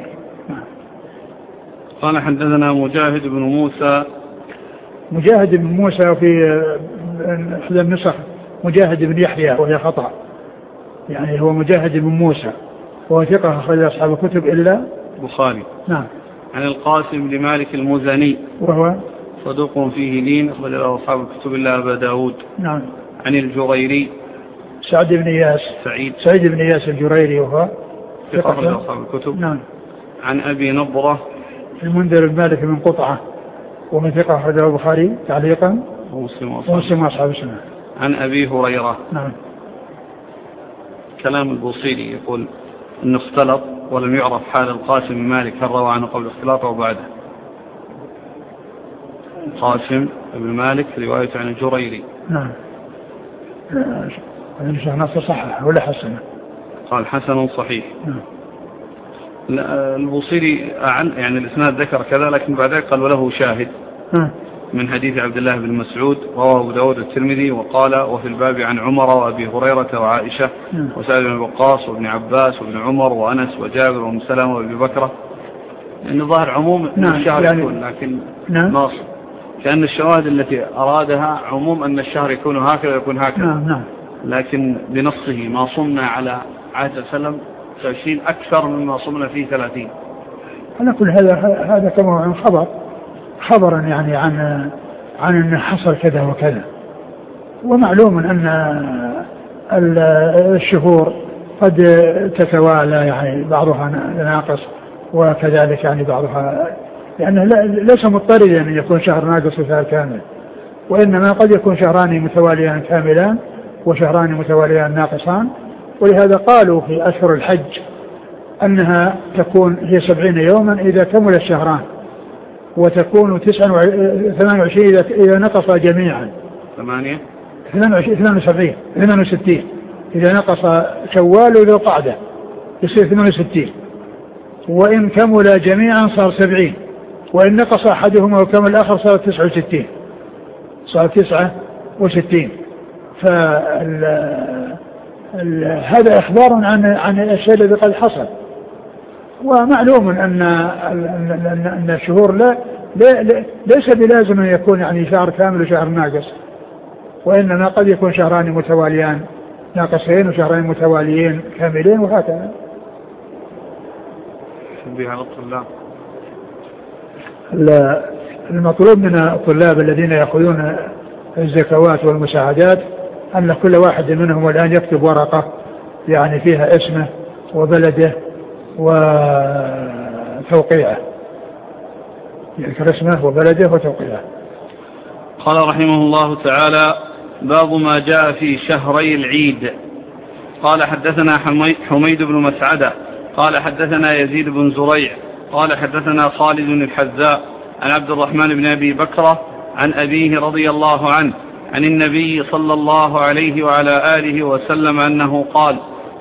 قال حدثنا مجاهد بن موسى. مجاهد بن موسى في إحدى النسخ مجاهد بن يحيى وهي خطأ، يعني هو مجاهد بن موسى وهو ثقة أخرج أصحاب الكتب إلا البخاري. نعم. عن القاسم بن مالك المزني وهو صدوق فيه لين أخرج له أصحاب الكتب إلا أبا داود. نعم. عن الجريري سعيد بن إياس الجريري وهو ثقة أخرج أصحاب الكتب. نعم. عن أبي نضرة المنذر بن مالك من قطعة ومن ثقة أخرجه البخاري تعليقا ومسلم وأصحاب السنة. عن أبي هريرة. نعم. كلام البوصيري يقول أنه اختلط ولم يعرف حال القاسم بن مالك هل روى عنه قبل اختلاطه وبعده. قاسم بن مالك رواية عن الجريري. نعم. الشيخ ناصر صحح ولا حسنه؟ قال حسن صحيح. نعم. البوصيري يعني الإسناد ذكر كذا، لكن بعدين قال وله شاهد من حديث عبد الله بن مسعود رواه أبو داود الترمذي وقال: وفي الباب عن عمر وأبي هريرة وعائشة وسعد بن وقاص وابن عباس وابن عمر وأنس وجابر وأم سلمة وأبي بكرة. يعني ظاهر عموم الشهر يعني يكون، لكن ناص كأن الشواهد التي أرادها عموم أن الشهر يكون هكذا يكون هكذا. لكن بنصه ما صمنا على عهد وسلم 20 أكثر مما صمنا فيه 30. على كل هذا كما عن خبرا يعني عن أن حصل كذا وكذا. ومعلوم أن الشهور قد تتوالى، يعني بعضها ناقص وكذلك يعني بعضها، لأنه ليس مضطردا أن يكون شهر ناقص وشهر كامل، وإنما قد يكون شهران متواليان كاملان وشهران متواليان ناقصان. ولهذا قالوا في أشهر الحج أنها تكون هي 70 يوما إذا كمل الشهران، وتكون 28 إذا نقص جميعا. 68 إذا نقص شوال وذو القعدة يصير 68، وإن كمل جميعا صار 70، وإن نقص أحدهما وكمل الآخر صار 69. هذا إخبار عن الشيء الذي قد حصل. ومعلوم أن الشهور ليس بلازم أن يكون يعني شهر كامل وشهر ناقص، وإنما قد يكون شهران متواليان ناقصين وشهرين متواليين كاملين وهكذا. المطلوب من الطلاب الذين يأخذون الزكوات والمساعدات أن كل واحد منهم الآن يكتب ورقة يعني فيها اسمه وبلده وتوقيعه، يذكر اسمه وبلده وتوقيعه. قال رحمه الله تعالى: باب ما جاء في شهري العيد. قال حدثنا حميد بن مسعدة قال حدثنا يزيد بن زريع قال حدثنا خالد الحذاء عن عبد الرحمن بن أبي بكرة عن أبيه رضي الله عنه عن النبي صلى الله عليه وعلى آله وسلم أنه قال: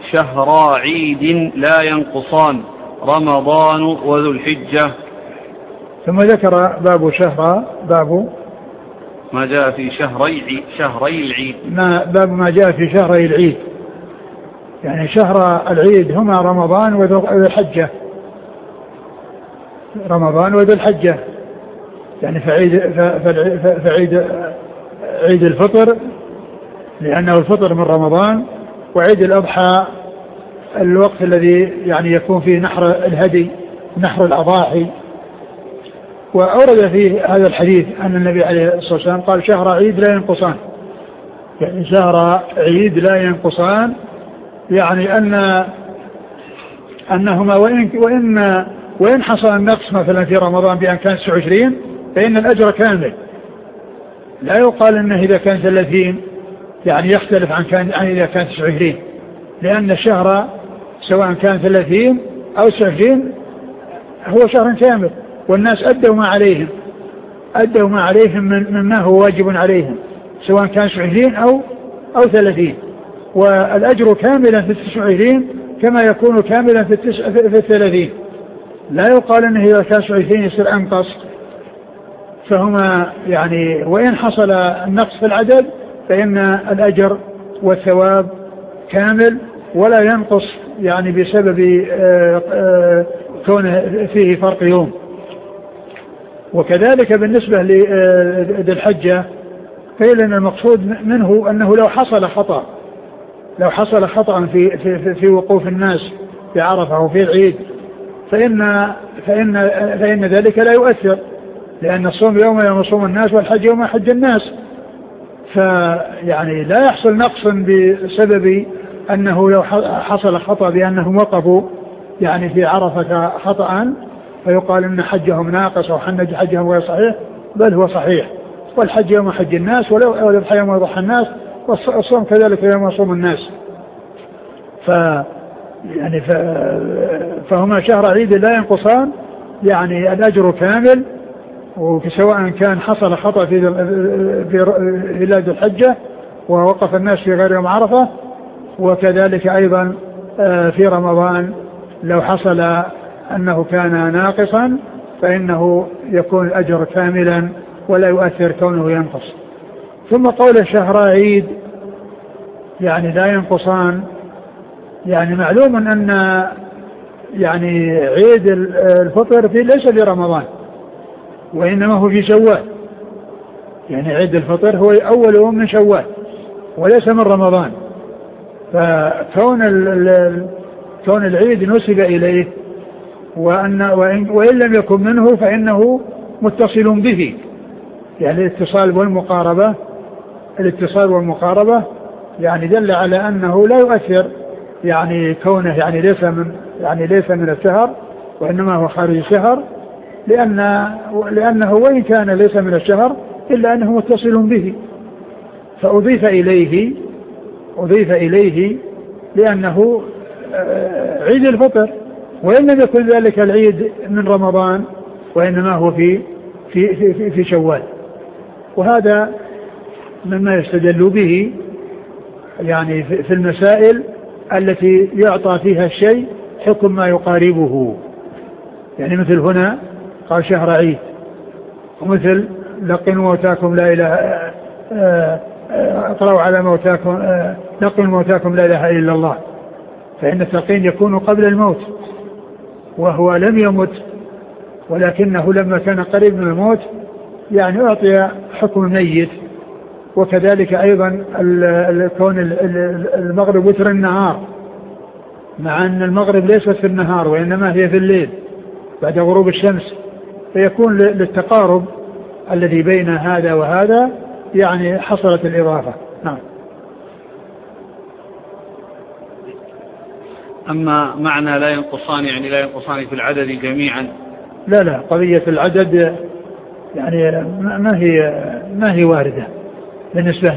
شهرا عيد لا ينقصان، رمضان وذو الحجة. ثم ذكر باب شهر، باب ما جاء في شهري العيد، باب ما جاء في شهري العيد. يعني شهر العيد هما رمضان وذو الحجة، رمضان وذو الحجة. يعني عيد الفطر لأنه الفطر من رمضان، وعيد الأضحى الوقت الذي يعني يكون فيه نحر الهدي، نحر الأضاحي. وأورد في هذا الحديث أن النبي عليه الصلاة والسلام قال شهر عيد لا ينقصان، يعني شهر عيد لا ينقصان، يعني أنهما وإن حصل النقص مثلا في رمضان بأن كان 29 فإن الأجر كامل. لا يقال أنه إذا كان 30 يعني يختلف عن إذا كان 29، لأن الشهر سواء كان 30 أو 29 هو شهر كامل، والناس أدوا ما عليهم مما هو واجب عليهم، سواء كان 29 أو 30، والأجر كاملا في 29 كما يكون كاملا في 30. لا يقال أنه إذا كان 29 يصير أنقص، فهما يعني وإن حصل النقص في العدد فإن الأجر والثواب كامل ولا ينقص، يعني بسبب كونه فيه فرق يوم. وكذلك بالنسبة لذي الحجة قيل أن المقصود منه أنه لو حصل خطأ في وقوف الناس في عرفة وفي العيد فإن ذلك لا يؤثر، لأن الصوم يوم يصوم الناس والحج يوم يحج الناس. فيعني لا يحصل نقص بسبب أنه لو حصل خطأ بأنهم وقفوا يعني في عرفة خطأ فيقال أن حجهم ناقص أو حجهم غير صحيح، بل هو صحيح، والحج يوم حج الناس والأضحى يوم يضحى الناس، والصوم كذلك يوم يصوم الناس. فهما شهر عيد لا ينقصان، يعني الأجر كامل، وسواء كان حصل خطأ في بلاد الحجة ووقف الناس في غير يوم عرفة، وكذلك أيضا في رمضان لو حصل أنه كان ناقصا فإنه يكون الأجر كاملا ولا يؤثر كونه ينقص. ثم قول شهر عيد يعني لا ينقصان، يعني معلوم أن يعني عيد الفطر ليس في رمضان وإنما هو في شوال، يعني عيد الفطر هو أول يوم من شوال وليس من رمضان، فكون العيد نسب إليه وإن لم يكن منه فإنه متصل به، يعني الاتصال والمقاربة يعني دل على أنه لا يؤثر، يعني كونه يعني ليس من الشهر وإنما هو خارج الشهر، لأنه وإن كان ليس من الشهر إلا أنه متصل به، فأضيف إليه لأنه عيد الفطر، وإن لم يكن ذلك العيد من رمضان وإنما هو في شوال. وهذا مما يستدل به يعني في المسائل التي يعطى فيها الشيء حكم ما يقاربه، يعني مثل هنا قال شهر عيد، ومثل لقنوا موتاكم لا إله اقرأوا على موتاكم لقنوا موتاكم لا إله إلا الله، فإن التلقين يكون قبل الموت وهو لم يمت، ولكنه لما كان قريب من الموت يعني أعطي حكم الميت. وكذلك أيضا كون المغرب وتر النهار، مع أن المغرب ليست في النهار وإنما هي في الليل بعد غروب الشمس، فيكون للتقارب الذي بين هذا وهذا يعني حصلت الإضافة. نعم. أما معنى لا ينقصان يعني لا ينقصان في العدد جميعا؟ لا قضية العدد يعني ما هي واردة بالنسبة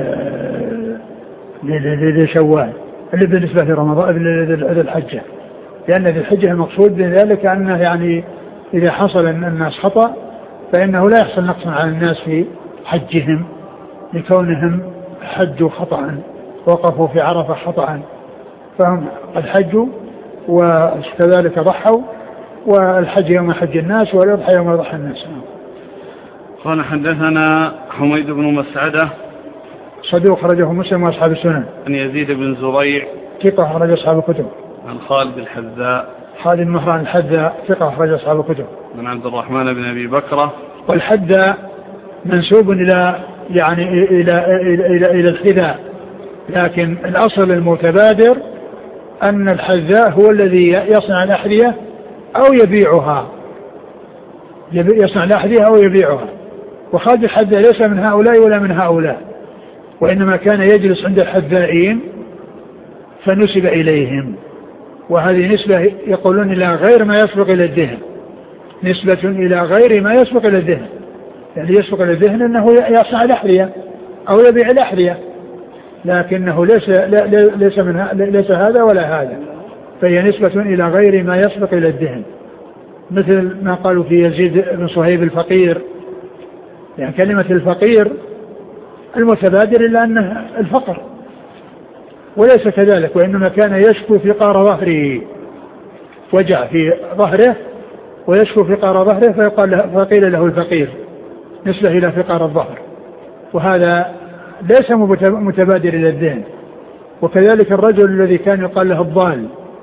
لشوال اللي بالنسبة لرمضان للحجة، لأن ذي الحجة المقصود بذلك أنه يعني إذا حصل أن الناس خطأ فإنه لا يحصل نقص على الناس في حجهم لكونهم حجوا خطأ وقفوا في عرفة خطأ، فهم قد حجوا وكذلك ضحوا والحج يوم حج الناس والأضحى يوم يضحى الناس. قال حدثنا حميد بن مسعدة صدوق أخرجه مسلم وأصحاب السنن. عن يزيد بن زريع ثقة أخرج أصحاب الكتب. عن خالد الحذاء خالد بن مهران الحذاء ثقة أخرج أصحاب الكتب. عن عبد الرحمن بن أبي بكرة. والحذاء منسوب إلى يعني إلى الحذاء، لكن الأصل المتبادر أن الحذاء هو الذي يصنع الأحذية أو يبيعها، يصنع الأحذية أو يبيعها. وخالد الحذاء ليس من هؤلاء ولا من هؤلاء، وإنما كان يجلس عند الحذائين فنسب إليهم، وهذه نسبة يقولون إلى غير ما يسبق إلى الذهن، نسبة إلى غير ما يسبق إلى الذهن، يعني يسبق إلى الذهن أنه يصنع الأحذية أو يبيع الأحذية، لكنه ليس هذا ولا هذا، فهي نسبة إلى غير ما يسبق إلى الذهن، مثل ما قالوا في يزيد بن صهيب الفقير، يعني كلمة الفقير المتبادر إلا أنه الفقر، وليس كذلك، وإنما كان يشكو في قار ظهره، وجع في ظهره ويشكو في قار ظهره فقيل له الفقير، نسبة إلى فقار الظهر، وهذا ليس متبادر إلى الذهن. وكذلك الرجل الذي كان يقال له الضال،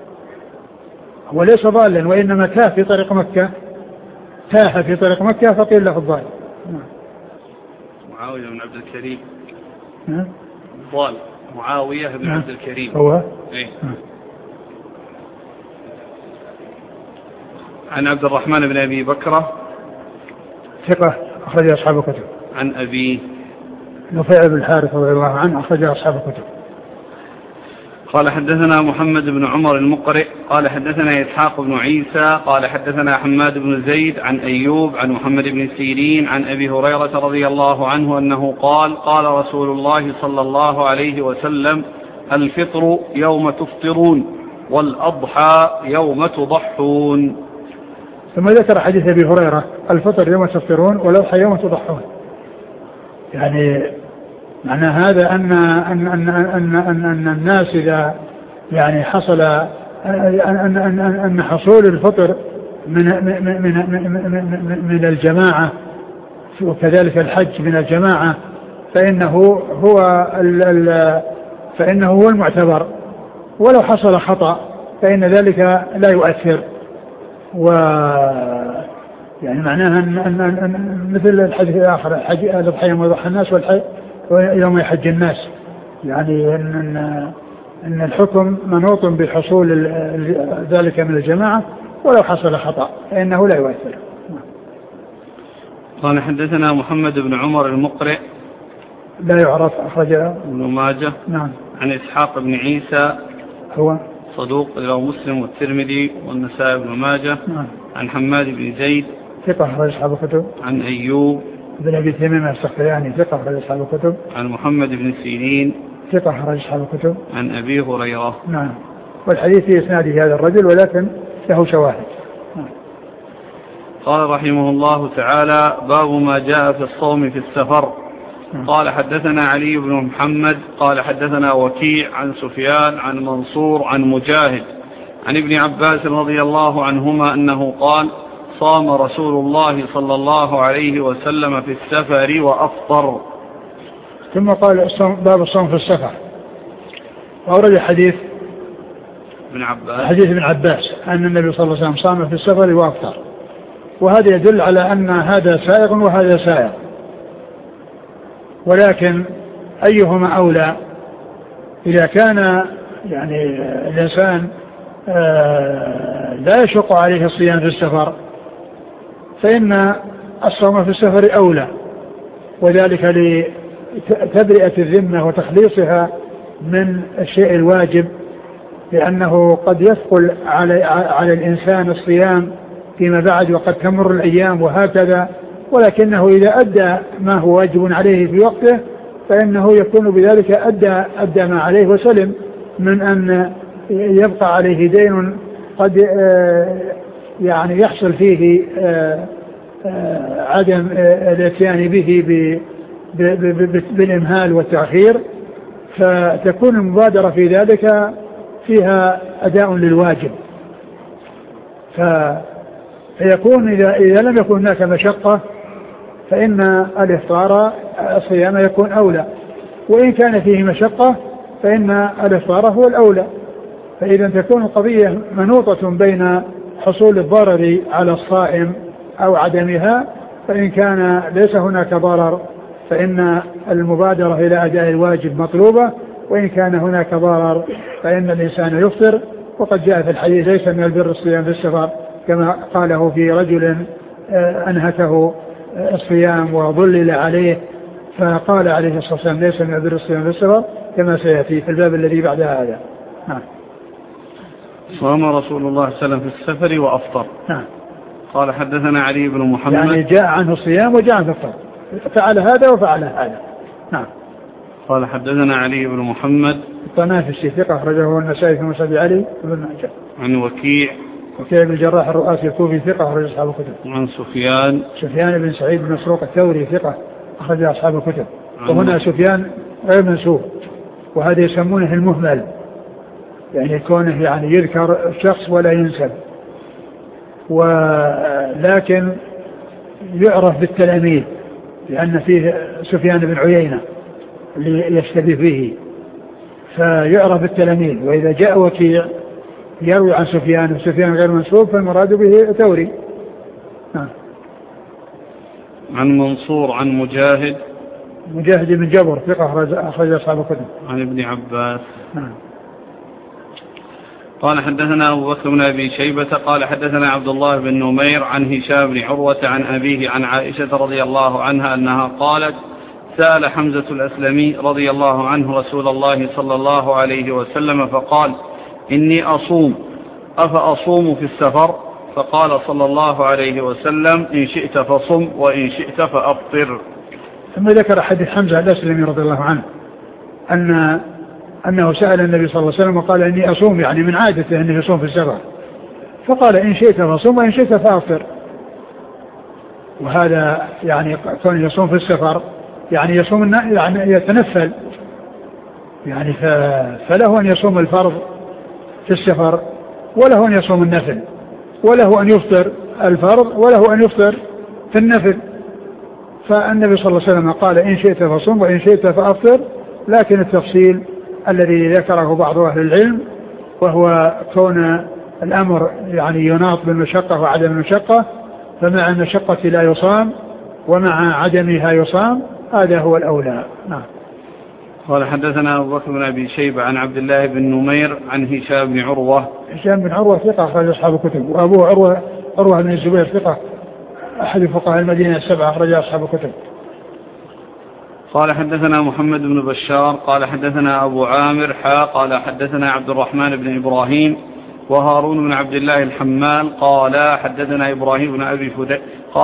وليس ضالا وإنما تاه في طريق مكة فقيل له الضال. معاوية بن عبد الكريم ضال، معاوية بن عبد الكريم هو إيه؟ عن عبد الرحمن بن أبي بكرة ثقة أخرج أصحاب الكتب. عن أبي نفيع بن الحارث رضي الله عنه أخرج أصحاب الكتب. قال حدثنا محمد بن عمر المقرئ قال حدثنا إسحاق بن عيسى قال حدثنا حماد بن زيد عن أيوب عن محمد بن سيرين عن أبي هريرة رضي الله عنه أنه قال قال رسول الله صلى الله عليه وسلم الفطر يوم تفطرون والأضحى يوم تضحون. ثم ذكر حديث أبي هريرة الفطر يوم تفطرون والأضحى يوم تضحون، يعني معنى هذا أن الناس إذا يعني حصل أن حصول الفطر من الجماعة وكذلك الحج من الجماعة فإنه هو المعتبر، ولو حصل خطأ فإن ذلك لا يؤثر. يعني معناها أن مثل الحديث الآخر الأضحى يوم يضحى الناس والحج يوم يحج الناس، يعني أن الحكم منوط بحصول ذلك من الجماعة ولو حصل خطأ فإنه لا يؤثر. قال حدثنا محمد بن عمر المقرئ لا يعرف أخرجه ابن ماجه. نعم. عن إسحاق بن عيسى هو صدوق له مسلم والترمذي والنسائي بن ماجه. نعم. عن حماد بن زيد ثقة أخرج أصحاب الكتب. عن أيوب بن أبي تميم السختياني ثقة أخرج أصحاب الكتب. عن محمد بن سيرين ثقة أخرج أصحاب الكتب. عن أبي هريرة. نعم. والحديث في إسناده هذا الرجل ولكن له شواهد. نعم. قال رحمه الله تعالى باب ما جاء في الصوم في السفر. قال حدثنا علي بن محمد قال حدثنا وكيع عن سفيان عن منصور عن مجاهد عن ابن عباس رضي الله عنهما أنه قال صام رسول الله صلى الله عليه وسلم في السفر وأفطر. ثم قال باب الصوم في السفر، وأورد حديث ابن عباس أن النبي صلى الله عليه وسلم صام في السفر وأفطر، وهذا يدل على أن هذا سائغ وهذا سائغ، ولكن أيهما أولى؟ إذا كان يعني الإنسان لا يشق عليه الصيام في السفر فإن الصوم في السفر أولى، وذلك لتبرئة الذمة وتخليصها من الشيء الواجب، لأنه قد يثقل على الإنسان الصيام فيما بعد وقد تمر الأيام وهكذا، ولكنه إذا أدى ما هو واجب عليه في وقته فإنه يكون بذلك أدى ما عليه وسلم من أن يبقى عليه دين قد يعني يحصل فيه عدم الاتيان به بالإمهال والتأخير، فتكون المبادرة في ذلك فيها أداء للواجب. فيكون إذا لم يكن هناك مشقة فإن الصيام يكون أولى، وإن كان فيه مشقة فإن الإفطار هو الأولى. فإذا تكون القضية منوطة بين حصول الضرر على الصائم أو عدمها، فإن كان ليس هناك ضرر فإن المبادرة إلى أداء الواجب مطلوبة، وإن كان هناك ضرر فإن الإنسان يفطر. وقد جاء في الحديث ليس من البر الصيام في السفر، كما قاله في رجل أنهكه الصيام وظلل عليه، فقال عليه الصلاة والسلام ليس من البر الصيام في السفر، كما سيأتي في الباب الذي بعد هذا. نعم. صام رسول الله صلى الله عليه وسلم في السفر وأفطر. نعم. قال حدثنا علي بن محمد، يعني جاء عنه الصيام وجاء عنه الفطر، فعل هذا وفعل هذا. نعم. قال حدثنا علي بن محمد الطنافسي ثقة أخرجه النسائي في مسند علي بن ماجه. عن وكيع بن الجراح الرؤاسي الكوفي ثقة أخرج أصحاب الكتب. عن سفيان بن سعيد بن مسروق الثوري ثقة أخرج أصحاب الكتب. وهنا سفيان غير منسوب، وهذا يسمونه المهمل، يعني كونه يعني يذكر الشخص ولا ينسب، ولكن يعرف بالتلاميذ لأن فيه سفيان بن عيينة اللي يشتبه فيه، فيعرف بالتلاميذ. وإذا جاء وكيع يروي عن سفيان وسفيان غير منسوب فالمراد به ثوري. عن منصور عن مجاهد بن جبر ثقة أخرج أصحاب الكتب. عن ابن عباس. قال حدثنا أبو بكر بن أبي شيبة قال حدثنا عبد الله بن نمير عن هشام بن عروة عن أبيه عن عائشة رضي الله عنها أنها قالت سأل حمزة الأسلمي رضي الله عنه رسول الله صلى الله عليه وسلم فقال إني أصوم أفأصوم في السفر؟ فقال صلى الله عليه وسلم إن شئت فصم وإن شئت فأفطر. ثم ذكر حديث حمزة الأسلمي رضي الله عنه أنه سأل النبي صلى الله عليه وسلم وقال إني أصوم، يعني من عادته أنه يصوم في السفر، فقال إن شئت فصم وإن شئت فأفطر. وهذا يعني كون يصوم في السفر يعني يصوم يعني يتنفل، يعني فله أن يصوم الفرض في السفر وله أن يصوم النفل، وله أن يفطر الفرض وله أن يفطر في النفل. فالنبي صلى الله عليه وسلم قال إن شئت فصم وإن شئت فأفطر، لكن التفصيل الذي ذكره بعض أهل العلم وهو كون الأمر يعني يناط بالمشقة وعدم المشقة، فمع المشقة لا يصام ومع عدمها يصام، هذا هو الأولى. نعم. قال حدثنا أبو بكر بن أبي شيبة عن عبد الله بن نمير عن هشام بن عروة. هشام بن عروة ثقة أخرج أصحاب الكتب، وأبوه عروة بن الزبير ثقة أحد فقهاء المدينة السبعة أخرج أصحاب الكتب. قال حدثنا محمد بن بشار قال حدثنا أبو عامر قال حدثنا عبد الرحمن بن إبراهيم وهارون بن عبد الله الحمال قال حدثنا إبراهيم بن أبي فديك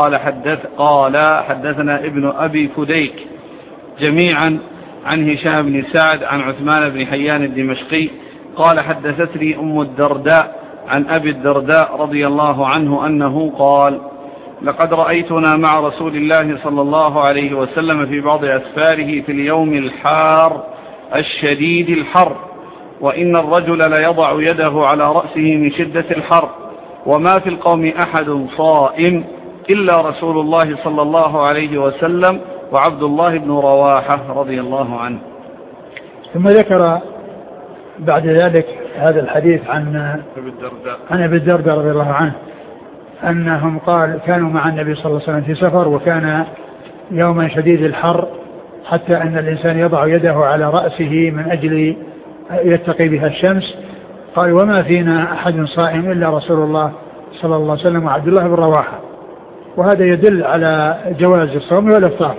قال حدثنا ابن أبي فديك جميعا عن هشام بن سعد عن عثمان بن حيان الدمشقي قال حدثتني أم الدرداء عن أبي الدرداء رضي الله عنه أنه قال لقد رأيتنا مع رسول الله صلى الله عليه وسلم في بعض أسفاره في اليوم الحار الشديد الحر، وإن الرجل ليضع يده على رأسه من شدة الحر، وما في القوم أحد صائم إلا رسول الله صلى الله عليه وسلم وعبد الله بن رواحة رضي الله عنه. ثم ذكر بعد ذلك هذا الحديث عن أبي الدرداء رضي الله عنه أنهم قال كانوا مع النبي صلى الله عليه وسلم في سفر، وكان يوما شديد الحر حتى أن الإنسان يضع يده على رأسه من أجل يتقي بها الشمس. قال وما فينا أحد صائم إلا رسول الله صلى الله عليه وسلم وعبد الله بن رواحة. وهذا يدل على جواز الصوم والإفطار،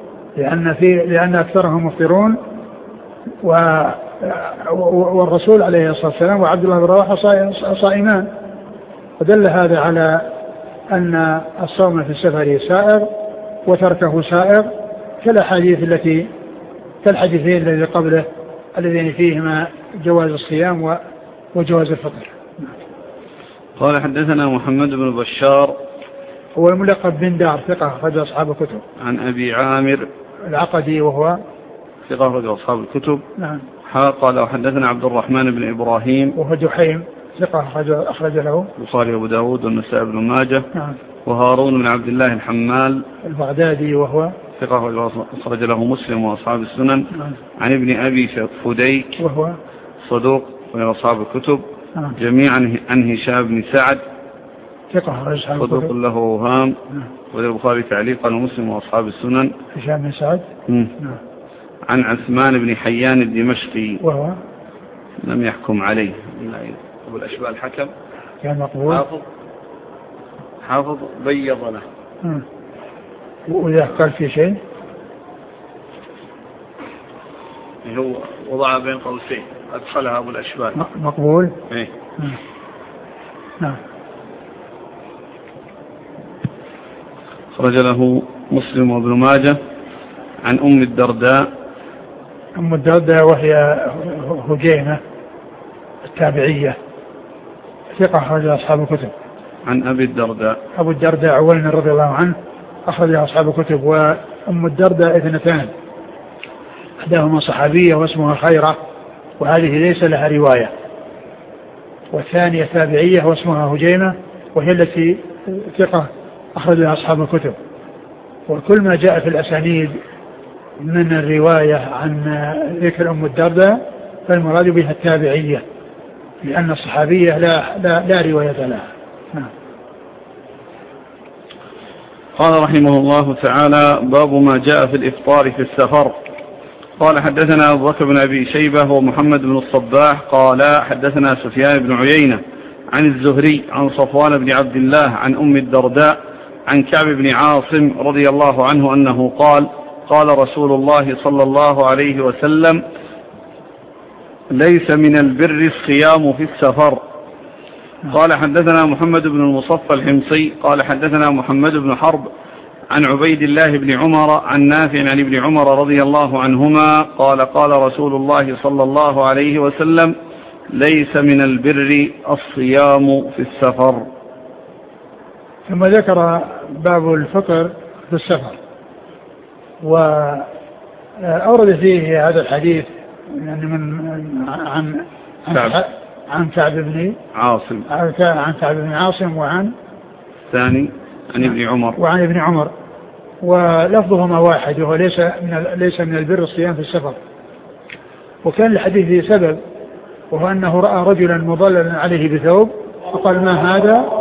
لأن أكثرهم مفطرون، والرسول عليه الصلاة والسلام وعبد الله بن رواحة صائمان، ودل هذا على أن الصوم في السفر سائغ وتركه سائغ، كالحديثين الذي قبله الذين فيهما جواز الصيام وجواز الفطر. قال حدثنا محمد بن بشار هو الملقب بن دار ثقة أخرج أصحاب الكتب. عن أبي عامر العقدي وهو ثقة أخرج أصحاب الكتب. نعم. قال وحدثنا عبد الرحمن بن إبراهيم وهو جحيم ثقة أخرج له البخاري وأبو داود والنسائي بن ماجه. نعم. وهارون بن عبد الله الحمال البغدادي وهو ثقة أخرج له مسلم وأصحاب السنن. نعم. عن ابن أبي فديك وهو صدوق وأصحاب الكتب. نعم. جميعا عن هشام بن سعد ثقة صدوق له أوهام. والبخاري تعليقا ومسلم وأصحاب السنن. هشام بن سعد. نعم. عن عثمان بن حيان الدمشقي وهو لم يحكم عليه أبو الأشبال الحكم كان مقبول حافظ بيض له. وإذا قال في شيء هو وضع بين قوسين أدخلها أبو الأشبال مقبول. إيه؟ نعم. خرج له مسلم وابن ماجه. عن أم الدرداء وهي هجيمة التابعية ثقة أخرج أصحاب الكتب. عن أبي الدرداء أبو الدرداء عويل رضي الله عنه أخرج أصحاب الكتب. وأم الدرداء اثنتان، إحداهما صحابية واسمها خيرة وهذه ليس لها رواية، والثانية تابعية واسمها هجيمة وهي التي ثقة أخرج أصحاب الكتب. وكل ما جاء في الأسانيد من الرواية عن ذكر أم الدرداء فالمراد بها التابعية، لأن الصحابية لا رواية لها. قال رحمه الله تعالى: باب ما جاء في الإفطار في السفر. قال حدثنا أبو بكر بن أبي شيبة ومحمد بن الصباح قال حدثنا سفيان بن عيينة عن الزهري عن صفوان بن عبد الله عن أم الدرداء عن كعب بن عاصم رضي الله عنه أنه قال: قال رسول الله صلى الله عليه وسلم: ليس من البر الصيام في السفر. قال حدثنا محمد بن المصفى الحمصي قال حدثنا محمد بن حرب عن عبيد الله بن عمر عن نافع عن ابن عمر رضي الله عنهما قال: قال رسول الله صلى الله عليه وسلم: ليس من البر الصيام في السفر. ثم ذكر باب الفطر في السفر، وأورد فيه هذا الحديث يعني عن كعب بن عاصم وعن الثاني عن ابن عمر ولفظهما واحد، وهو ليس من البر الصيام في السفر. وكان الحديث سبب، وهو أنه رأى رجلا مضللا عليه بثوب فقال: ما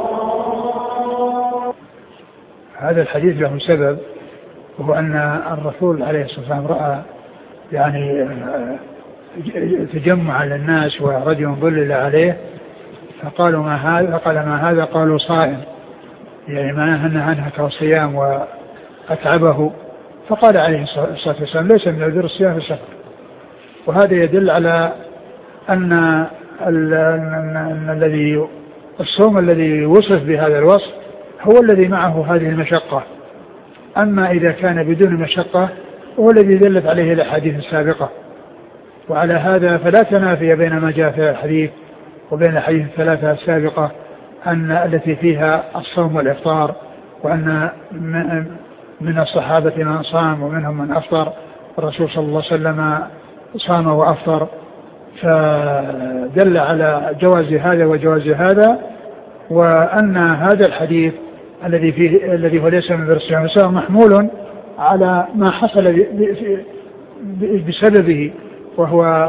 هذا الحديث له سبب، وهو أن الرسول عليه الصلاة والسلام رأى يعني تجمع للناس ورجل ظلل عليه فقالوا: ما هذا؟ قال: ما هذا؟ قالوا: صائم، يعني ما أنهك الصيام وأتعبه. فقال عليه الصلاة والسلام: ليس من البر الصيام في السفر. وهذا يدل على أن الصوم الذي وصف بهذا الوصف هو الذي معه هذه المشقة. أما إذا كان بدون مشقة هو الذي دلت عليه الأحاديث السابقة. وعلى هذا فلا تنافي بين ما جاء في الحديث وبين الحديث الثلاثة السابقة التي فيها الصوم والإفطار، وأن من الصحابة من صام ومنهم من أفطر. الرسول صلى الله عليه وسلم صام وأفطر، فدل على جواز هذا وجواز هذا، وأن هذا الحديث الذي هو ليس من بر الصيام محمول على ما حصل بسببه، وهو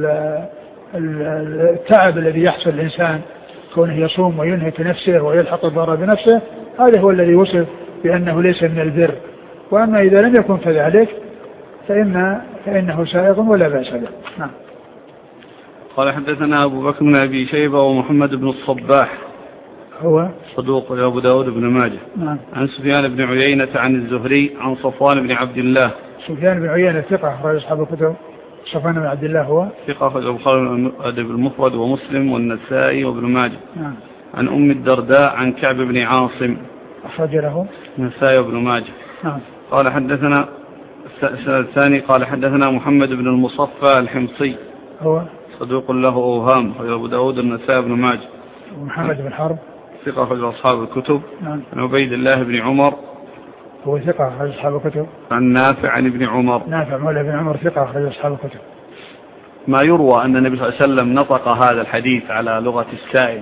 التعب الذي يحصل الإنسان كونه يصوم وينهك نفسه ويلحق الضرر بنفسه. هذا هو الذي وصف بأنه ليس من البر. وأما إذا لم يكن كذلك فإنه سائغ ولا بأس به. نعم. قال حدثنا أبو بكر بن أبي شيبة ومحمد بن الصباح هو صدوق أبو داود بن ماجه. نعم. عن سفيان بن عيينة عن الزهري عن صفوان بن عبد الله. سفيان بن عيينة ثقة أخرج أصحاب الكتب. صفوان بن عبد الله هو ثقة أخرج البخاري الأدب المفرد ومسلم والنسائي وابن ماجه. نعم. عن أم الدرداء عن كعب بن عاصم أخرج له النسائي وابن ماجه. نعم. قال حدثنا الثاني قال حدثنا محمد بن المصفى الحمصي هو صدوق له أوهام أخرج أبو داود النسائي وابن ماجه. ومحمد بن حرب ثقة أخرج أصحاب الكتب. نعم. عن عبيد الله بن عمر هو ثقة أخرج أصحاب الكتب. عن نافع عن ابن عمر. نافع مولى بن عمر ثقة أخرج أصحاب الكتب. ما يروى أن النبي صلى الله عليه وسلم نطق هذا الحديث على لغة السائل؟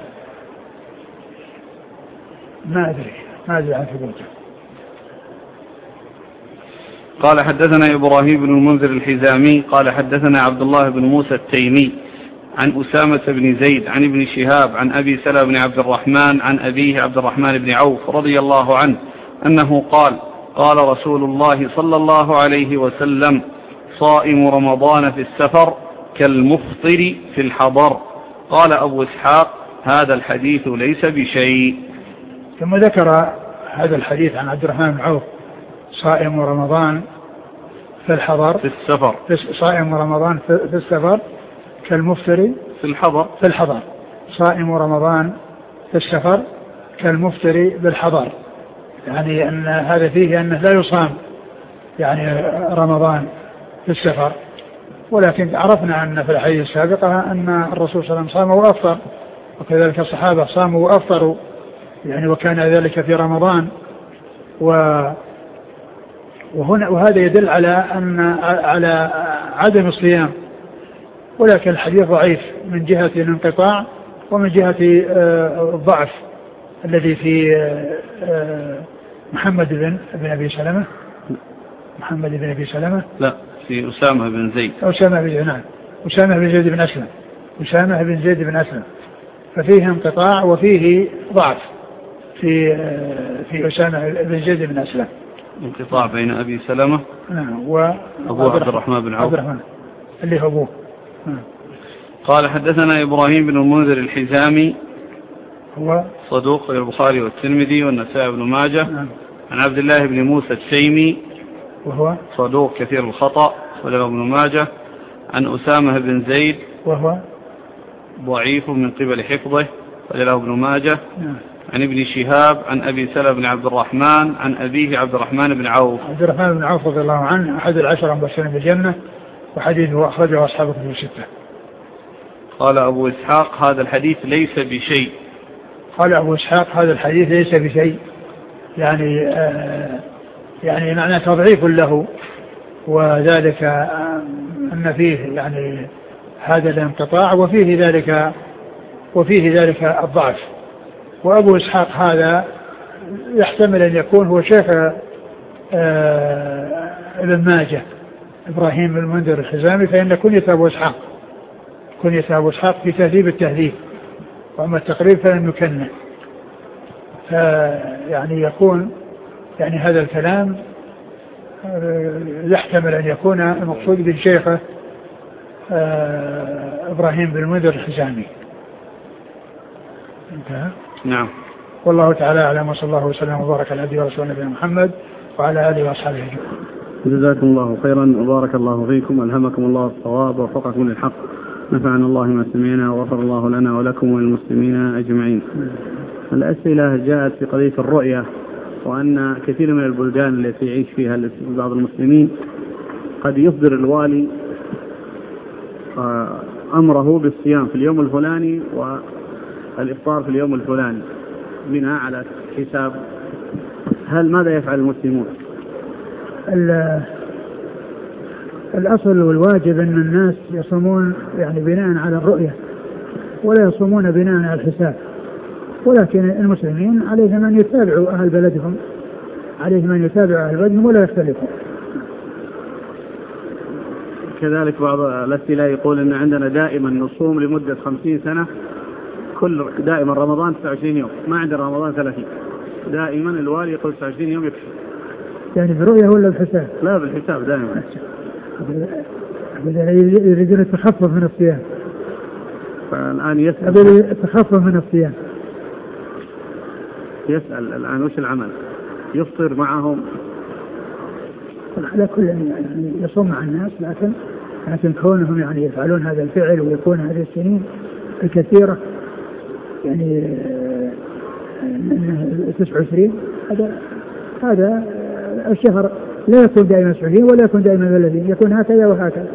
ما أدري عن ثبوته. قال حدثنا إبراهيم بن المنذر الحزامي قال حدثنا عبد الله بن موسى التيمي عن أسامة بن زيد عن ابن شهاب عن أبي سلمة بن عبد الرحمن عن أبيه عبد الرحمن بن عوف رضي الله عنه أنه قال قال رسول الله صلى الله عليه وسلم صائم رمضان في السفر كالمفطر في الحضر. قال أبو إسحاق هذا الحديث ليس بشيء. ثم ذكر هذا الحديث عن عبد الرحمن بن عوف صائم رمضان في الحضر في السفر صائم رمضان في السفر كالمفطر في الحضر صائم رمضان في السفر كالمفطر بالحضر، يعني أن هذا فيه أنه لا يصام يعني رمضان في السفر، ولكن عرفنا أن في الحديث السابقة أن الرسول صلى الله عليه وسلم صام وأفطر، وكذلك الصحابة صاموا وأفطروا يعني، وكان ذلك في رمضان. وهذا يدل على عدم الصيام، ولكن الحديث ضعيف من جهة الانقطاع ومن جهة الضعف الذي في محمد بن أبي سلمة لا، في أسامة بن زيد أسامة بن زيد بن أسلم، ففيه انقطاع وفيه ضعف في أسامة بن زيد بن أسلم، انقطاع بين أبي سلمة وأبو عبد الرحمن بن عوف اللي هو أبوه. قال حدثنا إبراهيم بن المنذر الحزامي هو صدوق البخاري والترمذي والنسائي بن ماجه عن عبد الله بن موسى التيمي وهو صدوق كثير الخطأ وله ابن ماجه عن أسامة بن زيد وهو ضعيف من قبل حفظه وله ابن ماجه عن ابن شهاب عن أبي سلمة بن عبد الرحمن عن أبيه عبد الرحمن بن عوف رضي الله عنه أحد العشرة المبشرين بالجنة، وحديثه أخرجه أصحاب الكتب الستة. قال أبو إسحاق هذا الحديث ليس بشيء. يعني معنى تضعيف له، وذلك أن فيه يعني هذا الانقطاع وفيه ذلك الضعف. وأبو إسحاق هذا يحتمل أن يكون هو شيخ ابن ماجه إبراهيم بن المنذر الحزامي، فإن كنية أبو إسحاق في تهذيب التهذيب، وأما التقريب فلن يكنه، فيعني يكون يعني هذا الكلام يحتمل أن يكون المقصود بالشيخ إبراهيم بن المنذر الحزامي. انتهى. نعم. والله تعالى أعلم، وصلى الله وسلم وبارك على عبده ورسوله نبينا محمد وعلى آله وأصحابه أجمعين. جزاكم الله خيرا وبارك الله فيكم، ألهمكم الله الصواب ووفقكم للحق، نفعنا الله ما سمعنا وغفر الله لنا ولكم وللمسلمين أجمعين. الأسئلة جاءت في قضية الرؤية، وأن كثير من البلدان التي يعيش فيها بعض المسلمين قد يصدر الوالي أمره بالصيام في اليوم الفلاني والإفطار في اليوم الفلاني بناء على حساب. ماذا يفعل المسلمون؟ الأصل والواجب أن الناس يصومون يعني بناء على الرؤية، ولا يصومون بناء على الحساب، ولكن المسلمين عليهم أن يتابعوا أهل بلدهم ولا يختلفوا. كذلك بعض الأسئلة يقول أن عندنا دائما نصوم لمدة 50 سنة، دائما رمضان 29 يوم، ما عندنا رمضان 30. دائما الوالي يقول 29 يوم يكفي. يعني بالرؤية ولا بالحساب؟ لا، بالحساب دائما. يريدون التخفف من الصيام. فالآن يسأل التخفف من الصيام. يسأل الآن وش العمل؟ يفطر معهم؟ على كل يعني يصوم مع الناس، لكن كونهم يعني يفعلون هذا الفعل ويكون هذه السنين الكثيرة يعني 29، هذا الشهر لا يكون دائما 29 ولا يكون دائما 30، يكون هكذا وهكذا.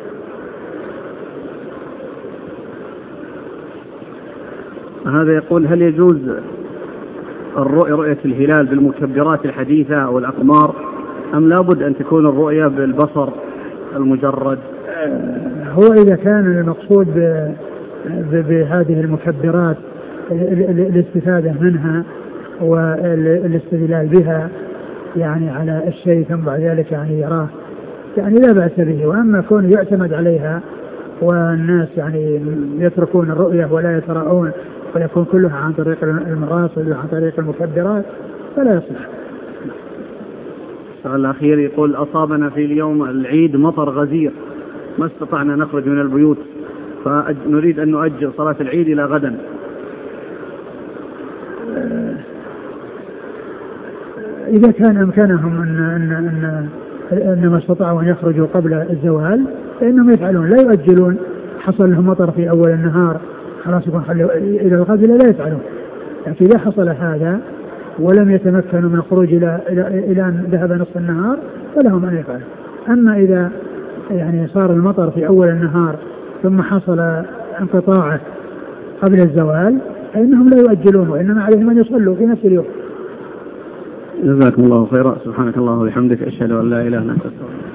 هذا يقول هل يجوز رؤية الهلال بالمكبرات الحديثة أو الأقمار، أم لابد أن تكون الرؤية بالبصر المجرد؟ هو إذا كان المقصود بهذه المكبرات الاستفادة منها والاستدلال بها يعني على الشيء ثم بعد ذلك يعني يراه يعني لا بأس به. وأما كون يعتمد عليها والناس يعني يتركون الرؤية ولا يتراءون ويكون كلها عن طريق المراصد وعن طريق المكبرات فلا يصلح. السؤال الأخير يقول أصابنا في اليوم العيد مطر غزير ما استطعنا نخرج من البيوت فنريد أن نؤجل صلاة العيد إلى غدا. إذا كان أمكانهم أن ما استطاعوا أن يخرجوا قبل الزوال فإنهم يفعلون لا يؤجلون. حصل لهم مطر في أول النهار خلاص يكون إلى الغد لا يفعلون. لكن إذا حصل هذا ولم يتمكنوا من الخروج إلى أن ذهب نصف النهار فلهم أن يفعلوا. أما إذا يعني صار المطر في أول النهار ثم حصل انقطاعه قبل الزوال فإنهم لا يؤجلون وإنما عليهم أن يصلوا في نفس اليوم. جزاكم الله خيرا. سبحانك الله وبحمدك أشهد أن لا إله إلا أنت أستغفرك.